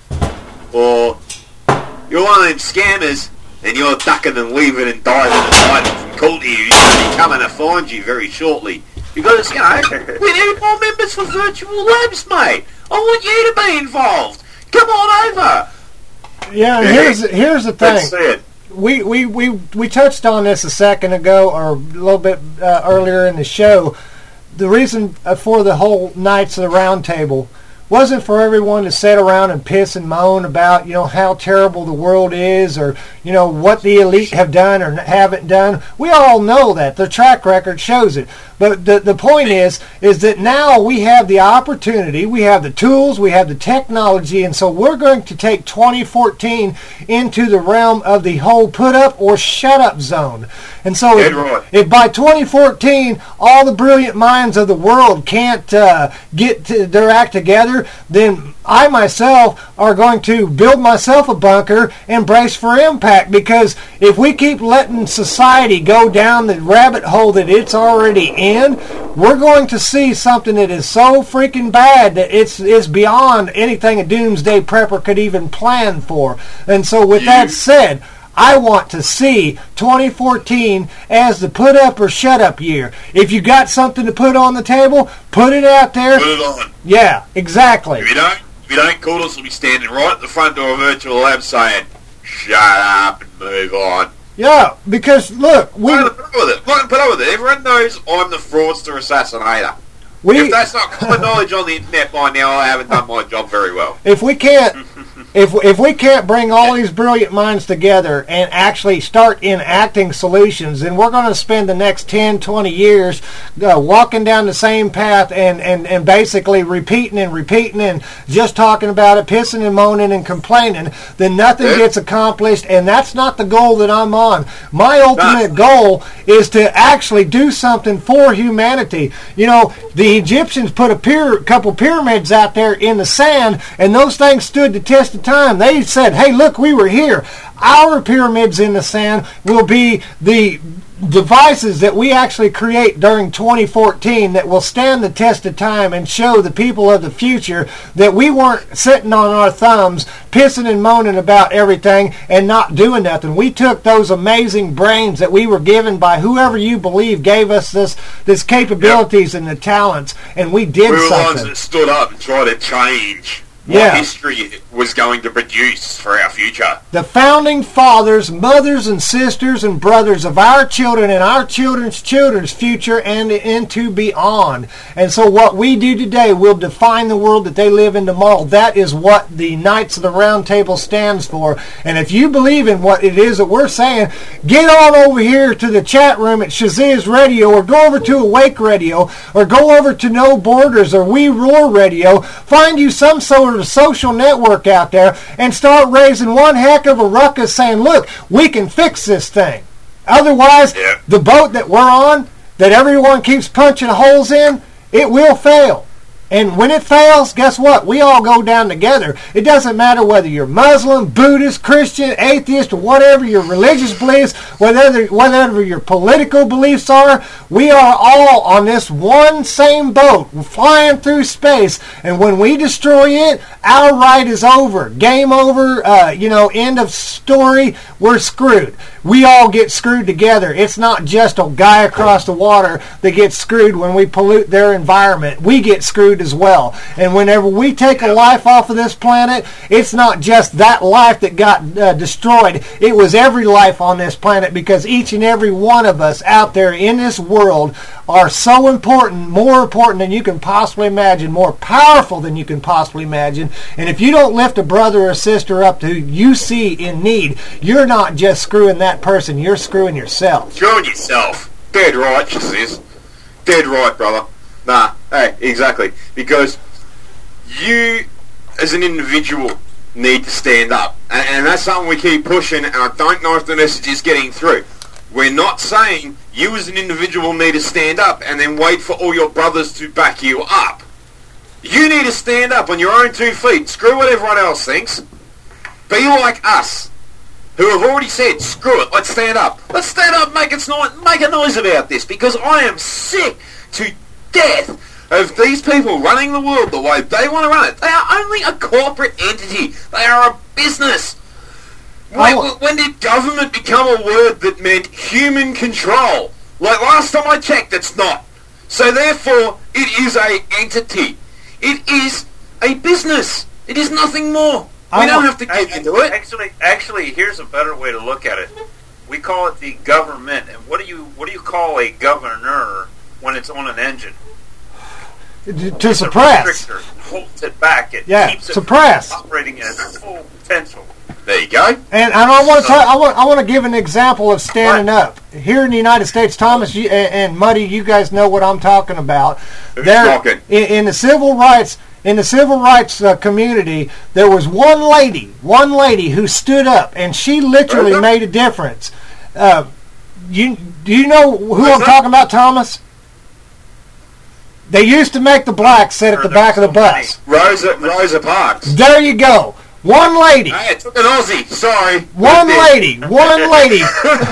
or you're one of them scammers and you're ducking and weaving and diving and hiding from call to you. You'll be coming to find you very shortly. Because, you know, we need more members for virtual labs, mate. I want you to be involved. Come on over. yeah, and here's here's the That's thing. it. We, we, we, we touched on this a second ago, or a little bit uh, earlier in the show. The reason uh, for the whole Knights of the Round Table wasn't for everyone to sit around and piss and moan about, you know, how terrible the world is, or, you know, what the elite have done or haven't done. We all know that. The track record shows it. But the, the point is, is that now we have the opportunity, we have the tools, we have the technology, and so we're going to take twenty fourteen into the realm of the whole put up or shut up zone. And so Dead if, right. if by twenty fourteen all the brilliant minds of the world can't uh, get to their act together, then I myself are going to build myself a bunker and brace for impact, because if we keep letting society go down the rabbit hole that it's already in, we're going to see something that is so freaking bad that it's it's beyond anything a doomsday prepper could even plan for. And so with that said, I want to see twenty fourteen as the put up or shut up year. If you got something to put on the table, put it out there. Put it on. Yeah, exactly. If you don't, if you don't call us, we'll be standing right at the front door of Virtual Lab saying, "Shut up and move on." Yeah, because look, we put up with it. Put up with it. Everyone knows I'm the fraudster assassinator. We, if that's not common knowledge on the internet by now, I haven't done my job very well. If we can't, if if we can't bring all these brilliant minds together and actually start enacting solutions, then we're going to spend the next ten, twenty years uh, walking down the same path and, and, and basically repeating and repeating and just talking about it, pissing and moaning and complaining. Then nothing yeah. gets accomplished, and that's not the goal that I'm on. My ultimate goal is to actually do something for humanity. You know, the Egyptians put a pyra- couple pyramids out there in the sand, and those things stood the test of time. They said, hey, look, we were here. Our pyramids in the sand will be the devices that we actually create during twenty fourteen that will stand the test of time and show the people of the future that we weren't sitting on our thumbs pissing and moaning about everything and not doing nothing. We took those amazing brains that we were given by whoever you believe gave us this this capabilities yep. and the talents, and we did we were something. We were the ones that stood up and tried to change what yeah. history was going to produce for our future. The founding fathers, mothers and sisters and brothers of our children and our children's children's future and into beyond. And so what we do today will define the world that they live in tomorrow. That is what the Knights of the Round Table stands for. And if you believe in what it is that we're saying, get on over here to the chat room at Shaziz Radio, or go over to Awake Radio, or go over to No Borders or We Roar Radio. Find you some sort of a social network out there and start raising one heck of a ruckus saying, look, we can fix this thing. Otherwise, yeah. the boat that we're on, that everyone keeps punching holes in, it will fail. And when it fails, guess what? We all go down together. It doesn't matter whether you're Muslim, Buddhist, Christian, atheist, or whatever your religious beliefs, whatever, whatever your political beliefs are. We are all on this one same boat, flying through space. And when we destroy it, our ride is over. Game over, uh, you know, end of story. We're screwed. We all get screwed together. It's not just a guy across the water that gets screwed when we pollute their environment. We get screwed as well. And whenever we take a life off of this planet, it's not just that life that got uh, destroyed. It was every life on this planet, because each and every one of us out there in this world are so important, more important than you can possibly imagine, more powerful than you can possibly imagine. And if you don't lift a brother or sister up who you see in need, you're not just screwing that person, you're screwing yourself. Screwing yourself. Dead right, she says. Dead right, brother. Nah, hey, exactly. Because you, as an individual, need to stand up. And, and that's something we keep pushing, and I don't know if the message is getting through. We're not saying you as an individual need to stand up and then wait for all your brothers to back you up. You need to stand up on your own two feet. Screw what everyone else thinks. Be like us, who have already said, screw it, let's stand up. Let's stand up and make, it no- make a noise about this, because I am sick to death of these people running the world the way they want to run it. They are only a corporate entity. They are a business. When, when did government become a word that meant human control? Like last time I checked, it's not. So therefore, it is a entity. It is a business. It is nothing more. We don't have to get into it. Actually, actually, here's a better way to look at it. We call it the government. And what do you what do you call a governor when it's on an engine? To, to suppress. A restrictor. It holds it back. It yeah, keeps it suppress. from operating at its full potential. There you go. And I want to talk, I want I want to give an example of standing what? up here in the United States. Thomas you, and Muddy, you guys know what I'm talking about. Who's there, talking? In, in the civil rights in the civil rights uh, community, there was one lady, one lady who stood up, and she literally uh-huh. made a difference. Uh, you do you know who What's I'm that? talking about, Thomas? They used to make the blacks sit at the back of the bus. Rosa Rosa Parks. There you go. One lady. Hey, it took an Aussie. Sorry. One lady. One lady.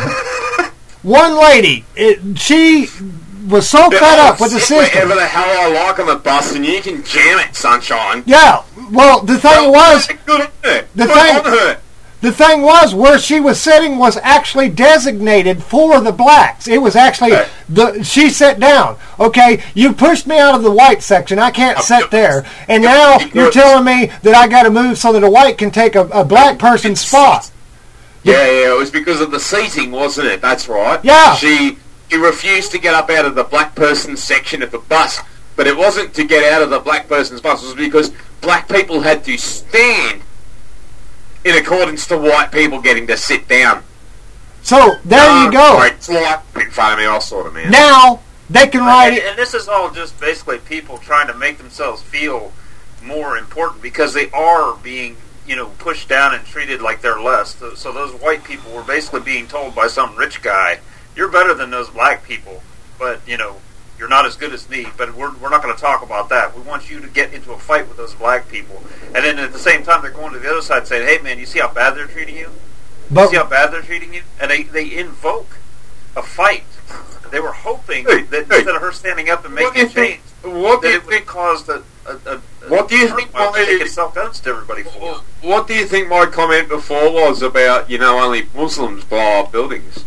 One lady. It, she was so but fed I'll up with the sit system. Whatever the hell I like on the bus, and you can jam it, sunshine. Yeah. Well, the thing well, was, good on her. the good thing, on her. The thing was, where she was sitting was actually designated for the blacks. It was actually Right. the she sat down. Okay, you pushed me out of the white section. I can't sit there, and now you're telling me that I got to move so that a white can take a, a black person's spot. Yeah, yeah, it was because of the seating, wasn't it? That's right. Yeah. She she refused to get up out of the black person's section of the bus, but it wasn't to get out of the black person's bus. It was because black people had to stand in accordance to white people getting to sit down. So there Um, you go. Right, it's like in front of me, all sort of man. Now they can write and, it. and this is all just basically people trying to make themselves feel more important because they are being, you know, pushed down and treated like they're less. So, so those white people were basically being told by some rich guy, "You're better than those black people, but you know, you're not as good as me." But we're we're not going to talk about that. We want you to get into a fight with those black people. And then at the same time, they're going to the other side saying, "Hey, man, you see how bad they're treating you? But- you see how bad they're treating you?" And they they invoke a fight. They were hoping Hey, that hey. instead of her standing up and What making do you a change, think- what do that you it would think- cause the a, a, a What do you think turmoil my- taking self-defense to everybody for? What do you think my comment before was about, you know, only Muslims blow up buildings?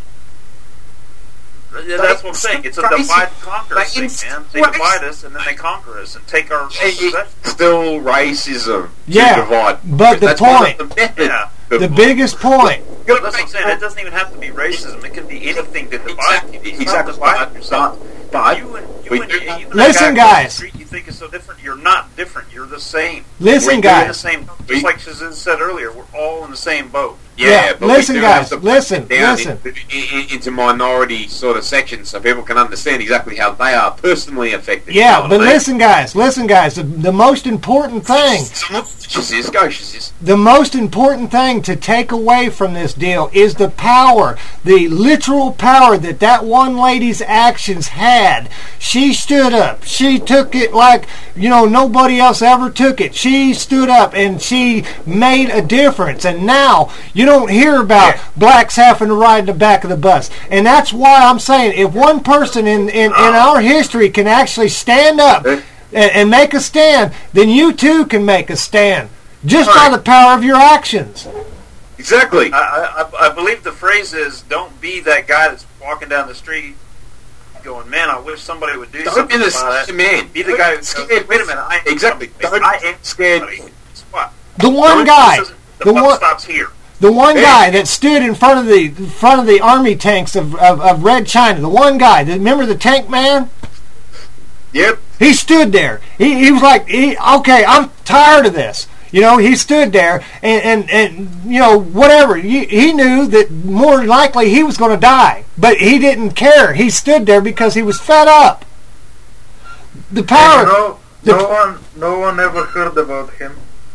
Yeah, that's what I'm saying. It's a Crazy. divide and conquer Like, thing, it's man. They crazy. divide us and then they conquer us and take our possessions. Still racism Yeah, to divide. but the That's one point- of the methods. Yeah. The biggest point. That's what I'm saying. It doesn't even have to be racism. It can be anything that divides people. It's not Exactly. dividing yourself. But You and you we and, do you and Listen, that guy across guys. the street you think is so different. You're not different. You're the same. Listen, we're guys. in the same. Just like Shazin said earlier, we're all in the same boat. Yeah, Yeah, but listen, we do guys, have to listen, break it down listen. in- in- into minority sort of sections so people can understand exactly how they are personally affected. Yeah, You know what but I mean? listen, guys, listen, guys. The, the most important thing, Shazis, go Shazis. the most important thing to take away from this deal is the power, the literal power that that one lady's actions had. She stood up. She took it like, you know, nobody else ever took it. She stood up and she made a difference. And now you don't hear about blacks having to ride in the back of the bus. And that's why I'm saying if one person in, in, in our history can actually stand up and, and make a stand, then you too can make a stand. Just by the power of your actions. Exactly. I, I, I believe the phrase is, "Don't be that guy that's walking down the street going, man, I wish somebody would do Don't something be the about that." scared man. Be the guy who goes, "Wait a minute, I am Exactly. somebody. Don't I am scared. somebody." What? The one Don't- guy, this isn't- the the buck one, stops here. the one Hey. guy that stood in front of the in front of the army tanks of, of, of Red China. The one guy. Remember the tank man? Yep. He stood there. He, he was like, he, okay, I'm tired of this. You know, he stood there and, and, and you know, whatever. He, he knew that more than likely he was going to die. But he didn't care. He stood there because he was fed up. The power... No, the- no one, no one ever heard about him.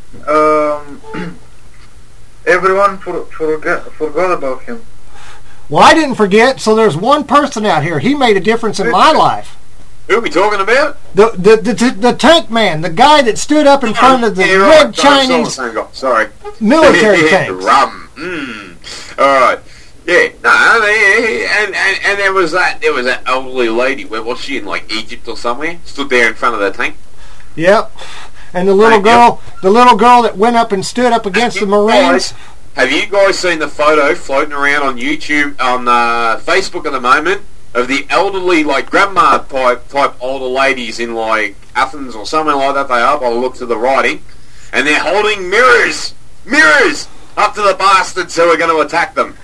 Um, everyone for, forget, forgot about him. Well, I didn't forget, so there's one person out here. He made a difference in my life. Who are we talking about? The the the, the, the tank man, the guy that stood up in front of the Yeah, right. red Sorry, Chinese sorry, sorry, Sorry. military tanks. Rum. Mm. All right. Yeah. No. They, and, and and there was that. There was that elderly lady. Where was she in? Like Egypt or somewhere? Stood there in front of the tank. Yep. And the little Thank girl, the little girl that went up and stood up against the Marines. Have you guys seen the photo floating around on YouTube, on uh, Facebook at the moment, of the elderly, like grandma type type older ladies in like Athens or somewhere like that? They are by the looks of the writing, and they're holding mirrors, mirrors up to the bastards who are going to attack them.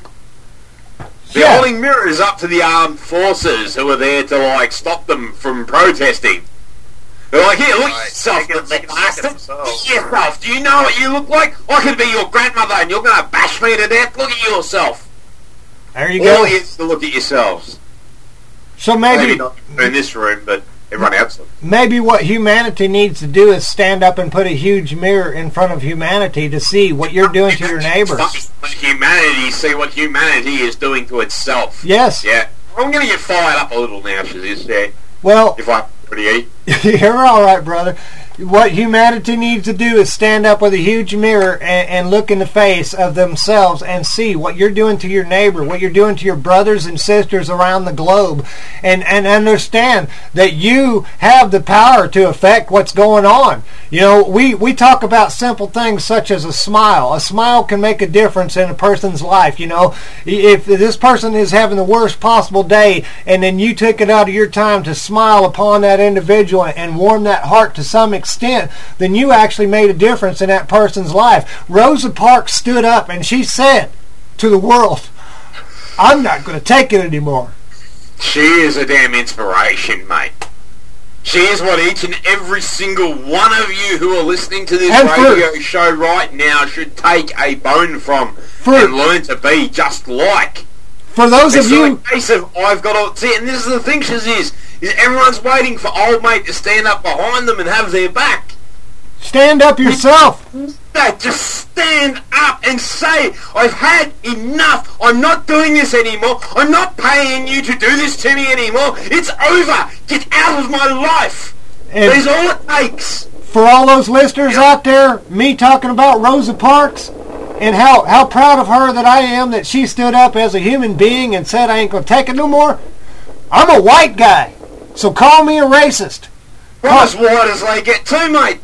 They're Yeah. holding mirrors up to the armed forces who are there to like stop them from protesting. They're like, here, look at yourself, They can- they little can look at bastard. themselves. Look at yourself. Do you know what you look like? I could be your grandmother and you're going to bash me to death. Look at yourself. There you All go. you to look at yourselves. So Maybe maybe not in this room, but everyone else. maybe what humanity needs to do is stand up and put a huge mirror in front of humanity to see what you're doing to your neighbors. Let humanity see what humanity is doing to itself. Yes. Yeah. I'm going to get fired up a little now, Shazis. Yeah. Well, If I already eat. you're all right, brother. What humanity needs to do is stand up with a huge mirror and, and look in the face of themselves and see what you're doing to your neighbor, what you're doing to your brothers and sisters around the globe, and, and understand that you have the power to affect what's going on. You know, we, we talk about simple things such as a smile. A smile can make a difference in a person's life. You know, if this person is having the worst possible day, and then you take it out of your time to smile upon that individual and warm that heart to some extent, then you actually made a difference in that person's life. Rosa Parks stood up and she said to the world, I'm not going to take it anymore. She is a damn inspiration, mate. She is what each and every single one of you who are listening to this and radio for, show right now should take a bone from for, and learn to be just like. For those it's of you... a case of, I've got to... See, and this is the thing, Shazizz, is everyone's waiting for old mate to stand up behind them and have their back. Stand up yourself. That just stand up and say, I've had enough. I'm not doing this anymore. I'm not paying you to do this to me anymore. It's over. Get out of my life. And that's all it takes. For all those listeners out there, me talking about Rosa Parks and how, how proud of her that I am that she stood up as a human being and said I ain't going to take it no more. I'm a white guy, so call me a racist. Well, as white as they get too, mate.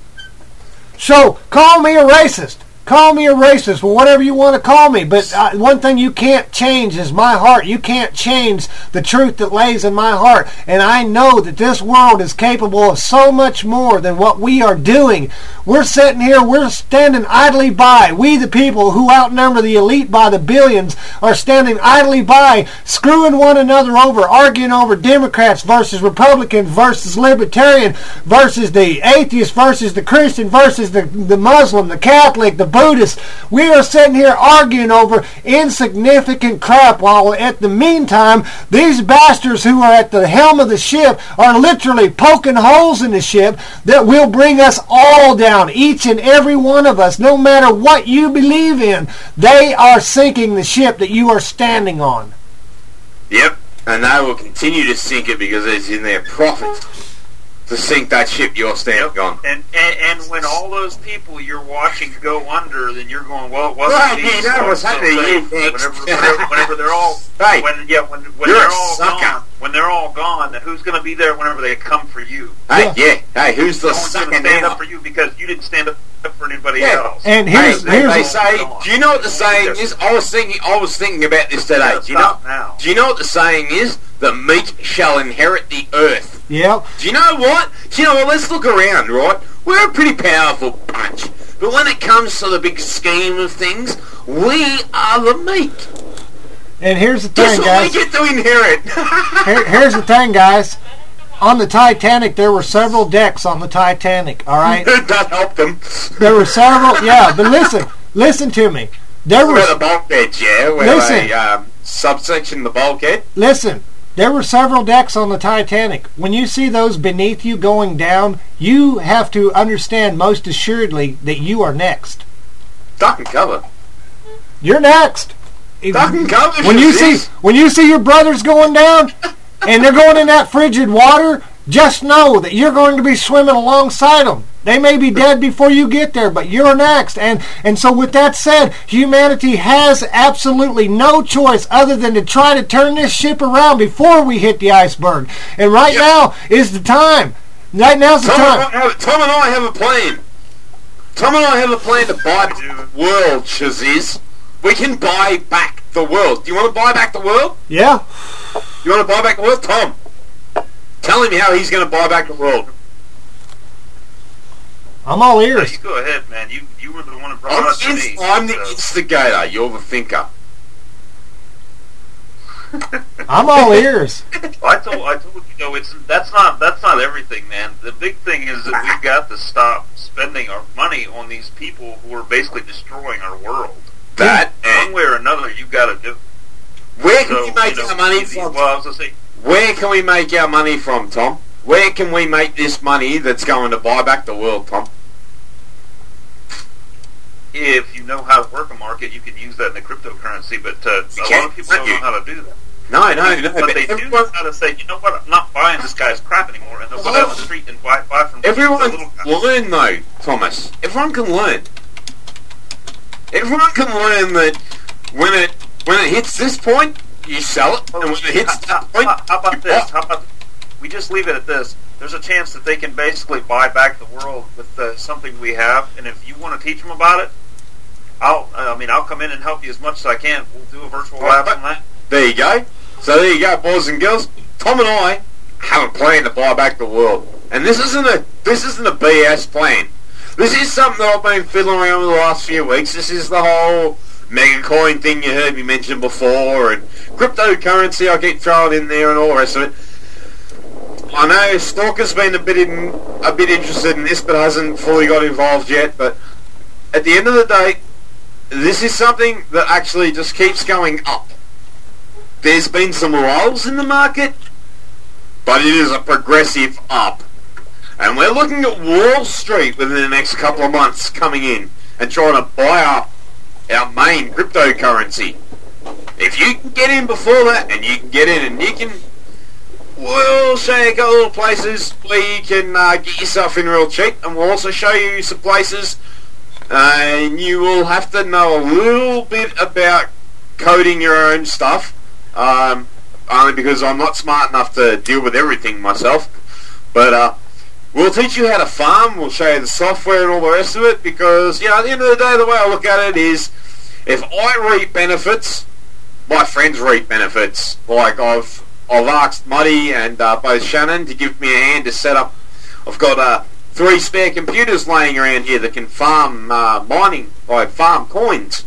So, call me a racist. Call me a racist, or whatever you want to call me. But uh, one thing you can't change is my heart. You can't change the truth that lays in my heart. And I know that this world is capable of so much more than what we are doing. We're sitting here, we're standing idly by. We, the people who outnumber the elite by the billions, are standing idly by, screwing one another over, arguing over Democrats versus Republicans versus Libertarian versus the atheist versus the Christian versus the, the Muslim, the Catholic, the Buddhists. We are sitting here arguing over insignificant crap, while at the meantime, these bastards who are at the helm of the ship are literally poking holes in the ship that will bring us all down, each and every one of us, no matter what you believe in. They are sinking the ship that you are standing on. Yep, and they will continue to sink it because it's in their profit to sink that ship you're standing yep. on. And, and and when all those people you're watching go under, then you're going, well, what's right, these yeah, that was so happening. whenever, whenever, whenever they're all, right. when yeah, when when you're they're a all sucker. gone, when they're all gone, then who's going to be there whenever they come for you? Hey, yeah. Hey, who's the no one's sucker going to stand now? up for you because you didn't stand up for anybody yeah. else. And here's, hey, here's they say, do you know what the saying is? I was thinking, I was thinking about this today. Do you know? Now. Do you know what the saying is? The meek shall inherit the earth. Yep. Do you know what? Do you know what? Let's look around, right? We're a pretty powerful bunch. But when it comes to the big scheme of things, we are the meek. And here's the thing, Guess what guys. we get to inherit? Here, here's the thing, guys. On the Titanic, there were several decks on the Titanic, all right? That helped them. There were several, yeah, but listen, listen to me. There Where was the bulkheads, yeah, where listen, they um, subsection the bulkhead. Listen, there were several decks on the Titanic. When you see those beneath you going down, you have to understand most assuredly that you are next. Duck and cover. You're next. Duck and cover. When you see when you see your brothers going down, and they're going in that frigid water, just know that you're going to be swimming alongside them. They may be dead before you get there, but you're next. And and so with that said, humanity has absolutely no choice other than to try to turn this ship around before we hit the iceberg. And right yep. now is the time. Right now's the Tom time. And have, Tom and I have a plan. Tom and I have a plan to buy back the world, Shazizz. We can buy back the world. Do you want to buy back the world? Yeah. You want to buy back the world? Tom, tell him how he's going to buy back the world. I'm all ears. Yeah, you go ahead, man. You you were the one who brought I'm, us to inst- me. I'm the so. instigator. You're the thinker. I'm all ears. I told I told you, know, it's that's not that's not everything, man. The big thing is that we've got to stop spending our money on these people who are basically destroying our world. That one way or another, you got to do. Where can so, we make you know, our money easy. from? Well, I was gonna say, Where can we make our money from, Tom? Where can we make this money that's going to buy back the world, Tom? if you know how to work a market, you can use that in the cryptocurrency. But uh, a lot of people don't know how to do that. No, no, no. But, But they do everyone, know how to say, you know what, I'm not buying this guy's crap anymore, and they'll go down the street and buy, buy from everyone the little can learn, though, Thomas. Everyone can learn. Everyone can learn that when it when it hits this point, you sell it, and when it hits how, this point, how, how about you this? buy. How about we just leave it at this? There's a chance that they can basically buy back the world with uh, something we have, and if you want to teach them about it, I'll. I mean, I'll come in and help you as much as I can. We'll do a virtual lab on that. There you go. So there you go, boys and girls. Tom and I have a plan to buy back the world, and this isn't a this isn't a B S plan. This is something that I've been fiddling around with the last few weeks. This is the whole mega coin thing you heard me mention before, and cryptocurrency I keep throwing in there, and all the rest of it. I know Stalker's been a bit in, a bit interested in this, but hasn't fully got involved yet. But at the end of the day, this is something that actually just keeps going up. There's been some lulls in the market, but it is a progressive up. And we're looking at Wall Street within the next couple of months coming in and trying to buy up our main cryptocurrency. If you can get in before that, and you can get in and you can, we'll show you a couple little places where you can uh, get yourself in real cheap, and we'll also show you some places uh, and you will have to know a little bit about coding your own stuff. Um, only because I'm not smart enough to deal with everything myself. But uh, we'll teach you how to farm, we'll show you the software and all the rest of it, because, you know, at the end of the day, the way I look at it is, if I reap benefits, my friends reap benefits. Like, I've I've asked Muddy and uh, both Shannon to give me a hand to set up. I've got uh, three spare computers laying around here that can farm uh, mining, like farm coins.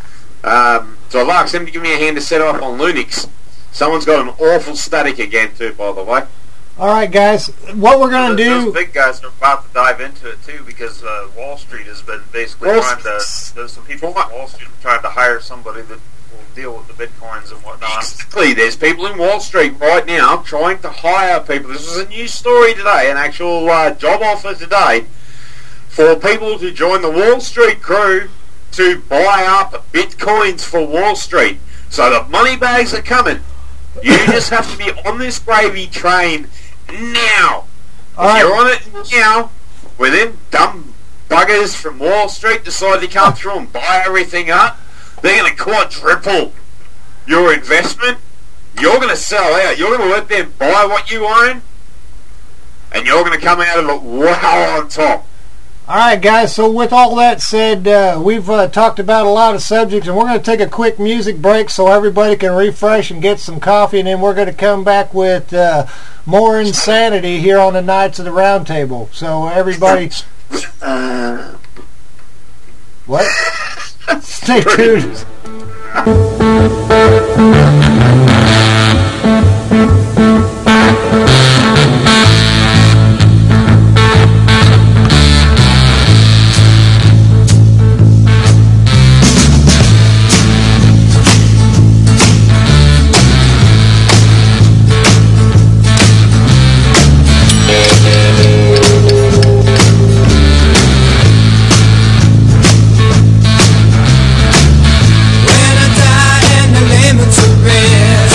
Um, so I've asked them to give me a hand to set it up on Linux. Someone's got an awful static again too, by the way. All right, guys. What we're going to do... Those big guys are about to dive into it too, because uh, Wall Street has been basically Wall trying to... There's some people from Wall Street trying to hire somebody that will deal with the bitcoins and whatnot. Exactly. There's people in Wall Street right now trying to hire people. This is a new story today, an actual uh, job offer today for people to join the Wall Street crew to buy up bitcoins for Wall Street. So the money bags are coming. You just have to be on this gravy train now. All if right. you're on it now, when them dumb buggers from Wall Street decide to come through and buy everything up, they're going to quadruple your investment. You're going to sell out. You're going to let them buy what you own, and you're going to come out of it well on top. All right, guys, so with all that said, uh, we've uh, talked about a lot of subjects, and we're going to take a quick music break so everybody can refresh and get some coffee, and then we're going to come back with uh, more insanity here on the Knights of the Round Table. So everybody... Uh, what? Stay tuned. When I die and the limits are red,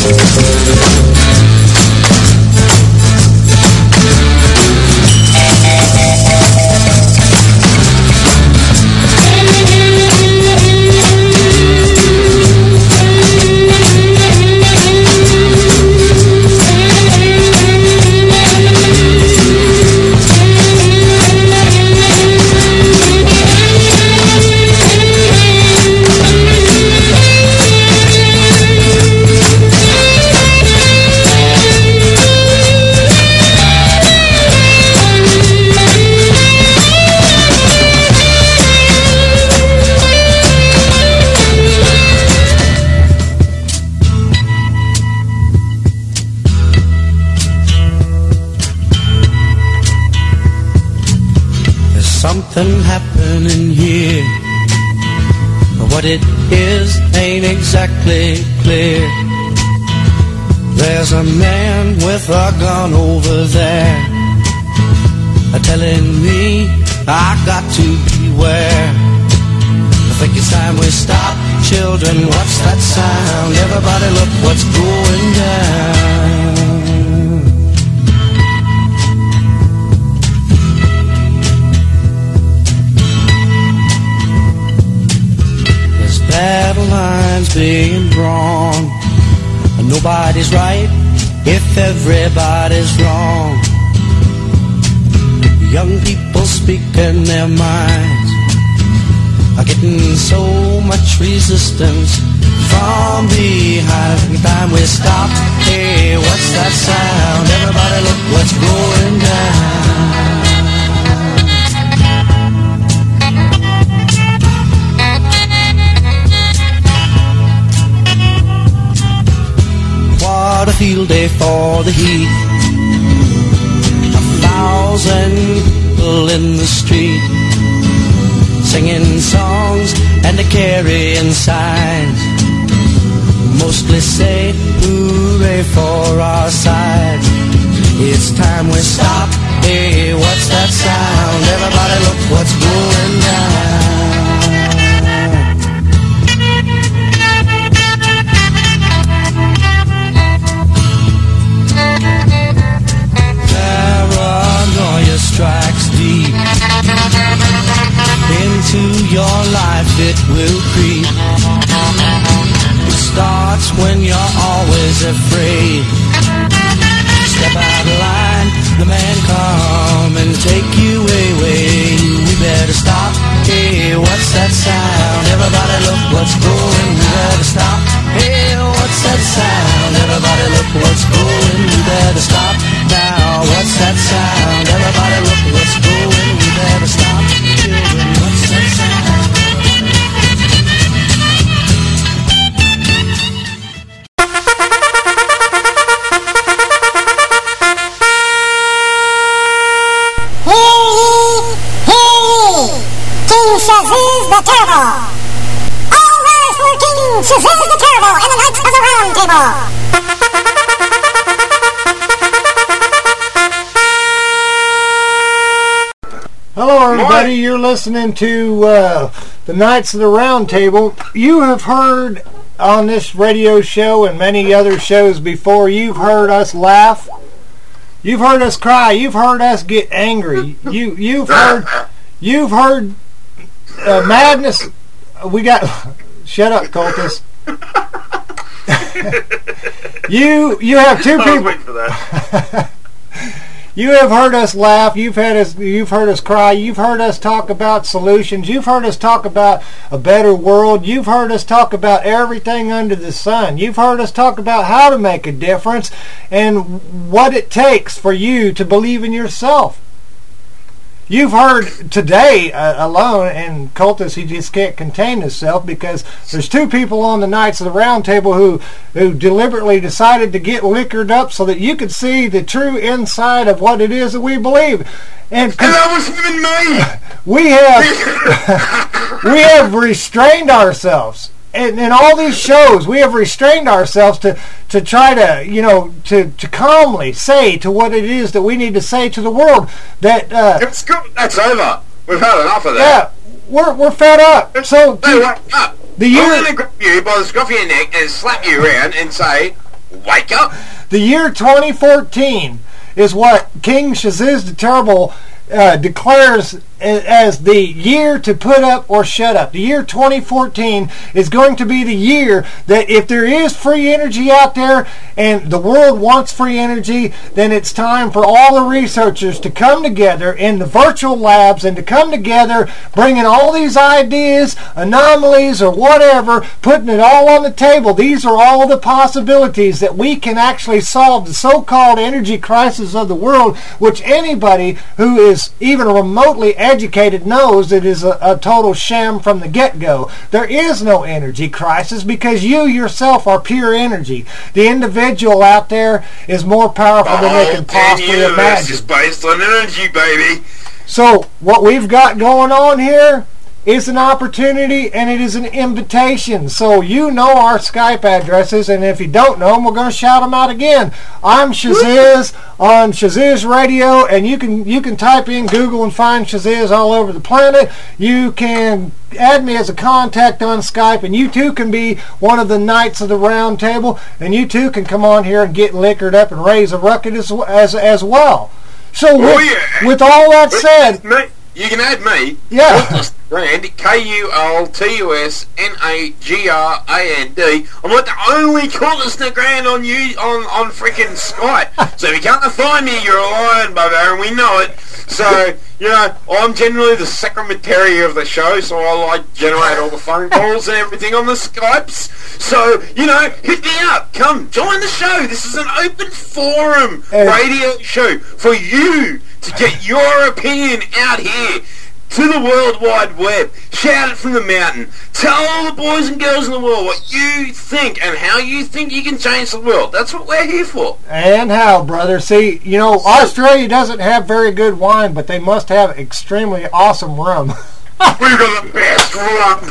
Something happening here, but what it is ain't exactly clear. There's a man with a gun over there, a telling me I got to beware. I think it's time we stop, children, what's that sound? Everybody look what's going down. Battle lines being drawn, and nobody's right if everybody's wrong. Young people speaking their minds are getting so much resistance from behind. Every time we stop, hey, what's that sound? Everybody look what's going down. What a field day for the heat. A thousand people in the street, singing songs and a carrying signs. Mostly say hooray for our side. It's time we stop. Hey, what's that sound? Everybody look what's going down. Strikes deep into your life, it will creep. It starts when you're always afraid. Step out of line, the man come and take you away. We better stop. Hey, what's that sound? Everybody look what's going. We better stop. Hey, what's that sound? Everybody look what's going. We better stop now. What's that sound? Everybody look what's going. We better stop. Children, what's that sound? Shazuz the Turbo. All rise for King Shazuz the Turbo and the Knights of the Round Table. Hello everybody, you're listening to uh, the Knights of the Round Table. You have heard on this radio show and many other shows before, you've heard us laugh, you've heard us cry, you've heard us get angry, you, you've heard, you've heard Uh, madness. We got. Shut up, cultist. you you have two people. Wait for that. You have heard us laugh. You've had us. You've heard us cry. You've heard us talk about solutions. You've heard us talk about a better world. You've heard us talk about everything under the sun. You've heard us talk about how to make a difference and what it takes for you to believe in yourself. You've heard today uh, alone, and Cultus, he just can't contain himself because there's two people on the Knights of the Round Table who, who deliberately decided to get liquored up so that you could see the true inside of what it is that we believe. And, and that was even me! We have, we have restrained ourselves. And in all these shows, we have restrained ourselves to, to try to, you know, to, to calmly say to what it is that we need to say to the world. That uh, it's good. That's over. We've had enough of that. Yeah, we're we're fed up. So no, wait up. The year, I'm going to grab you by the scruff of your neck and slap you around and say, Wake up! The year twenty fourteen is what King Shaziz the Terrible uh, declares as the year to put up or shut up. The year twenty fourteen is going to be the year that if there is free energy out there and the world wants free energy, then it's time for all the researchers to come together in the virtual labs and to come together bringing all these ideas, anomalies or whatever, putting it all on the table. These are all the possibilities that we can actually solve the so-called energy crisis of the world, which anybody who is even remotely educated knows it is a, a total sham from the get-go. There is no energy crisis because you yourself are pure energy. The individual out there is more powerful than they can possibly imagine. It's based on energy, baby. So what we've got going on here is an opportunity and it is an invitation. So you know our Skype addresses, and if you don't know them, we're going to shout them out again. I'm Shaziz on Shaziz Radio, and you can you can type in Google and find Shaziz all over the planet. You can add me as a contact on Skype, and you too can be one of the Knights of the Round Table, and you too can come on here and get liquored up and raise a ruckus as as, as well. So with, oh, yeah. with all that said, you can add me. Yeah. Grand, K U L T U S N A G R A N D. I'm like the only Cultusner Grand on you on, on freaking Skype. So if you can't find me, you're a lion, bugger, and we know it. So, you know, I'm generally the secretary of the show, so I like generate all the phone calls and everything on the Skypes. So, you know, hit me up. Come, join the show. This is an open forum radio show for you to get your opinion out here to the World Wide Web. Shout it from the mountain. Tell all the boys and girls in the world what you think and how you think you can change the world. That's what we're here for. And how, brother. See, you know, Australia doesn't have very good wine, but they must have extremely awesome rum. We've got the best rum,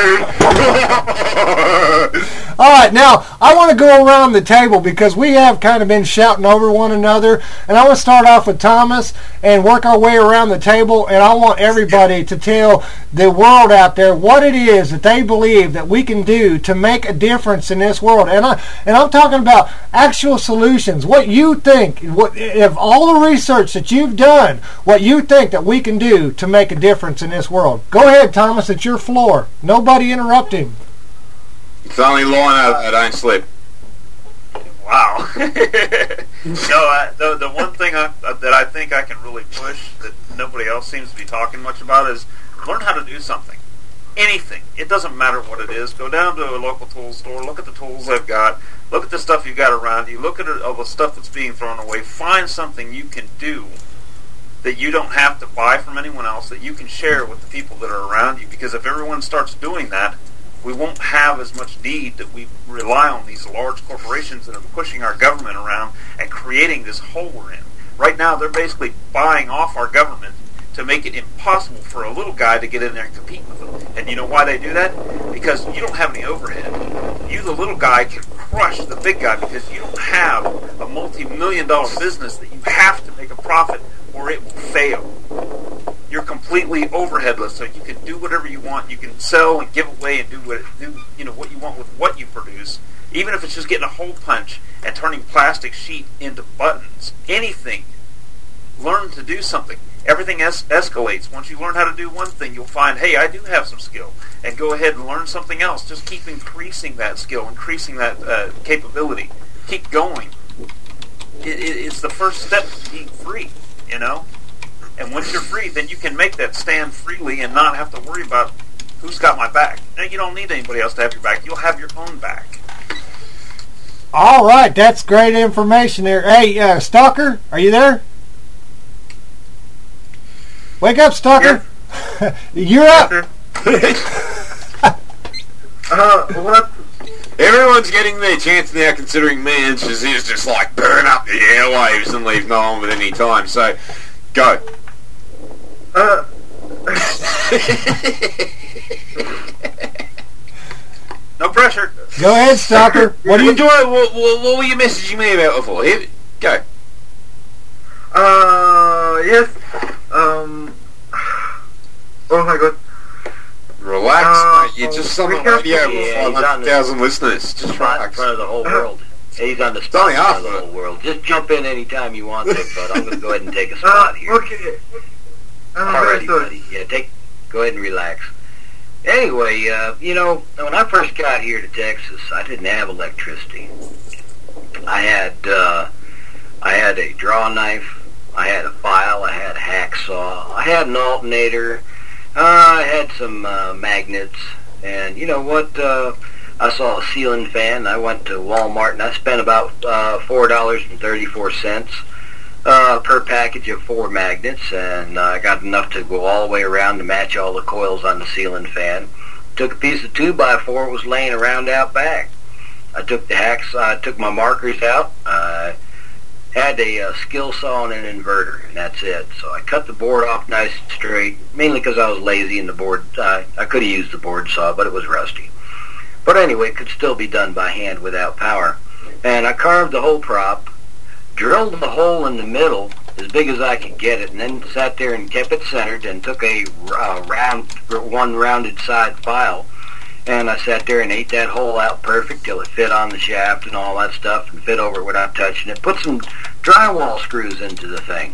dude. All right, now, I want to go around the table because we have kind of been shouting over one another, and I want to start off with Thomas and work our way around the table, and I want everybody to tell the world out there what it is that they believe that we can do to make a difference in this world. And, I, and I'm talking about actual solutions, what you think, what if all the research that you've done, what you think that we can do to make a difference in this world. Go ahead, Thomas, it's your floor. Nobody interrupt him. It's the only line out that don't slip. Wow. no, I, the, the one thing I, that I think I can really push that nobody else seems to be talking much about is learn how to do something. Anything. It doesn't matter what it is. Go down to a local tool store, look at the tools they've got, look at the stuff you've got around you, look at all the stuff that's being thrown away, find something you can do that you don't have to buy from anyone else, that you can share with the people that are around you. Because if everyone starts doing that, we won't have as much need that we rely on these large corporations that are pushing our government around and creating this hole we're in. Right now, they're basically buying off our government to make it impossible for a little guy to get in there and compete with them. And you know why they do that? Because you don't have any overhead. You, the little guy, can crush the big guy because you don't have a multi-million dollar business that you have to make a profit or it will fail. You're completely overheadless, so you can do whatever you want. You can sell and give away and do what do you know what you want with what you produce, even if it's just getting a hole punch and turning plastic sheet into buttons. Anything. Learn to do something. Everything es- escalates. Once you learn how to do one thing, you'll find, hey, I do have some skill, and go ahead and learn something else. Just keep increasing that skill, increasing that uh, capability. Keep going. It, it, it's the first step to being free. You know? And once you're free, then you can make that stand freely and not have to worry about who's got my back. Now, you don't need anybody else to have your back. You'll have your own back. All right, that's great information there. Hey, uh, Stalker, are you there? Wake up, Stalker. Yeah. You're up. uh, what? Everyone's getting their chance now, considering me and Shaziz just like burn up the airwaves and leave no one with any time. So, go. Uh. No pressure. Go ahead, Stalker. What, do you, what, what, what, what were you messaging me about before? Here, go. Uh, yes. Um. Oh my god. Relax, uh, mate. You're just on the radio with five hundred thousand listeners. Just relax. In front of the whole world. He's on the only spot half of the of it. whole world. Just jump in anytime you want to, but I'm going to go ahead and take a spot here. Okay. I'm very Alrighty, sorry. buddy. Yeah, take, go ahead and relax. Anyway, uh, you know, when I first got here to Texas, I didn't have electricity. I had, uh, I had a draw knife, I had a file, I had a hacksaw, I had an alternator, uh, I had some uh, magnets, and you know what? Uh, I saw a ceiling fan. I went to Walmart and I spent about uh, four dollars and thirty-four cents uh, per package of four magnets, and I uh, got enough to go all the way around to match all the coils on the ceiling fan. Took a piece of two by four, was laying around out back. I took the hacks, I took my markers out. I had a uh, skill saw and an inverter, and that's it. So I cut the board off nice and straight, mainly because I was lazy and the board, uh, I could have used the board saw, but it was rusty. But anyway, it could still be done by hand without power. And I carved the whole prop, drilled the hole in the middle as big as I could get it, and then sat there and kept it centered and took a uh, round, one rounded side file, and I sat there and ate that hole out perfect till it fit on the shaft and all that stuff and fit over without touching it. Put some drywall screws into the thing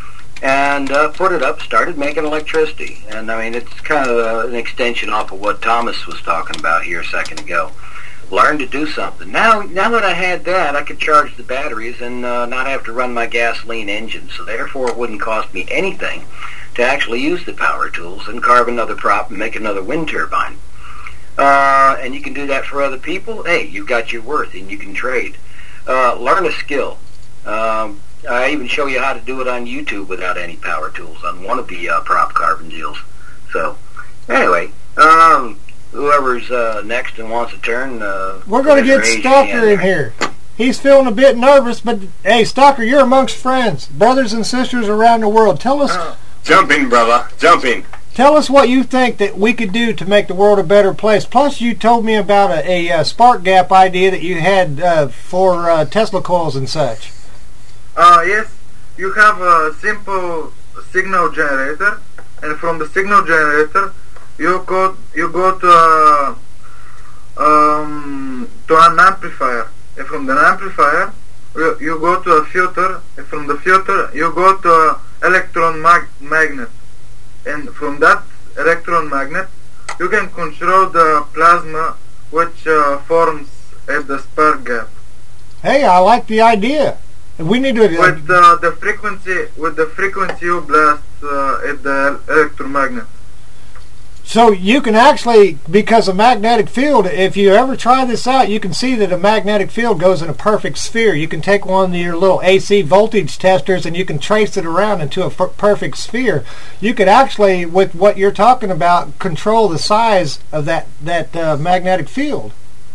and uh, put it up, started making electricity. And I mean, it's kind of uh, an extension off of what Thomas was talking about here a second ago. Learn to do something. Now now that I had that, I could charge the batteries and uh, not have to run my gasoline engine. So therefore, it wouldn't cost me anything to actually use the power tools and carve another prop and make another wind turbine. Uh, and you can do that for other people. Hey, you've got your worth and you can trade. Uh, learn a skill. Um, I even show you how to do it on YouTube without any power tools on one of the uh, prop carving deals. So, anyway, um, whoever's uh, next and wants a turn, uh, we're going to get raise your Stalker hand in there. here. He's feeling a bit nervous, but hey, Stalker, you're amongst friends, brothers and sisters around the world. Tell us, Jump in, brother. Jump in. tell us what you think that we could do to make the world a better place. Plus, you told me about a, a, uh spark gap idea that you had uh, for uh, Tesla coils and such. Uh, yes, you have a simple signal generator, and from the signal generator, you go you go to a, um, to an amplifier, and from the amplifier, you, you go to a filter, and from the filter, you go to an electron mag- magnet, and from that electron magnet, you can control the plasma which uh, forms at the spark gap. Hey, I like the idea. We need to. With uh, the frequency, with the frequency you blast uh, at the electromagnet. So you can actually, because of magnetic field, if you ever try this out, you can see that a magnetic field goes in a perfect sphere. You can take one of your little A C voltage testers and you can trace it around into a f- perfect sphere. You could actually, with what you're talking about, control the size of that, that uh, magnetic field.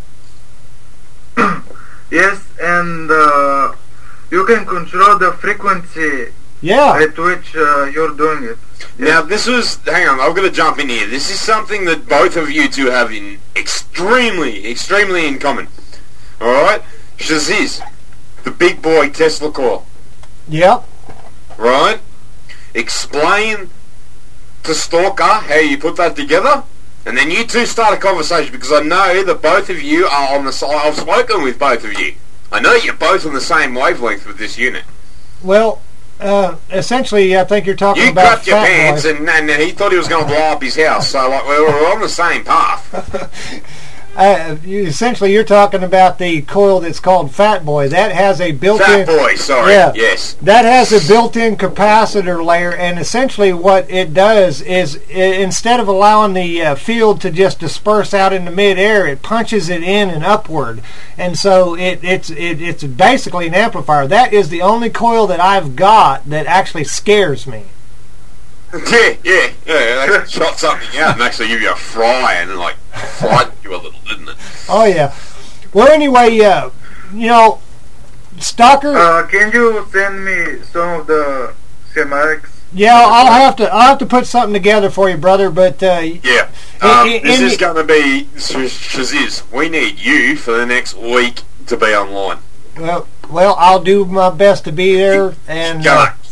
Yes, and uh, you can control the frequency yeah. at which uh, you're doing it. Now, this was... Hang on, I've got to jump in here. This is something that both of you two have in extremely, extremely in common. Alright? Shaziz, the big boy Tesla coil. Yep. Right? Explain to Stalker how you put that together, and then you two start a conversation, because I know that both of you are on the side... I've spoken with both of you. I know you're both on the same wavelength with this unit. Well... Uh, essentially, I think you're talking you about crapped your Fat pants, Boy. and, and he thought he was going to blow up his house. So, like, we were on the same path. Uh, you, essentially, you're talking about the coil that's called Fat Boy. That has a built-in... Fat Boy, sorry. Yeah, yes. That has a built-in capacitor layer, and essentially what it does is, I instead of allowing the uh, field to just disperse out into midair, it punches it in and upward. And so it, it's it, it's basically an amplifier. That is the only coil that I've got that actually scares me. Yeah, yeah, yeah. They shot something out and actually give you a fry and like frightened you a little, didn't it? Oh yeah. Well, anyway, uh, you know, Stalker. Uh, can you send me some of the schematics? Yeah, I'll have to. I'll have to put something together for you, brother. But uh, yeah, um, in, in, this in, is going to be Shaziz. We need you for the next week to be online. Well, well, I'll do my best to be there. And Go. uh,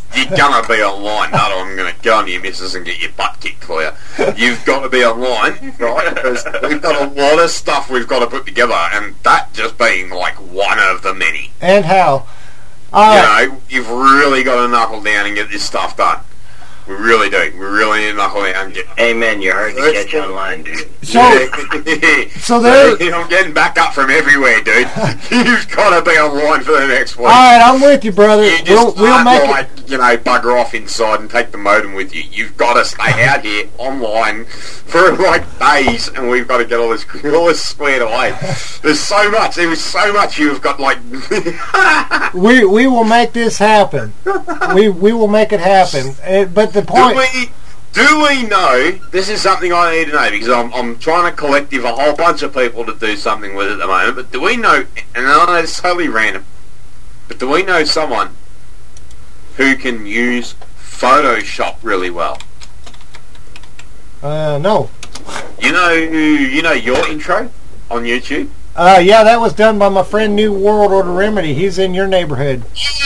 You're gonna be online. No, I'm gonna go on to your missus and get your butt kicked for you. You've got to be online, right? Because we've got a lot of stuff we've got to put together, and that just being like one of the many. And how? All you right. know, you've really got to knuckle down and get this stuff done. We really do. We really need to knuckle down and get. Amen. You're hard to catch online, dude. So, so there. I'm getting back up from everywhere, dude. You've got to be online for the next week. All right, I'm with you, brother. You just we'll we'll can't, make like, it. you know, bugger off inside and take the modem with you. You've got to stay out here online for like days, and we've got to get all this all this squared away. There's so much. There is so much you've got. Like, we we will make this happen. We we will make it happen. Uh, but the point. Do we, do we know, this is something I need to know, because I'm, I'm trying to collective a whole bunch of people to do something with at the moment, but do we know, and I know it's totally random, but do we know someone who can use Photoshop really well? Uh, no. You know, you know your intro on YouTube? Uh, yeah, that was done by my friend New World Order Remedy. He's in your neighborhood.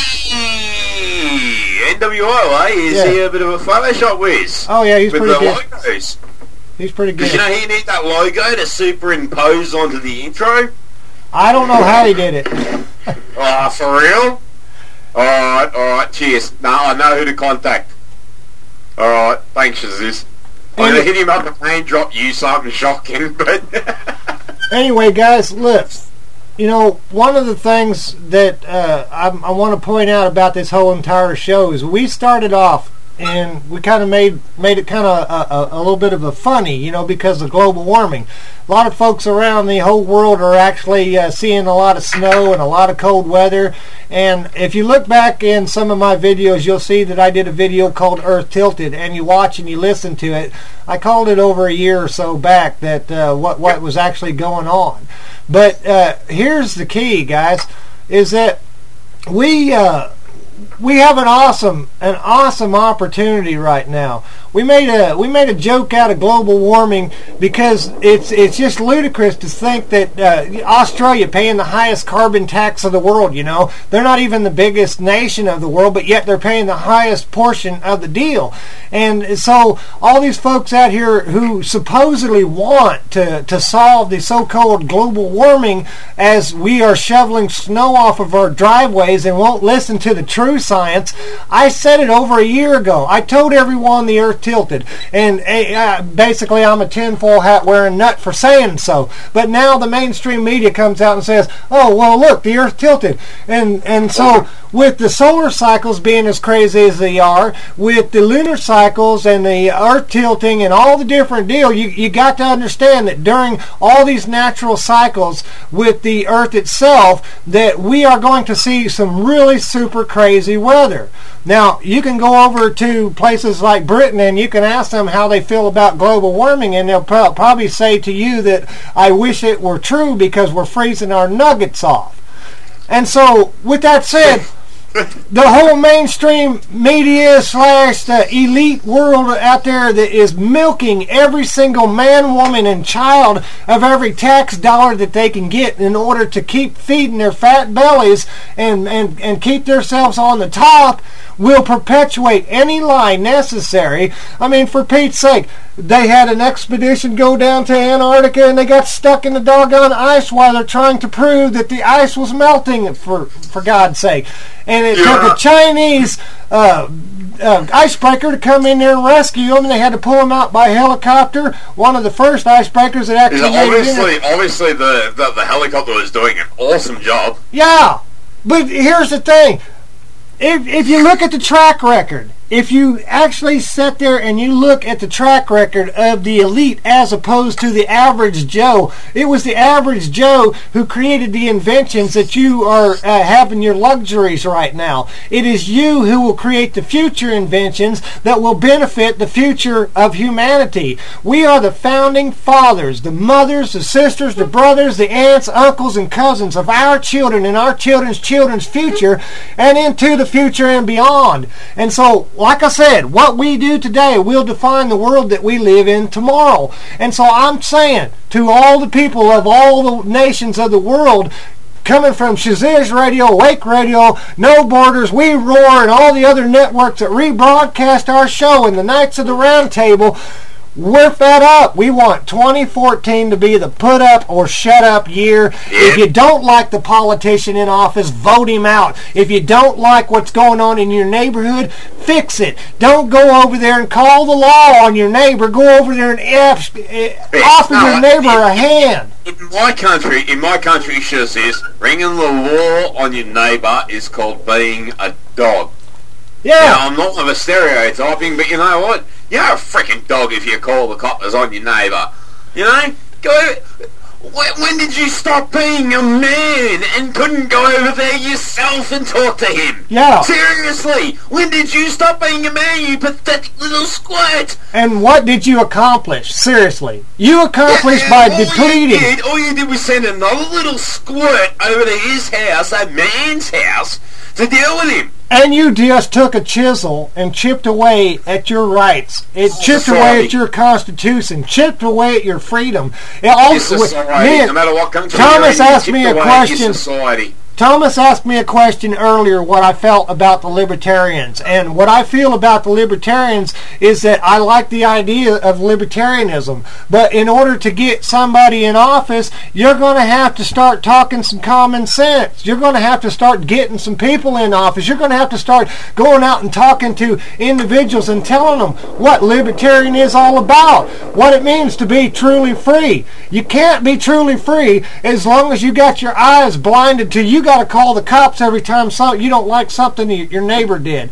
N W O, eh? Is Yeah. he a bit of a Photoshop whiz? Oh, yeah, he's with pretty the good. logos. He's pretty good. Because you know you need that logo to superimpose onto the intro. I don't know how he did it. Oh, for real? Alright, alright, cheers. Now I know who to contact. Alright, thanks, Shazuz. I'm going to hit him up and name drop you something shocking, but... Anyway, guys, look. You know, one of the things that uh, I, I want to point out about this whole entire show is we started off and we kind of made made it kind of a, a, a little bit of a funny, you know, because of global warming. A lot of folks around the whole world are actually uh, seeing a lot of snow and a lot of cold weather. And if you look back in some of my videos, you'll see that I did a video called Earth Tilted, and you watch and you listen to it. I called it over a year or so back that uh, what what was actually going on. But uh, here's the key, guys, is that we uh, we have an awesome an awesome opportunity right now. We made a we made a joke out of global warming because it's it's just ludicrous to think that uh, Australia paying the highest carbon tax of the world. You know, they're not even the biggest nation of the world, but yet they're paying the highest portion of the deal. And so all these folks out here who supposedly want to to solve the so-called global warming, as we are shoveling snow off of our driveways and won't listen to the true science. I said it over a year ago. I told everyone the Earth tilted, and uh, basically I'm a tinfoil hat wearing nut for saying so. But now the mainstream media comes out and says, "Oh well, look, the Earth tilted," and and so with the solar cycles being as crazy as they are, with the lunar cycles and the Earth tilting and all the different deal, you you got to understand that during all these natural cycles with the Earth itself, that we are going to see some really super crazy weather. Now, you can go over to places like Britain and you can ask them how they feel about global warming, and they'll pro- probably say to you that I wish it were true because we're freezing our nuggets off. And so, with that said, the whole mainstream media slash the elite world out there that is milking every single man, woman, and child of every tax dollar that they can get in order to keep feeding their fat bellies and, and, and keep themselves on the top will perpetuate any lie necessary. I mean, for Pete's sake, they had an expedition go down to Antarctica and they got stuck in the doggone ice while they're trying to prove that the ice was melting, for for God's sake. And it yeah. took a Chinese uh, uh, icebreaker to come in there and rescue them, and they had to pull them out by helicopter. One of the first icebreakers that actually made obviously, it in there. obviously the, the, the helicopter was doing an awesome job. Yeah, but here's the thing. If, if you look at the track record, if you actually sit there and you look at the track record of the elite as opposed to the average Joe, it was the average Joe who created the inventions that you are uh, having your luxuries right now. It is you who will create the future inventions that will benefit the future of humanity. We are the founding fathers, the mothers, the sisters, the brothers, the aunts, uncles, and cousins of our children and our children's children's future and into the future and beyond. And so, like I said, what we do today will define the world that we live in tomorrow. And so I'm saying to all the people of all the nations of the world, coming from Shaziz Radio, Wake Radio, No Borders, We Roar, and all the other networks that rebroadcast our show in the Knights of the Round Table. We're fed up. We want twenty fourteen to be the put up or shut up year. If you don't like the politician in office, vote him out. If you don't like what's going on in your neighborhood, fix it. Don't go over there and call the law on your neighbor. Go over there and F, uh, offer no, your neighbor it, a hand. In my country, in my country, she says, ringing the law on your neighbour is called being a dog. Yeah. Now, I'm not of a stereotyping, but you know what? You're a freaking dog if you call the coppers on your neighbour. You know? Go. When did you stop being a man and couldn't go over there yourself and talk to him? Yeah. Seriously, when did you stop being a man, you pathetic little squirt? And what did you accomplish? Seriously. You accomplished Yeah, by all depleting. You did, all you did was send another little squirt over to his house, that man's house, to deal with him. And you just took a chisel and chipped away at your rights. It chipped Society. away at your Constitution, chipped away at your freedom. It also, It's society, man, no matter what country Thomas you're in, asked you me chip a away at question. your society. Thomas asked me a question earlier what I felt about the libertarians. And what I feel about the libertarians is that I like the idea of libertarianism. But in order to get somebody in office, you're going to have to start talking some common sense. You're going to have to start getting some people in office. You're going to have to start going out and talking to individuals and telling them what libertarian is all about, what it means to be truly free. You can't be truly free as long as you got your eyes blinded to you got to call the cops every time some, you don't like something you, your neighbor did.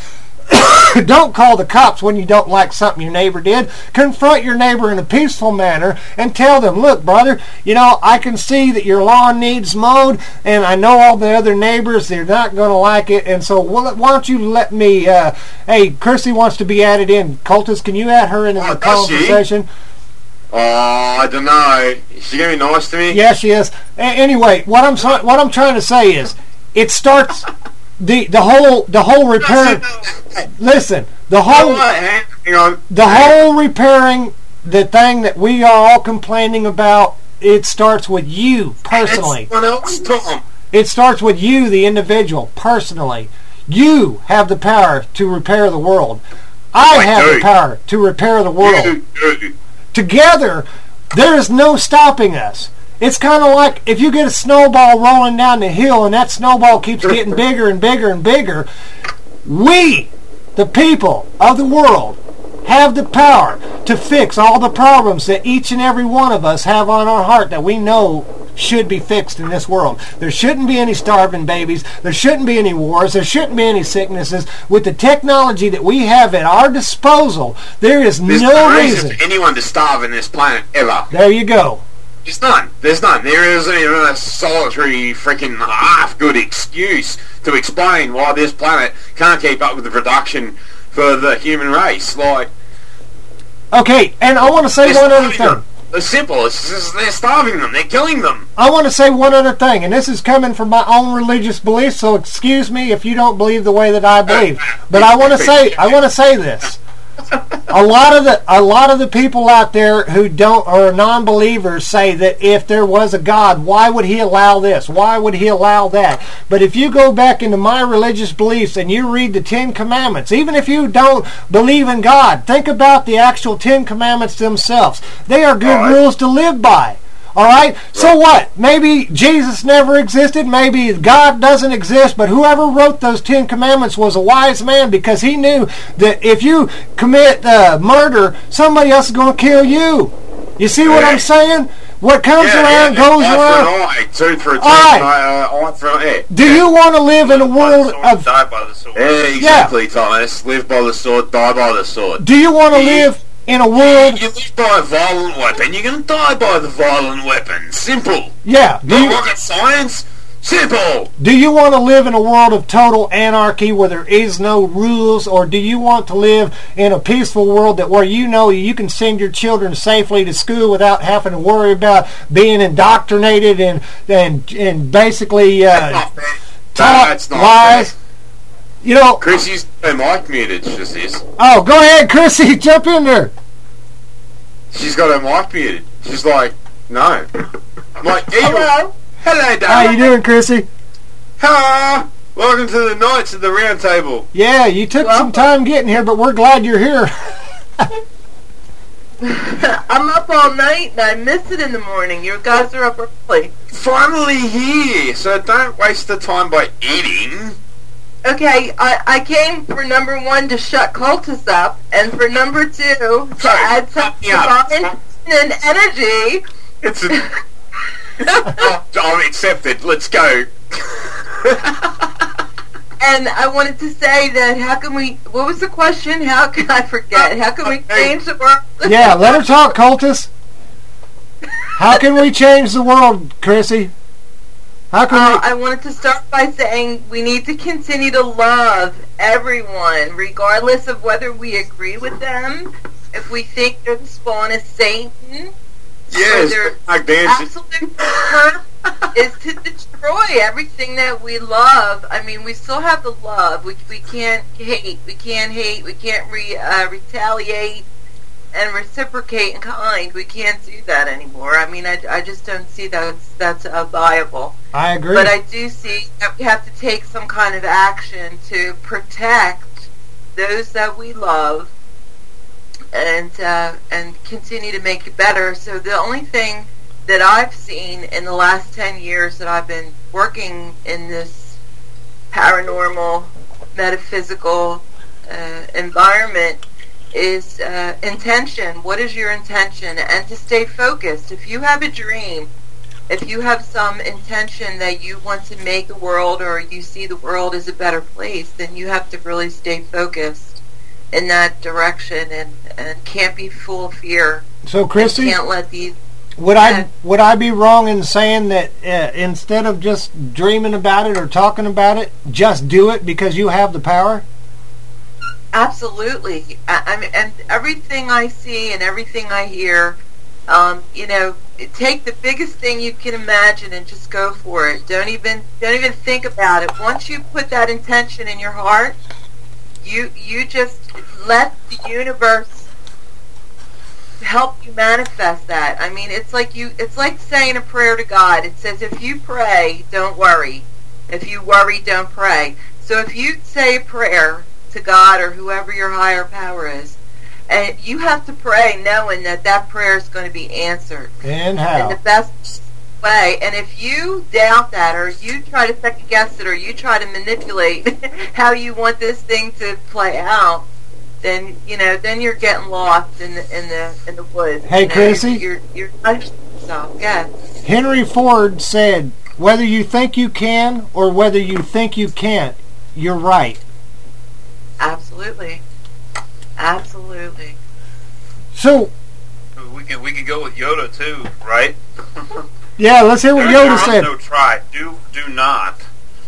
Don't call the cops when you don't like something your neighbor did. Confront your neighbor in a peaceful manner and tell them, look, brother, you know, I can see that your lawn needs mowed, and I know all the other neighbors, they're not going to like it, and so well, why don't you let me, uh, hey, Chrissy wants to be added in. Cultus, can you add her into Oh, the does she? conversation? Oh, I don't know. Is she going to be nice to me? Yeah, she is. A- anyway, what I'm so- what I'm trying to say is, it starts the the whole the whole repairing. Listen, the whole Hang on. the whole repairing the thing that we are all complaining about. It starts with you personally. Someone else, Tom. It starts with you, the individual, personally. You have the power to repair the world. I I have do. the power to repair the world. You do. Together, there is no stopping us. It's kind of like if you get a snowball rolling down the hill and that snowball keeps getting bigger and bigger and bigger. We, the people of the world, have the power to fix all the problems that each and every one of us have on our heart that we know should be fixed in this world. There shouldn't be any starving babies. There shouldn't be any wars. There shouldn't be any sicknesses. With the technology that we have at our disposal, there is There's no no reason. reason for anyone to starve in this planet ever. There you go. There's none. There's none. There isn't even a solitary freaking half-good excuse to explain why this planet can't keep up with the production for the human race. Like, Okay, and I want to say they're one other starving thing. them. It's simple. It's just, they're starving them. They're killing them. I want to say one other thing, and this is coming from my own religious beliefs, so excuse me if you don't believe the way that I believe. But I want to say I want to say this. A lot of the a lot of the people out there who don't or non-believers say that if there was a God, why would he allow this? Why would he allow that? But if you go back into my religious beliefs and you read the Ten Commandments, even if you don't believe in God, think about the actual Ten Commandments themselves. They are good rules to live by. All right? So what? Maybe Jesus never existed. Maybe God doesn't exist. But whoever wrote those Ten Commandments was a wise man because he knew that if you commit uh, murder, somebody else is going to kill you. You see what I'm saying? What comes Yeah, around yeah, goes eye around. for an eye, tooth for a tooth, All right. eye, uh, eye for an eye. Do you want to live in a world of... Die by the sword. Yeah, exactly, Thomas. Live by the sword, die by the sword. Do you want to live in a world... You live by a violent weapon, you're going to die by the violent weapon. Simple. Yeah. Do Not you, rocket science. Simple. do you want to live in a world of total anarchy where there is no rules, or do you want to live in a peaceful world that where you know you can send your children safely to school without having to worry about being indoctrinated and and and basically uh, taught That's not lies? fair. You know, Chrissy's her mic muted, just this. oh, go ahead, Chrissy, jump in there. She's got her mic muted. She's like, no. I'm like, yeah, Hello. Hello, Dad. How you doing, Chrissy? Hello. Welcome to the Knights of the Round Table. Yeah, you took some time getting here, but we're glad you're here. I'm up all night and I miss it in the morning. You guys are up early. Finally here, so don't waste the time by eating. Okay, I, I came for number one to shut cultists up, and for number two to Sorry, add some yeah. divine and energy. It's a... I'm accepted. Let's go. And I wanted to say that how can we, what was the question? How can I forget? How can we change the world? Yeah, let her talk, cultist. How can we change the world, Chrissy? How can uh, we? I wanted to start by saying we need to continue to love everyone, regardless of whether we agree with them, if we think they're the spawn of Satan. Yes, their like dancing. absolute purpose is to destroy everything that we love. I mean, we still have the love. We we can't hate. We can't hate. We can't re, uh, retaliate and reciprocate in kind. We can't do that anymore. I mean, I, I just don't see that's that's uh, viable. I agree. But I do see that we have to take some kind of action to protect those that we love and uh, and continue to make it better. So the only thing that I've seen in the last ten years that I've been working in this paranormal, metaphysical uh, environment is uh, intention. What is your intention? And to stay focused. If you have a dream, if you have some intention that you want to make the world, or you see the world as a better place, then you have to really stay focused in that direction, and, and can't be full of fear. So, Chrissy, can't let these. Would I would I be wrong in saying that uh, instead of just dreaming about it or talking about it, just do it because you have the power? Absolutely. I, I mean, and everything I see and everything I hear, um, you know, take the biggest thing you can imagine and just go for it. Don't even don't even think about it. Once you put that intention in your heart, you you just let the universe help you manifest that. I mean, it's like you it's like saying a prayer to God. It says if you pray, don't worry. If you worry, don't pray. So if you say a prayer to God or whoever your higher power is, and you have to pray knowing that that prayer is going to be answered. And how? In the best way. And if you doubt that, or you try to second guess it, or you try to manipulate how you want this thing to play out, then you know, then you're getting lost in the in the in the woods. Hey, you know, Chrissy, you're you're, you're yourself. Yeah. Henry Ford said, "Whether you think you can or whether you think you can't, you're right." Absolutely, absolutely. So we can we can go with Yoda too, right? Yeah, let's hear what There- Yoda there said. is no try. Do do not.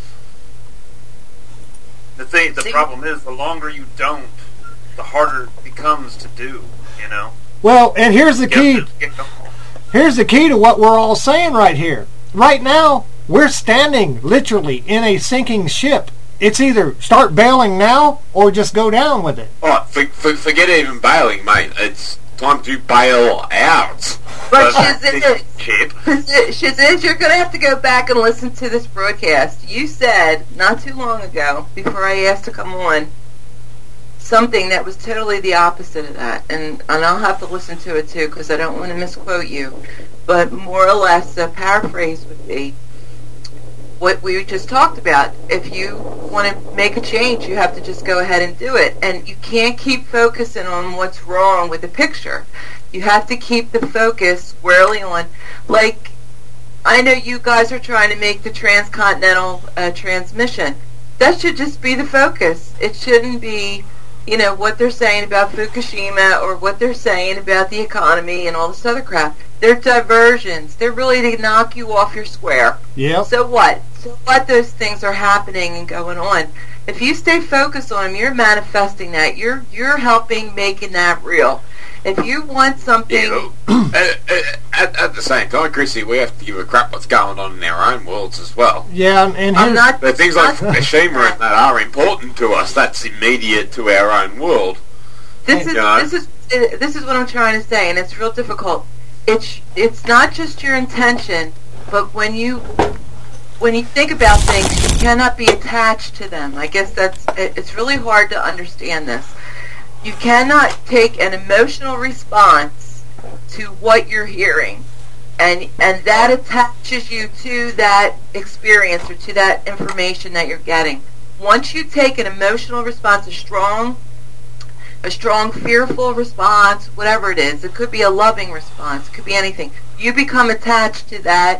The thing, the See? problem is, the longer you don't, the harder it becomes to do. You know. Well, and here's the Get- key. get going. Here's the key to what we're all saying right here. Right now, we're standing literally in a sinking ship. It's either start bailing now or just go down with it. Oh, for, for, forget even bailing, mate. It's time to bail out. But That's Shiz, chip. Shiz, you're going to have to go back and listen to this broadcast. You said not too long ago, before I asked to come on, something that was totally the opposite of that. And, and I'll have to listen to it too, because I don't want to misquote you. But more or less, the paraphrase would be what we just talked about. If you want to make a change, you have to just go ahead and do it. And you can't keep focusing on what's wrong with the picture. You have to keep the focus squarely on, like, I know you guys are trying to make the transcontinental uh, transmission. That should just be the focus. It shouldn't be, you know, what they're saying about Fukushima or what they're saying about the economy and all this other crap. They're diversions. They're really to knock you off your square. Yep. So what? So what? Those things are happening and going on. If you stay focused on them, you're manifesting that. You're you're helping making that real. If you want something, Yeah, but, uh, uh, at, at the same time, Chrissy, we have to give a crap what's going on in our own worlds as well. Yeah, and, and I'm here's- not. But things like Fukushima and that are important to us. That's immediate to our own world. This is You know? this is uh, this is what I'm trying to say, and it's real difficult. It's it's not just your intention but when you when you think about things, you cannot be attached to them. I guess that's it, it's really hard to understand this. You cannot take an emotional response to what you're hearing, and and that attaches you to that experience or to that information that you're getting. Once you take an emotional response, a strong, a strong fearful response, whatever it is, it could be a loving response, it could be anything. You become attached to that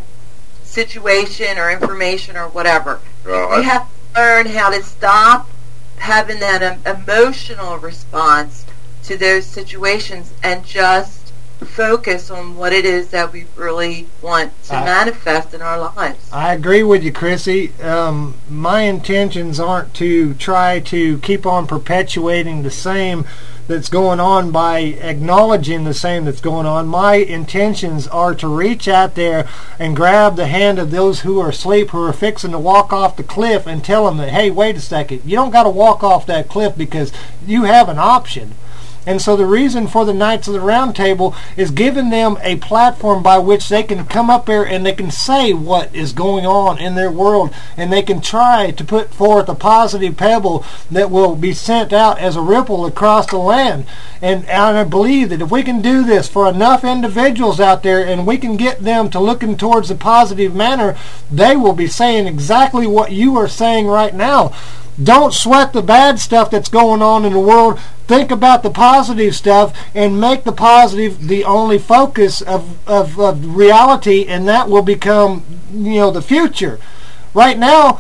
situation or information or whatever. Right. We have to learn how to stop having that um, emotional response to those situations and just focus on what it is that we really want to I, manifest in our lives. I agree with you, Chrissy. Um, my intentions aren't to try to keep on perpetuating the same that's going on by acknowledging the same that's going on. My intentions are to reach out there and grab the hand of those who are asleep, who are fixing to walk off the cliff, and tell them that, hey, wait a second, you don't got to walk off that cliff because you have an option. And so the reason for the Knights of the Round Table is giving them a platform by which they can come up there and they can say what is going on in their world, and they can try to put forth a positive pebble that will be sent out as a ripple across the land. And, and I believe that if we can do this for enough individuals out there and we can get them to looking towards a positive manner, they will be saying exactly what you are saying right now. Don't sweat the bad stuff that's going on in the world. Think about the positive stuff and make the positive the only focus of, of, of reality, and that will become, you know, the future. Right now,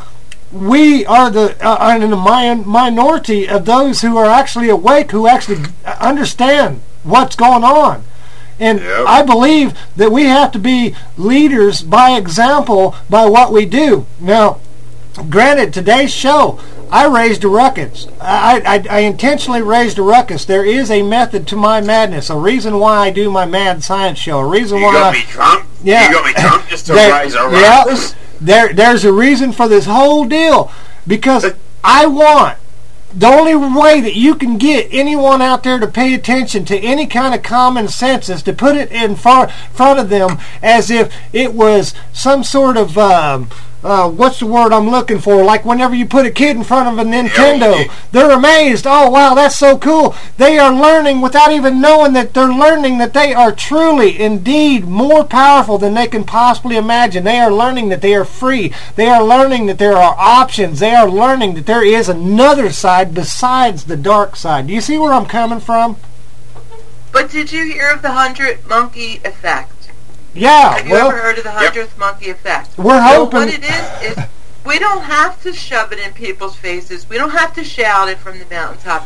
we are the uh, are in the min- minority of those who are actually awake, who actually understand what's going on. And yep. I believe that we have to be leaders by example by what we do. Now, granted, today's show, I raised a ruckus. I, I, I intentionally raised a ruckus. There is a method to my madness, a reason why I do my mad science show, a reason you why... You got I, me drunk? Yeah. You got me drunk just to there, raise a yeah, ruckus? There, there's a reason for this whole deal, because I want... The only way that you can get anyone out there to pay attention to any kind of common sense is to put it in far, front of them as if it was some sort of... Um, Uh, what's the word I'm looking for? Like whenever you put a kid in front of a Nintendo, they're amazed. Oh, wow, that's so cool. They are learning without even knowing that they're learning that they are truly, indeed, more powerful than they can possibly imagine. They are learning that they are free. They are learning that there are options. They are learning that there is another side besides the dark side. Do you see where I'm coming from? But did you hear of the hundred monkey effect? Yeah, Have you well, ever heard of the hundredth yep. monkey effect? We're hoping. Well, what it is is we don't have to shove it in people's faces. We don't have to shout it from the mountaintop.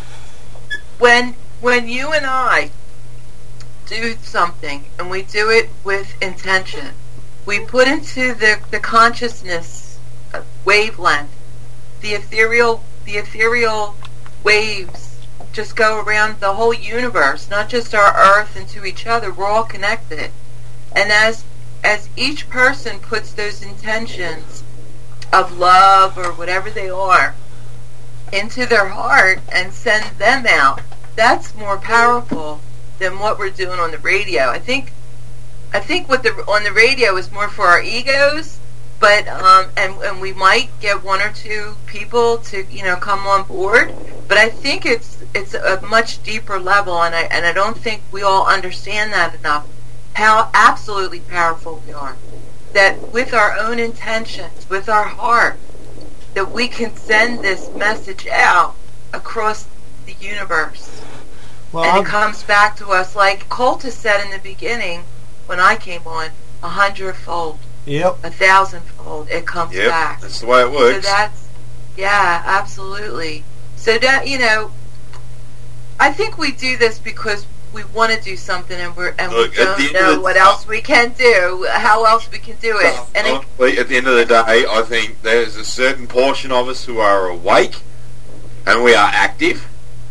When when you and I do something and we do it with intention, we put into the the consciousness wavelength, the ethereal the ethereal waves just go around the whole universe, not just our Earth and to each other. We're all connected. And as as each person puts those intentions of love or whatever they are into their heart and send them out, that's more powerful than what we're doing on the radio. I think I think what the on the radio is more for our egos, but um, and and we might get one or two people to you know come on board. But I think it's it's a much deeper level, and I and I don't think we all understand that enough. How absolutely powerful we are. That with our own intentions, with our heart, that we can send this message out across the universe. Well, and I'm, it comes back to us, like Coltis said in the beginning, when I came on, a hundredfold. Yep. A thousandfold. It comes yep, back. That's the way it works. So that's, yeah, absolutely. So that, you know, I think we do this because we want to do something, and we're and Look, we don't know what else we can do, how else we can do it. And it, at the end of the day, I think there's a certain portion of us who are awake, and we are active.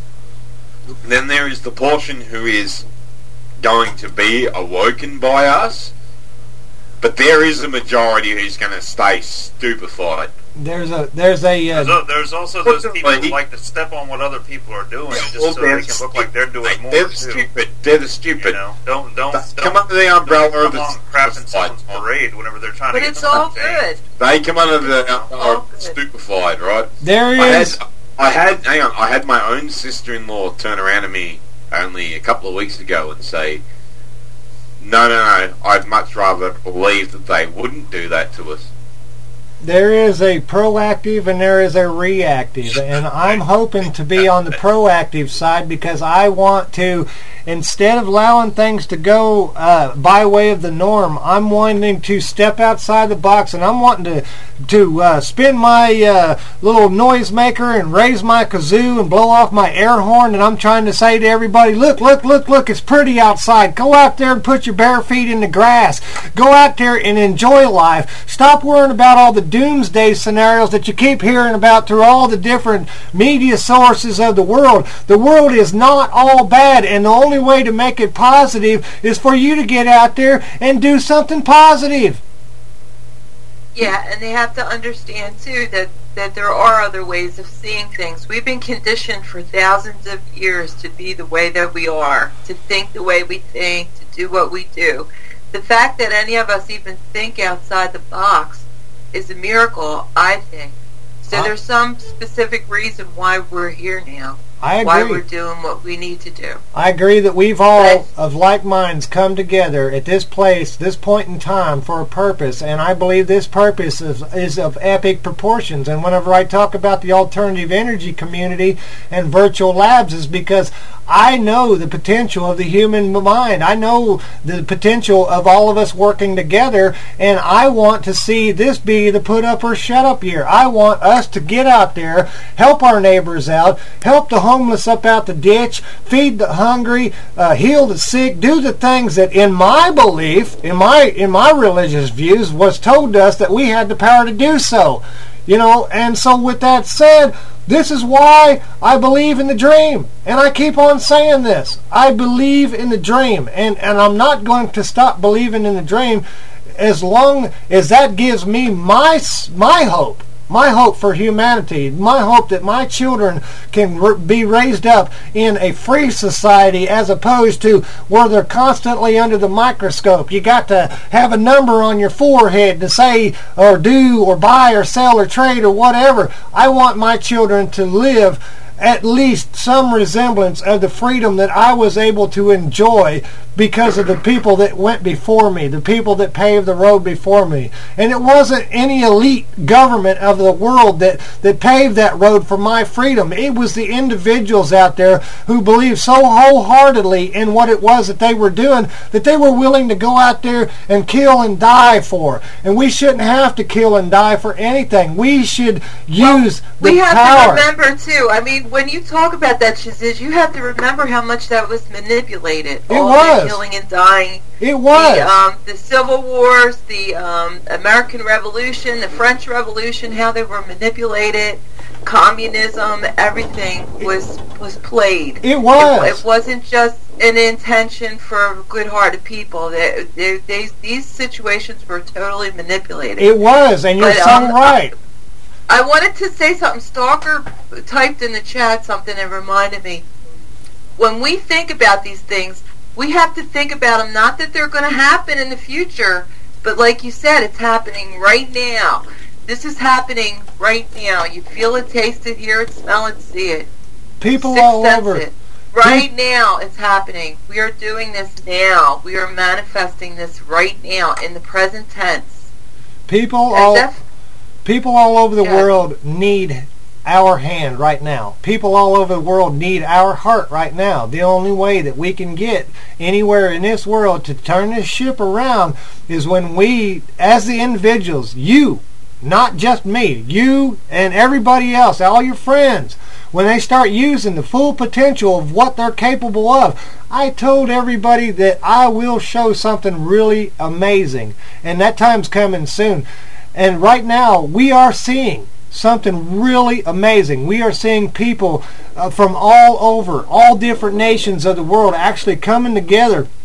Then there is the portion who is going to be awoken by us, but there is a majority who's going to stay stupefied. There's a there's a, uh, There's, a, there's also those people who like to step on what other people are doing just well, so they they're can look like they're doing Mate, more they're the too. stupid. They're the stupid. You know, don't don't, don't come under the umbrella don't of come the on crap in someone's parade whenever they're trying But to get it's them all entertained. good. They come under the umbrella of stupefied, right? There is. I had, I had, hang on, I had my own sister-in-law turn around to me only a couple of weeks ago and say, no, no, no, I'd much rather believe that they wouldn't do that to us. There is a proactive and there is a reactive, and I'm hoping to be on the proactive side because I want to, instead of allowing things to go uh, by way of the norm, I'm wanting to step outside the box, and I'm wanting to to uh, spin my uh, little noisemaker and raise my kazoo and blow off my air horn, and I'm trying to say to everybody, look, look, look, look, it's pretty outside. Go out there and put your bare feet in the grass. Go out there and enjoy life. Stop worrying about all the doomsday scenarios that you keep hearing about through all the different media sources of the world. The world is not all bad, and the only way to make it positive is for you to get out there and do something positive. Yeah, and they have to understand too that that there are other ways of seeing things. We've been conditioned for thousands of years to be the way that we are, to think the way we think, to do what we do. The fact that any of us even think outside the box is a miracle, I think. So Uh, there's some specific reason why we're here now. I Why agree. we're doing what we need to do. I agree that we've all, of like minds, come together at this place, this point in time, for a purpose, and I believe this purpose is, is of epic proportions. And whenever I talk about the alternative energy community and virtual labs, is because I know the potential of the human mind. I know the potential of all of us working together, and I want to see this be the put up or shut up year. I want us to get out there, help our neighbors out, help the homeless up out the ditch, feed the hungry, uh, heal the sick, do the things that, in my belief, in my in my religious views, was told to us that we had the power to do so. You know, and so with that said, this is why I believe in the dream. And I keep on saying this. I believe in the dream. And, and I'm not going to stop believing in the dream as long as that gives me my my hope. My hope for humanity, my hope that my children can r- be raised up in a free society as opposed to where they're constantly under the microscope. You got to have a number on your forehead to say or do or buy or sell or trade or whatever. I want my children to live at least some resemblance of the freedom that I was able to enjoy because of the people that went before me, the people that paved the road before me. And it wasn't any elite government of the world that, that paved that road for my freedom. It was the individuals out there who believed so wholeheartedly in what it was that they were doing that they were willing to go out there and kill and die for. And we shouldn't have to kill and die for anything. We should use We the have power. to remember too. I mean, when you talk about that, Shaziz, you have to remember how much that was manipulated. It All was. the killing and dying. It was. The, um, the Civil Wars, the um, American Revolution, the French Revolution, how they were manipulated. Communism, everything was was played. It was. It, it wasn't just an intention for good-hearted people. They, they, they, these situations were totally manipulated. It was, and you're But, so um, right. I wanted to say something. Stalker typed in the chat something and reminded me. When we think about these things, we have to think about them, not that they're going to happen in the future, but like you said, it's happening right now. This is happening right now. You feel it, taste it, hear it, smell it, see it. People Sixth all sense over. it. Right now it's happening. We are doing this now. We are manifesting this right now in the present tense. People And all def- people all over the Yeah. world need our hand right now. People all over the world need our heart right now. The only way that we can get anywhere in this world to turn this ship around is when we, as the individuals, you, not just me, you and everybody else, all your friends, when they start using the full potential of what they're capable of. I told everybody that I will show something really amazing, and that time's coming soon. And right now, we are seeing something really amazing. We are seeing people uh, from all over, all different nations of the world actually coming together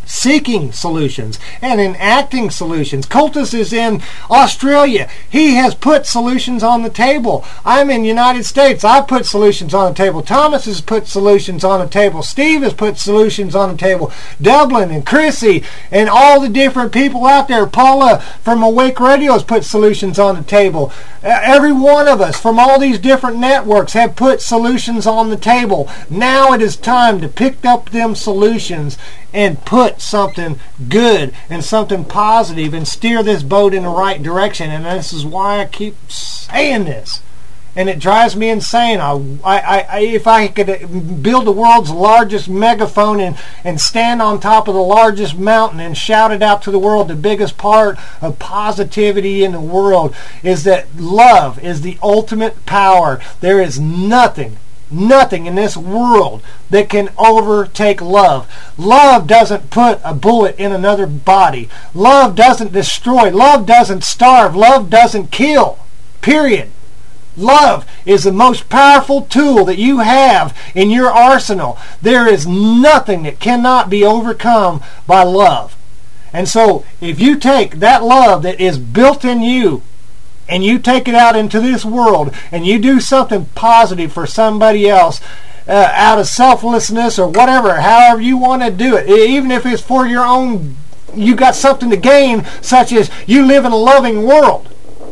seeking solutions and enacting solutions. Cultus is in Australia. He has put solutions on the table. I'm in the United States. I've put solutions on the table. Thomas has put solutions on the table. Steve has put solutions on the table. Dublin and Chrissy and all the different people out there. Paula from Awake Radio has put solutions on the table. Uh, every one of us from all these different networks have put solutions on the table. Now it is time to pick up them solutions and put something good and something positive and steer this boat in the right direction. And this is why I keep saying this. And it drives me insane. I, I, I, if I could build the world's largest megaphone and, and stand on top of the largest mountain and shout it out to the world, the biggest part of positivity in the world is that love is the ultimate power. There is nothing Nothing in this world that can overtake love. Love doesn't put a bullet in another body. Love doesn't destroy. Love doesn't starve. Love doesn't kill. Period. Love is the most powerful tool that you have in your arsenal. There is nothing that cannot be overcome by love. And so if you take that love that is built in you and you take it out into this world and you do something positive for somebody else uh, out of selflessness or whatever, however you want to do it, even if it's for your own, you got something to gain, such as you live in a loving world.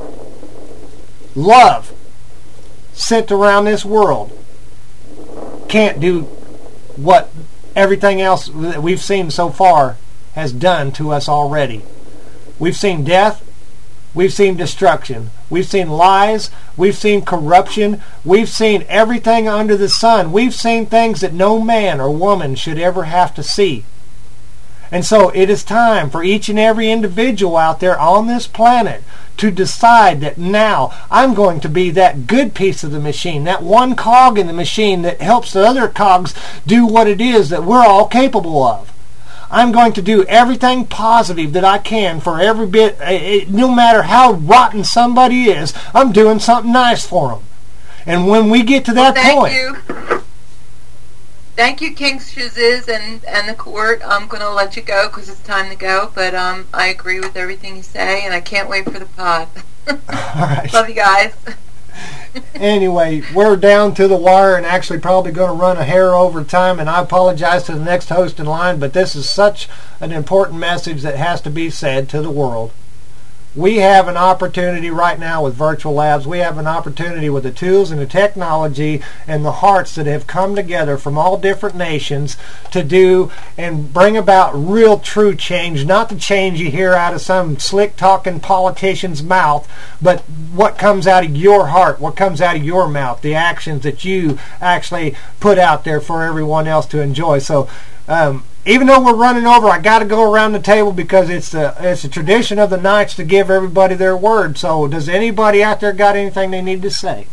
Love sent around this world can't do what everything else that we've seen so far has done to us already. We've seen death. We've seen destruction. We've seen lies. We've seen corruption. We've seen everything under the sun. We've seen things that no man or woman should ever have to see. And so it is time for each and every individual out there on this planet to decide that now I'm going to be that good piece of the machine, that one cog in the machine that helps the other cogs do what it is that we're all capable of. I'm going to do everything positive that I can for every bit, no matter how rotten somebody is, I'm doing something nice for them. And when we get to that well, point... Thank you. Thank you, King Shaziz and, and the court. I'm going to let you go because it's time to go, but um, I agree with everything you say, and I can't wait for the pod. All right. Love you guys. Anyway, we're down to the wire and actually probably going to run a hair over time, and I apologize to the next host in line, but this is such an important message that has to be said to the world. We have an opportunity right now with Virtual Labs. We have an opportunity with the tools and the technology and the hearts that have come together from all different nations to do and bring about real true change, not the change you hear out of some slick talking politician's mouth, but what comes out of your heart, what comes out of your mouth, the actions that you actually put out there for everyone else to enjoy. So um, even though we're running over, I got to go around the table because it's the it's a tradition of the Knights to give everybody their word. So does anybody out there got anything they need to say?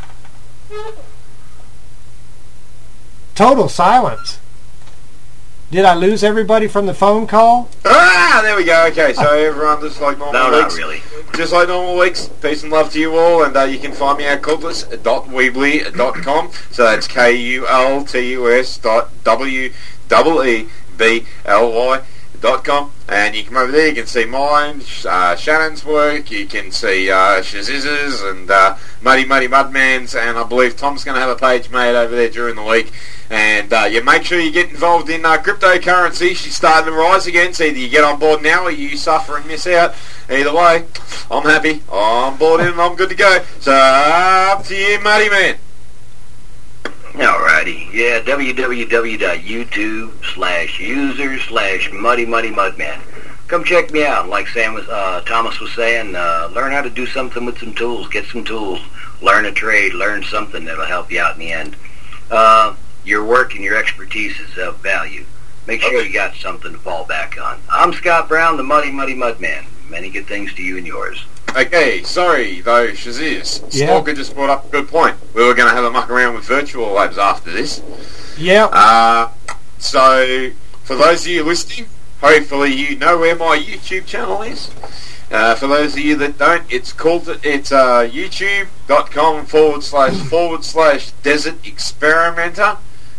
Total silence. Did I lose everybody from the phone call? Ah, there we go. Okay, so everyone, just like normal No, weeks. not really. Just like normal weeks. Peace and love to you all, and uh, you can find me at cultus dot weebly dot com. So that's K U L T U S dot W E E B L Y dot com, and you come over there. You can see mine, uh, Shannon's work. You can see uh, Shaziz's and uh, Muddy Muddy Mudman's, and I believe Tom's going to have a page made over there during the week. And uh, yeah, make sure you get involved in uh, cryptocurrency. She's starting to rise again. So either you get on board now or you suffer and miss out. Either way, I'm happy. I'm bored in and I'm good to go. So up to you, Muddy Man. Alrighty, yeah, www.youtube slash user slash muddy muddy mudman. Come check me out. Like Sam was, uh, Thomas was saying, uh, learn how to do something with some tools. Get some tools. Learn a trade. Learn something that'll help you out in the end. Uh, your work and your expertise is of value. Make sure you got something to fall back on. I'm Scott Brown, the Muddy Muddy Mudman. Many good things to you and yours. Okay, sorry though, Shaziz. Yeah. Stalker just brought up a good point. We were going to have a muck around with Virtual Labs after this. Yeah. Uh, so, for those of you listening, hopefully you know where my YouTube channel is. Uh, for those of you that don't, it's called it's uh, youtube.com forward slash forward slash desert experimenter.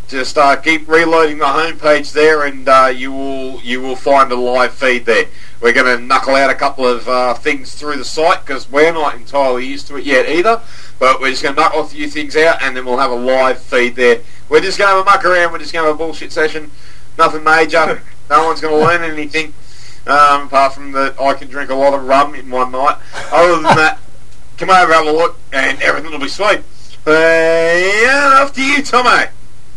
Just uh, keep reloading the homepage there, and uh, you will you will find a live feed there. We're going to knuckle out a couple of uh, things through the site because we're not entirely used to it yet either. But we're just going to knuckle a few things out, and then we'll have a live feed there. We're just going to have a muck around. We're just going to have a bullshit session. Nothing major. No one's going to learn anything um, apart from that I can drink a lot of rum in one night. Other than that, come over, have a look, and everything will be sweet. Uh, yeah, off to you, Tommy.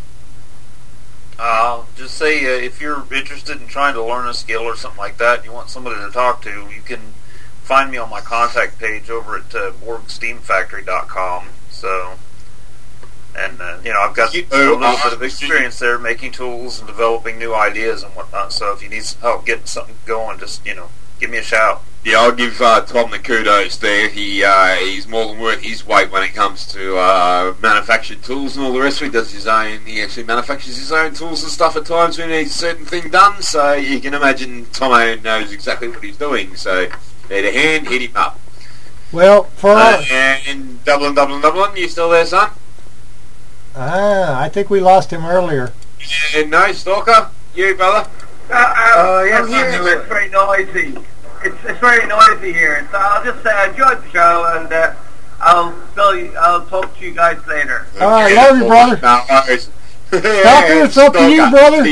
Uh, just say uh, if you're interested in trying to learn a skill or something like that, you want somebody to talk to, you can find me on my contact page over at uh, borg steam factory dot com. So, and uh, you know, I've got You- a little uh, bit of experience there making tools and developing new ideas and whatnot. So if you need some help getting something going, just you know, give me a shout. Yeah, I'll give uh, Tom the kudos there. He uh, he's more than worth his weight when it comes to uh, manufactured tools and all the rest of it. He does his own. He actually manufactures his own tools and stuff at times when he needs a certain thing done. So you can imagine Tomo knows exactly what he's doing. So need a hand, hit him up. Well, for Uh, and Dublin, Dublin, Dublin, you still there, son? ah, I think we lost him earlier. Yeah, no, Stalker, you brother. Uh, uh, Uh, yes, I'm here. I'm It's very noisy. It's, it's very noisy here. So I'll just say enjoy the show, and uh, I'll tell you, I'll talk to you guys later. All right, love you, brother. No worries. Stalker, it's up to you, brother.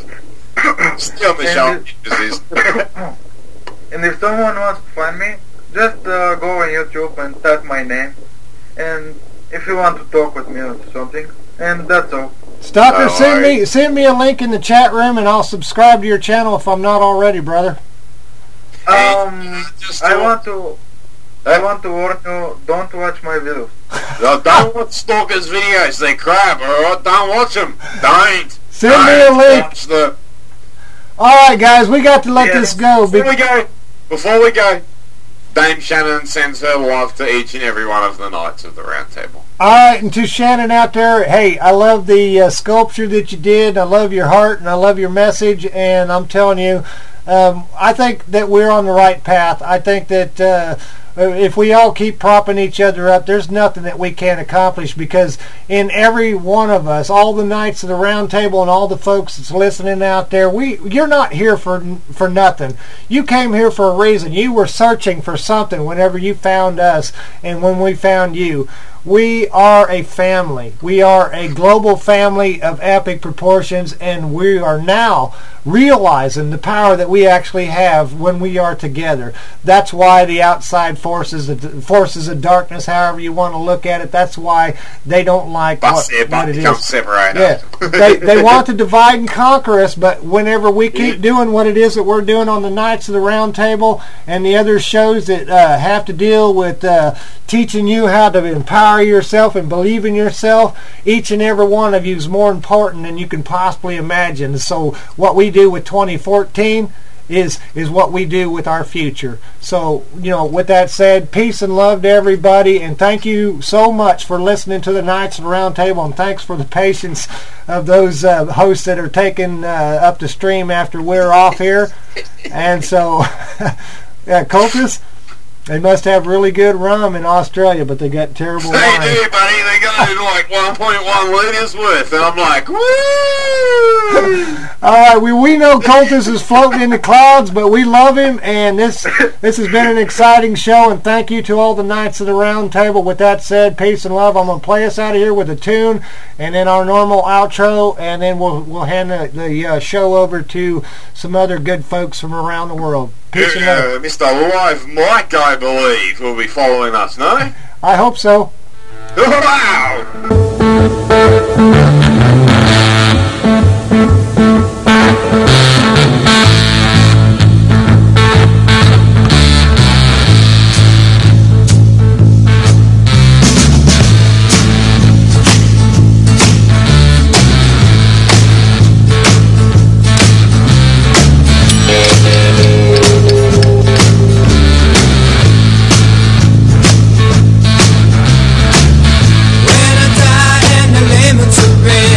Still the show. This is. And if someone wants to find me, just uh, go on YouTube and type my name. And if you want to talk with me or something, and that's all. Stalker, Oh, send alright. me send me a link in the chat room, and I'll subscribe to your channel if I'm not already, brother. Um, just I do- want to, I want to warn you, don't watch my videos. No, don't watch Stalker's videos. They're crap, alright? Don't watch them. Don't. Send don't me a link. Watch the... All right, guys, we got to let Yeah, this go. Before we go, before we go, Dame Shannon sends her love to each and every one of the Knights of the Round Table. All right, and to Shannon out there, hey, I love the uh, sculpture that you did. I love your heart, and I love your message. And I'm telling you, um, I think that we're on the right path. I think that uh, if we all keep propping each other up, there's nothing that we can't accomplish, because in every one of us, all the Knights of the Round Table and all the folks that's listening out there, we you're not here for for nothing. You came here for a reason. You were searching for something whenever you found us and when we found you. We are a family. We are a global family of epic proportions, and we are now realizing the power that we actually have when we are together. That's why the outside forces, the forces of darkness, however you want to look at it, that's why they don't like what, Bust their what butt, it become is. separated. Yeah, they they want to divide and conquer us, but whenever we keep doing what it is that we're doing on the Knights of the Round Table and the other shows that uh, have to deal with uh, teaching you how to empower yourself and believe in yourself, each and every one of you is more important than you can possibly imagine. So what we do with twenty fourteen is is what we do with our future. So, you know, with that said, peace and love to everybody, and thank you so much for listening to the Knights of the Round Table, and thanks for the patience of those uh, hosts that are taking uh, up the stream after we're off here. And so, yeah, Cultus, they must have really good rum in Australia, but they got terrible They wine. do, buddy. They got it like one point one litres worth, and I'm like, woo! All right, we we know Cultus is floating in the clouds, but we love him, and this this has been an exciting show. And thank you to all the Knights of the Round Table. With that said, peace and love. I'm gonna play us out of here with a tune, and then our normal outro, and then we'll we'll hand the, the uh, show over to some other good folks from around the world. Peace and love. Uh, Mister Live Mike, I believe, will be following us, no? I hope so. Wow! When I die and the limits are in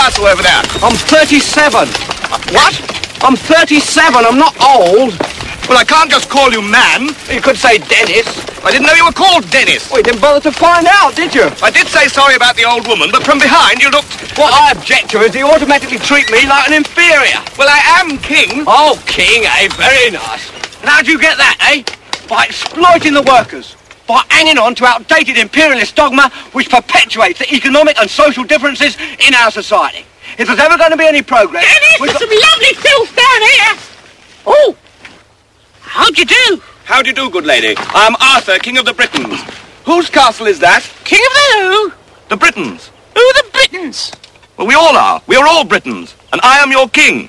castle over there. I'm thirty-seven. What? I'm thirty-seven. I'm not old. Well, I can't just call you man. You could say Dennis. I didn't know you were called Dennis. Well, you didn't bother to find out, did you? I did say sorry about the old woman, but from behind you looked... What I object to is you automatically treat me like an inferior. Well, I am king. Oh, king, eh? Very nice. And how'd you get that, eh? By exploiting the workers. By hanging on to outdated imperialist dogma which perpetuates the economic and social differences in our society. If there's ever going to be any progress... Dennis, there's some lovely filth down here. Oh, how'd you do? How do you do, good lady? I'm Arthur, King of the Britons. Whose castle is that? King of the who? The Britons. Who are the Britons? Well, we all are. We are all Britons. And I am your king.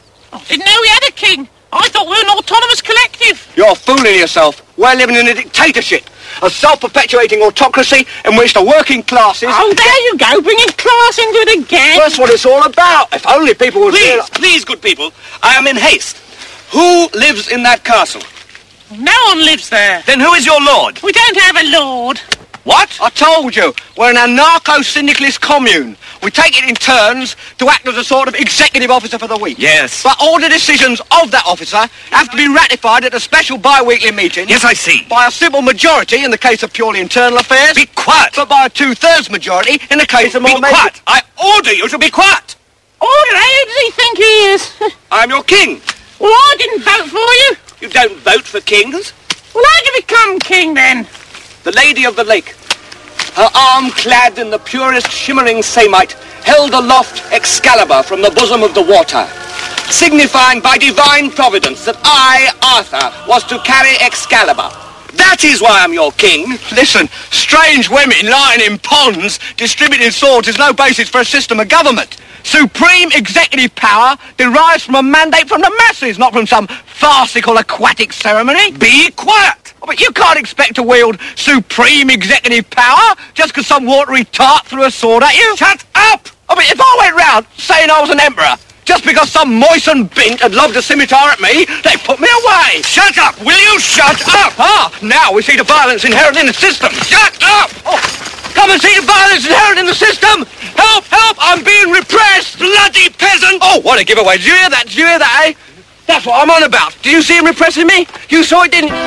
I didn't know we had a king. I thought we were an autonomous collective. You're fooling yourself. We're living in a dictatorship. A self-perpetuating autocracy in which the working classes... Oh, there you go, bringing class into it again. That's what it's all about. If only people would... Please, realize... please, good people, I am in haste. Who lives in that castle? No one lives there. Then who is your lord? We don't have a lord. What? I told you. We're an anarcho-syndicalist commune. We take it in turns to act as a sort of executive officer for the week. Yes. But all the decisions of that officer have to be ratified at a special bi-weekly meeting. Yes, I see. By a simple majority in the case of purely internal affairs. Be quiet. But by a two-thirds majority in the case of more... Be quiet. I order you to be quiet. Order? Who does he think he is? I'm your king. Well, I didn't vote for you. You don't vote for kings. Well, how'd you become king, then? The Lady of the Lake, her arm clad in the purest shimmering samite, held aloft Excalibur from the bosom of the water, signifying by divine providence that I, Arthur, was to carry Excalibur. That is why I'm your king. Listen, strange women lying in ponds distributing swords is no basis for a system of government. Supreme executive power derives from a mandate from the masses, not from some farcical aquatic ceremony. Be quiet! Oh, but you can't expect to wield supreme executive power just because some watery tart threw a sword at you. Shut up! I mean, if I went round saying I was an emperor, just because some moistened bint had lobbed a scimitar at me, they put me away. Shut up! Will you shut up? Ah, now we see the violence inherent in the system. Shut up! Oh, come and see the violence inherent in the system. Help, help, I'm being repressed. Bloody peasant! Oh, what a giveaway. Did you hear that? Did you hear that, eh? That's what I'm on about. Do you see him repressing me? You saw it, didn't you?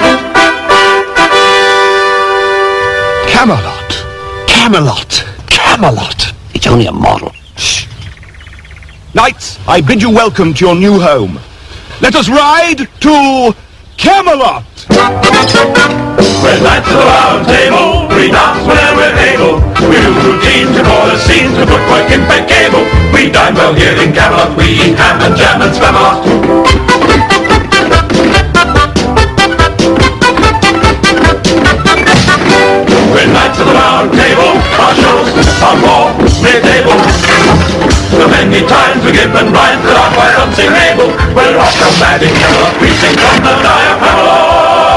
Camelot. Camelot. Camelot. It's only a model. Shh. Knights, I bid you welcome to your new home. Let us ride to Camelot. We're knights of the round table, we dance whenever we're able. We do routines and all the scenes, we put work in bed cable. We dine well here in Camelot, we eat ham and jam and spam a lot. We're knights of the round table, our shows are more mid-table. The many times we give and rhymes that are quite unsingable. We're off from mad in Camelot, we sing from the diaphragm.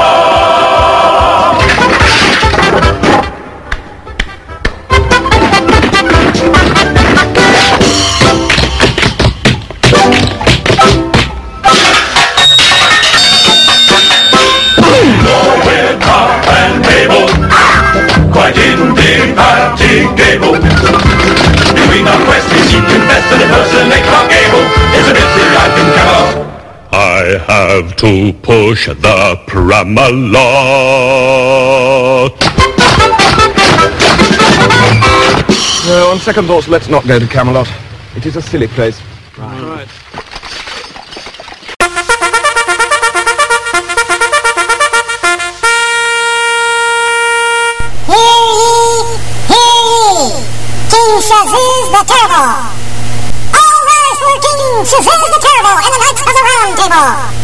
Quite indefatigable. Doing our quest, we seek to best and impersonate Clark Gable. It's a busy life in Camelot. I have to push the Pramalot. No, on second thoughts, let's not go to Camelot. It is a silly place. Right. Right. King Shaziz the Terrible! All rise for King Shaziz the Terrible and the Knights of the Round Table!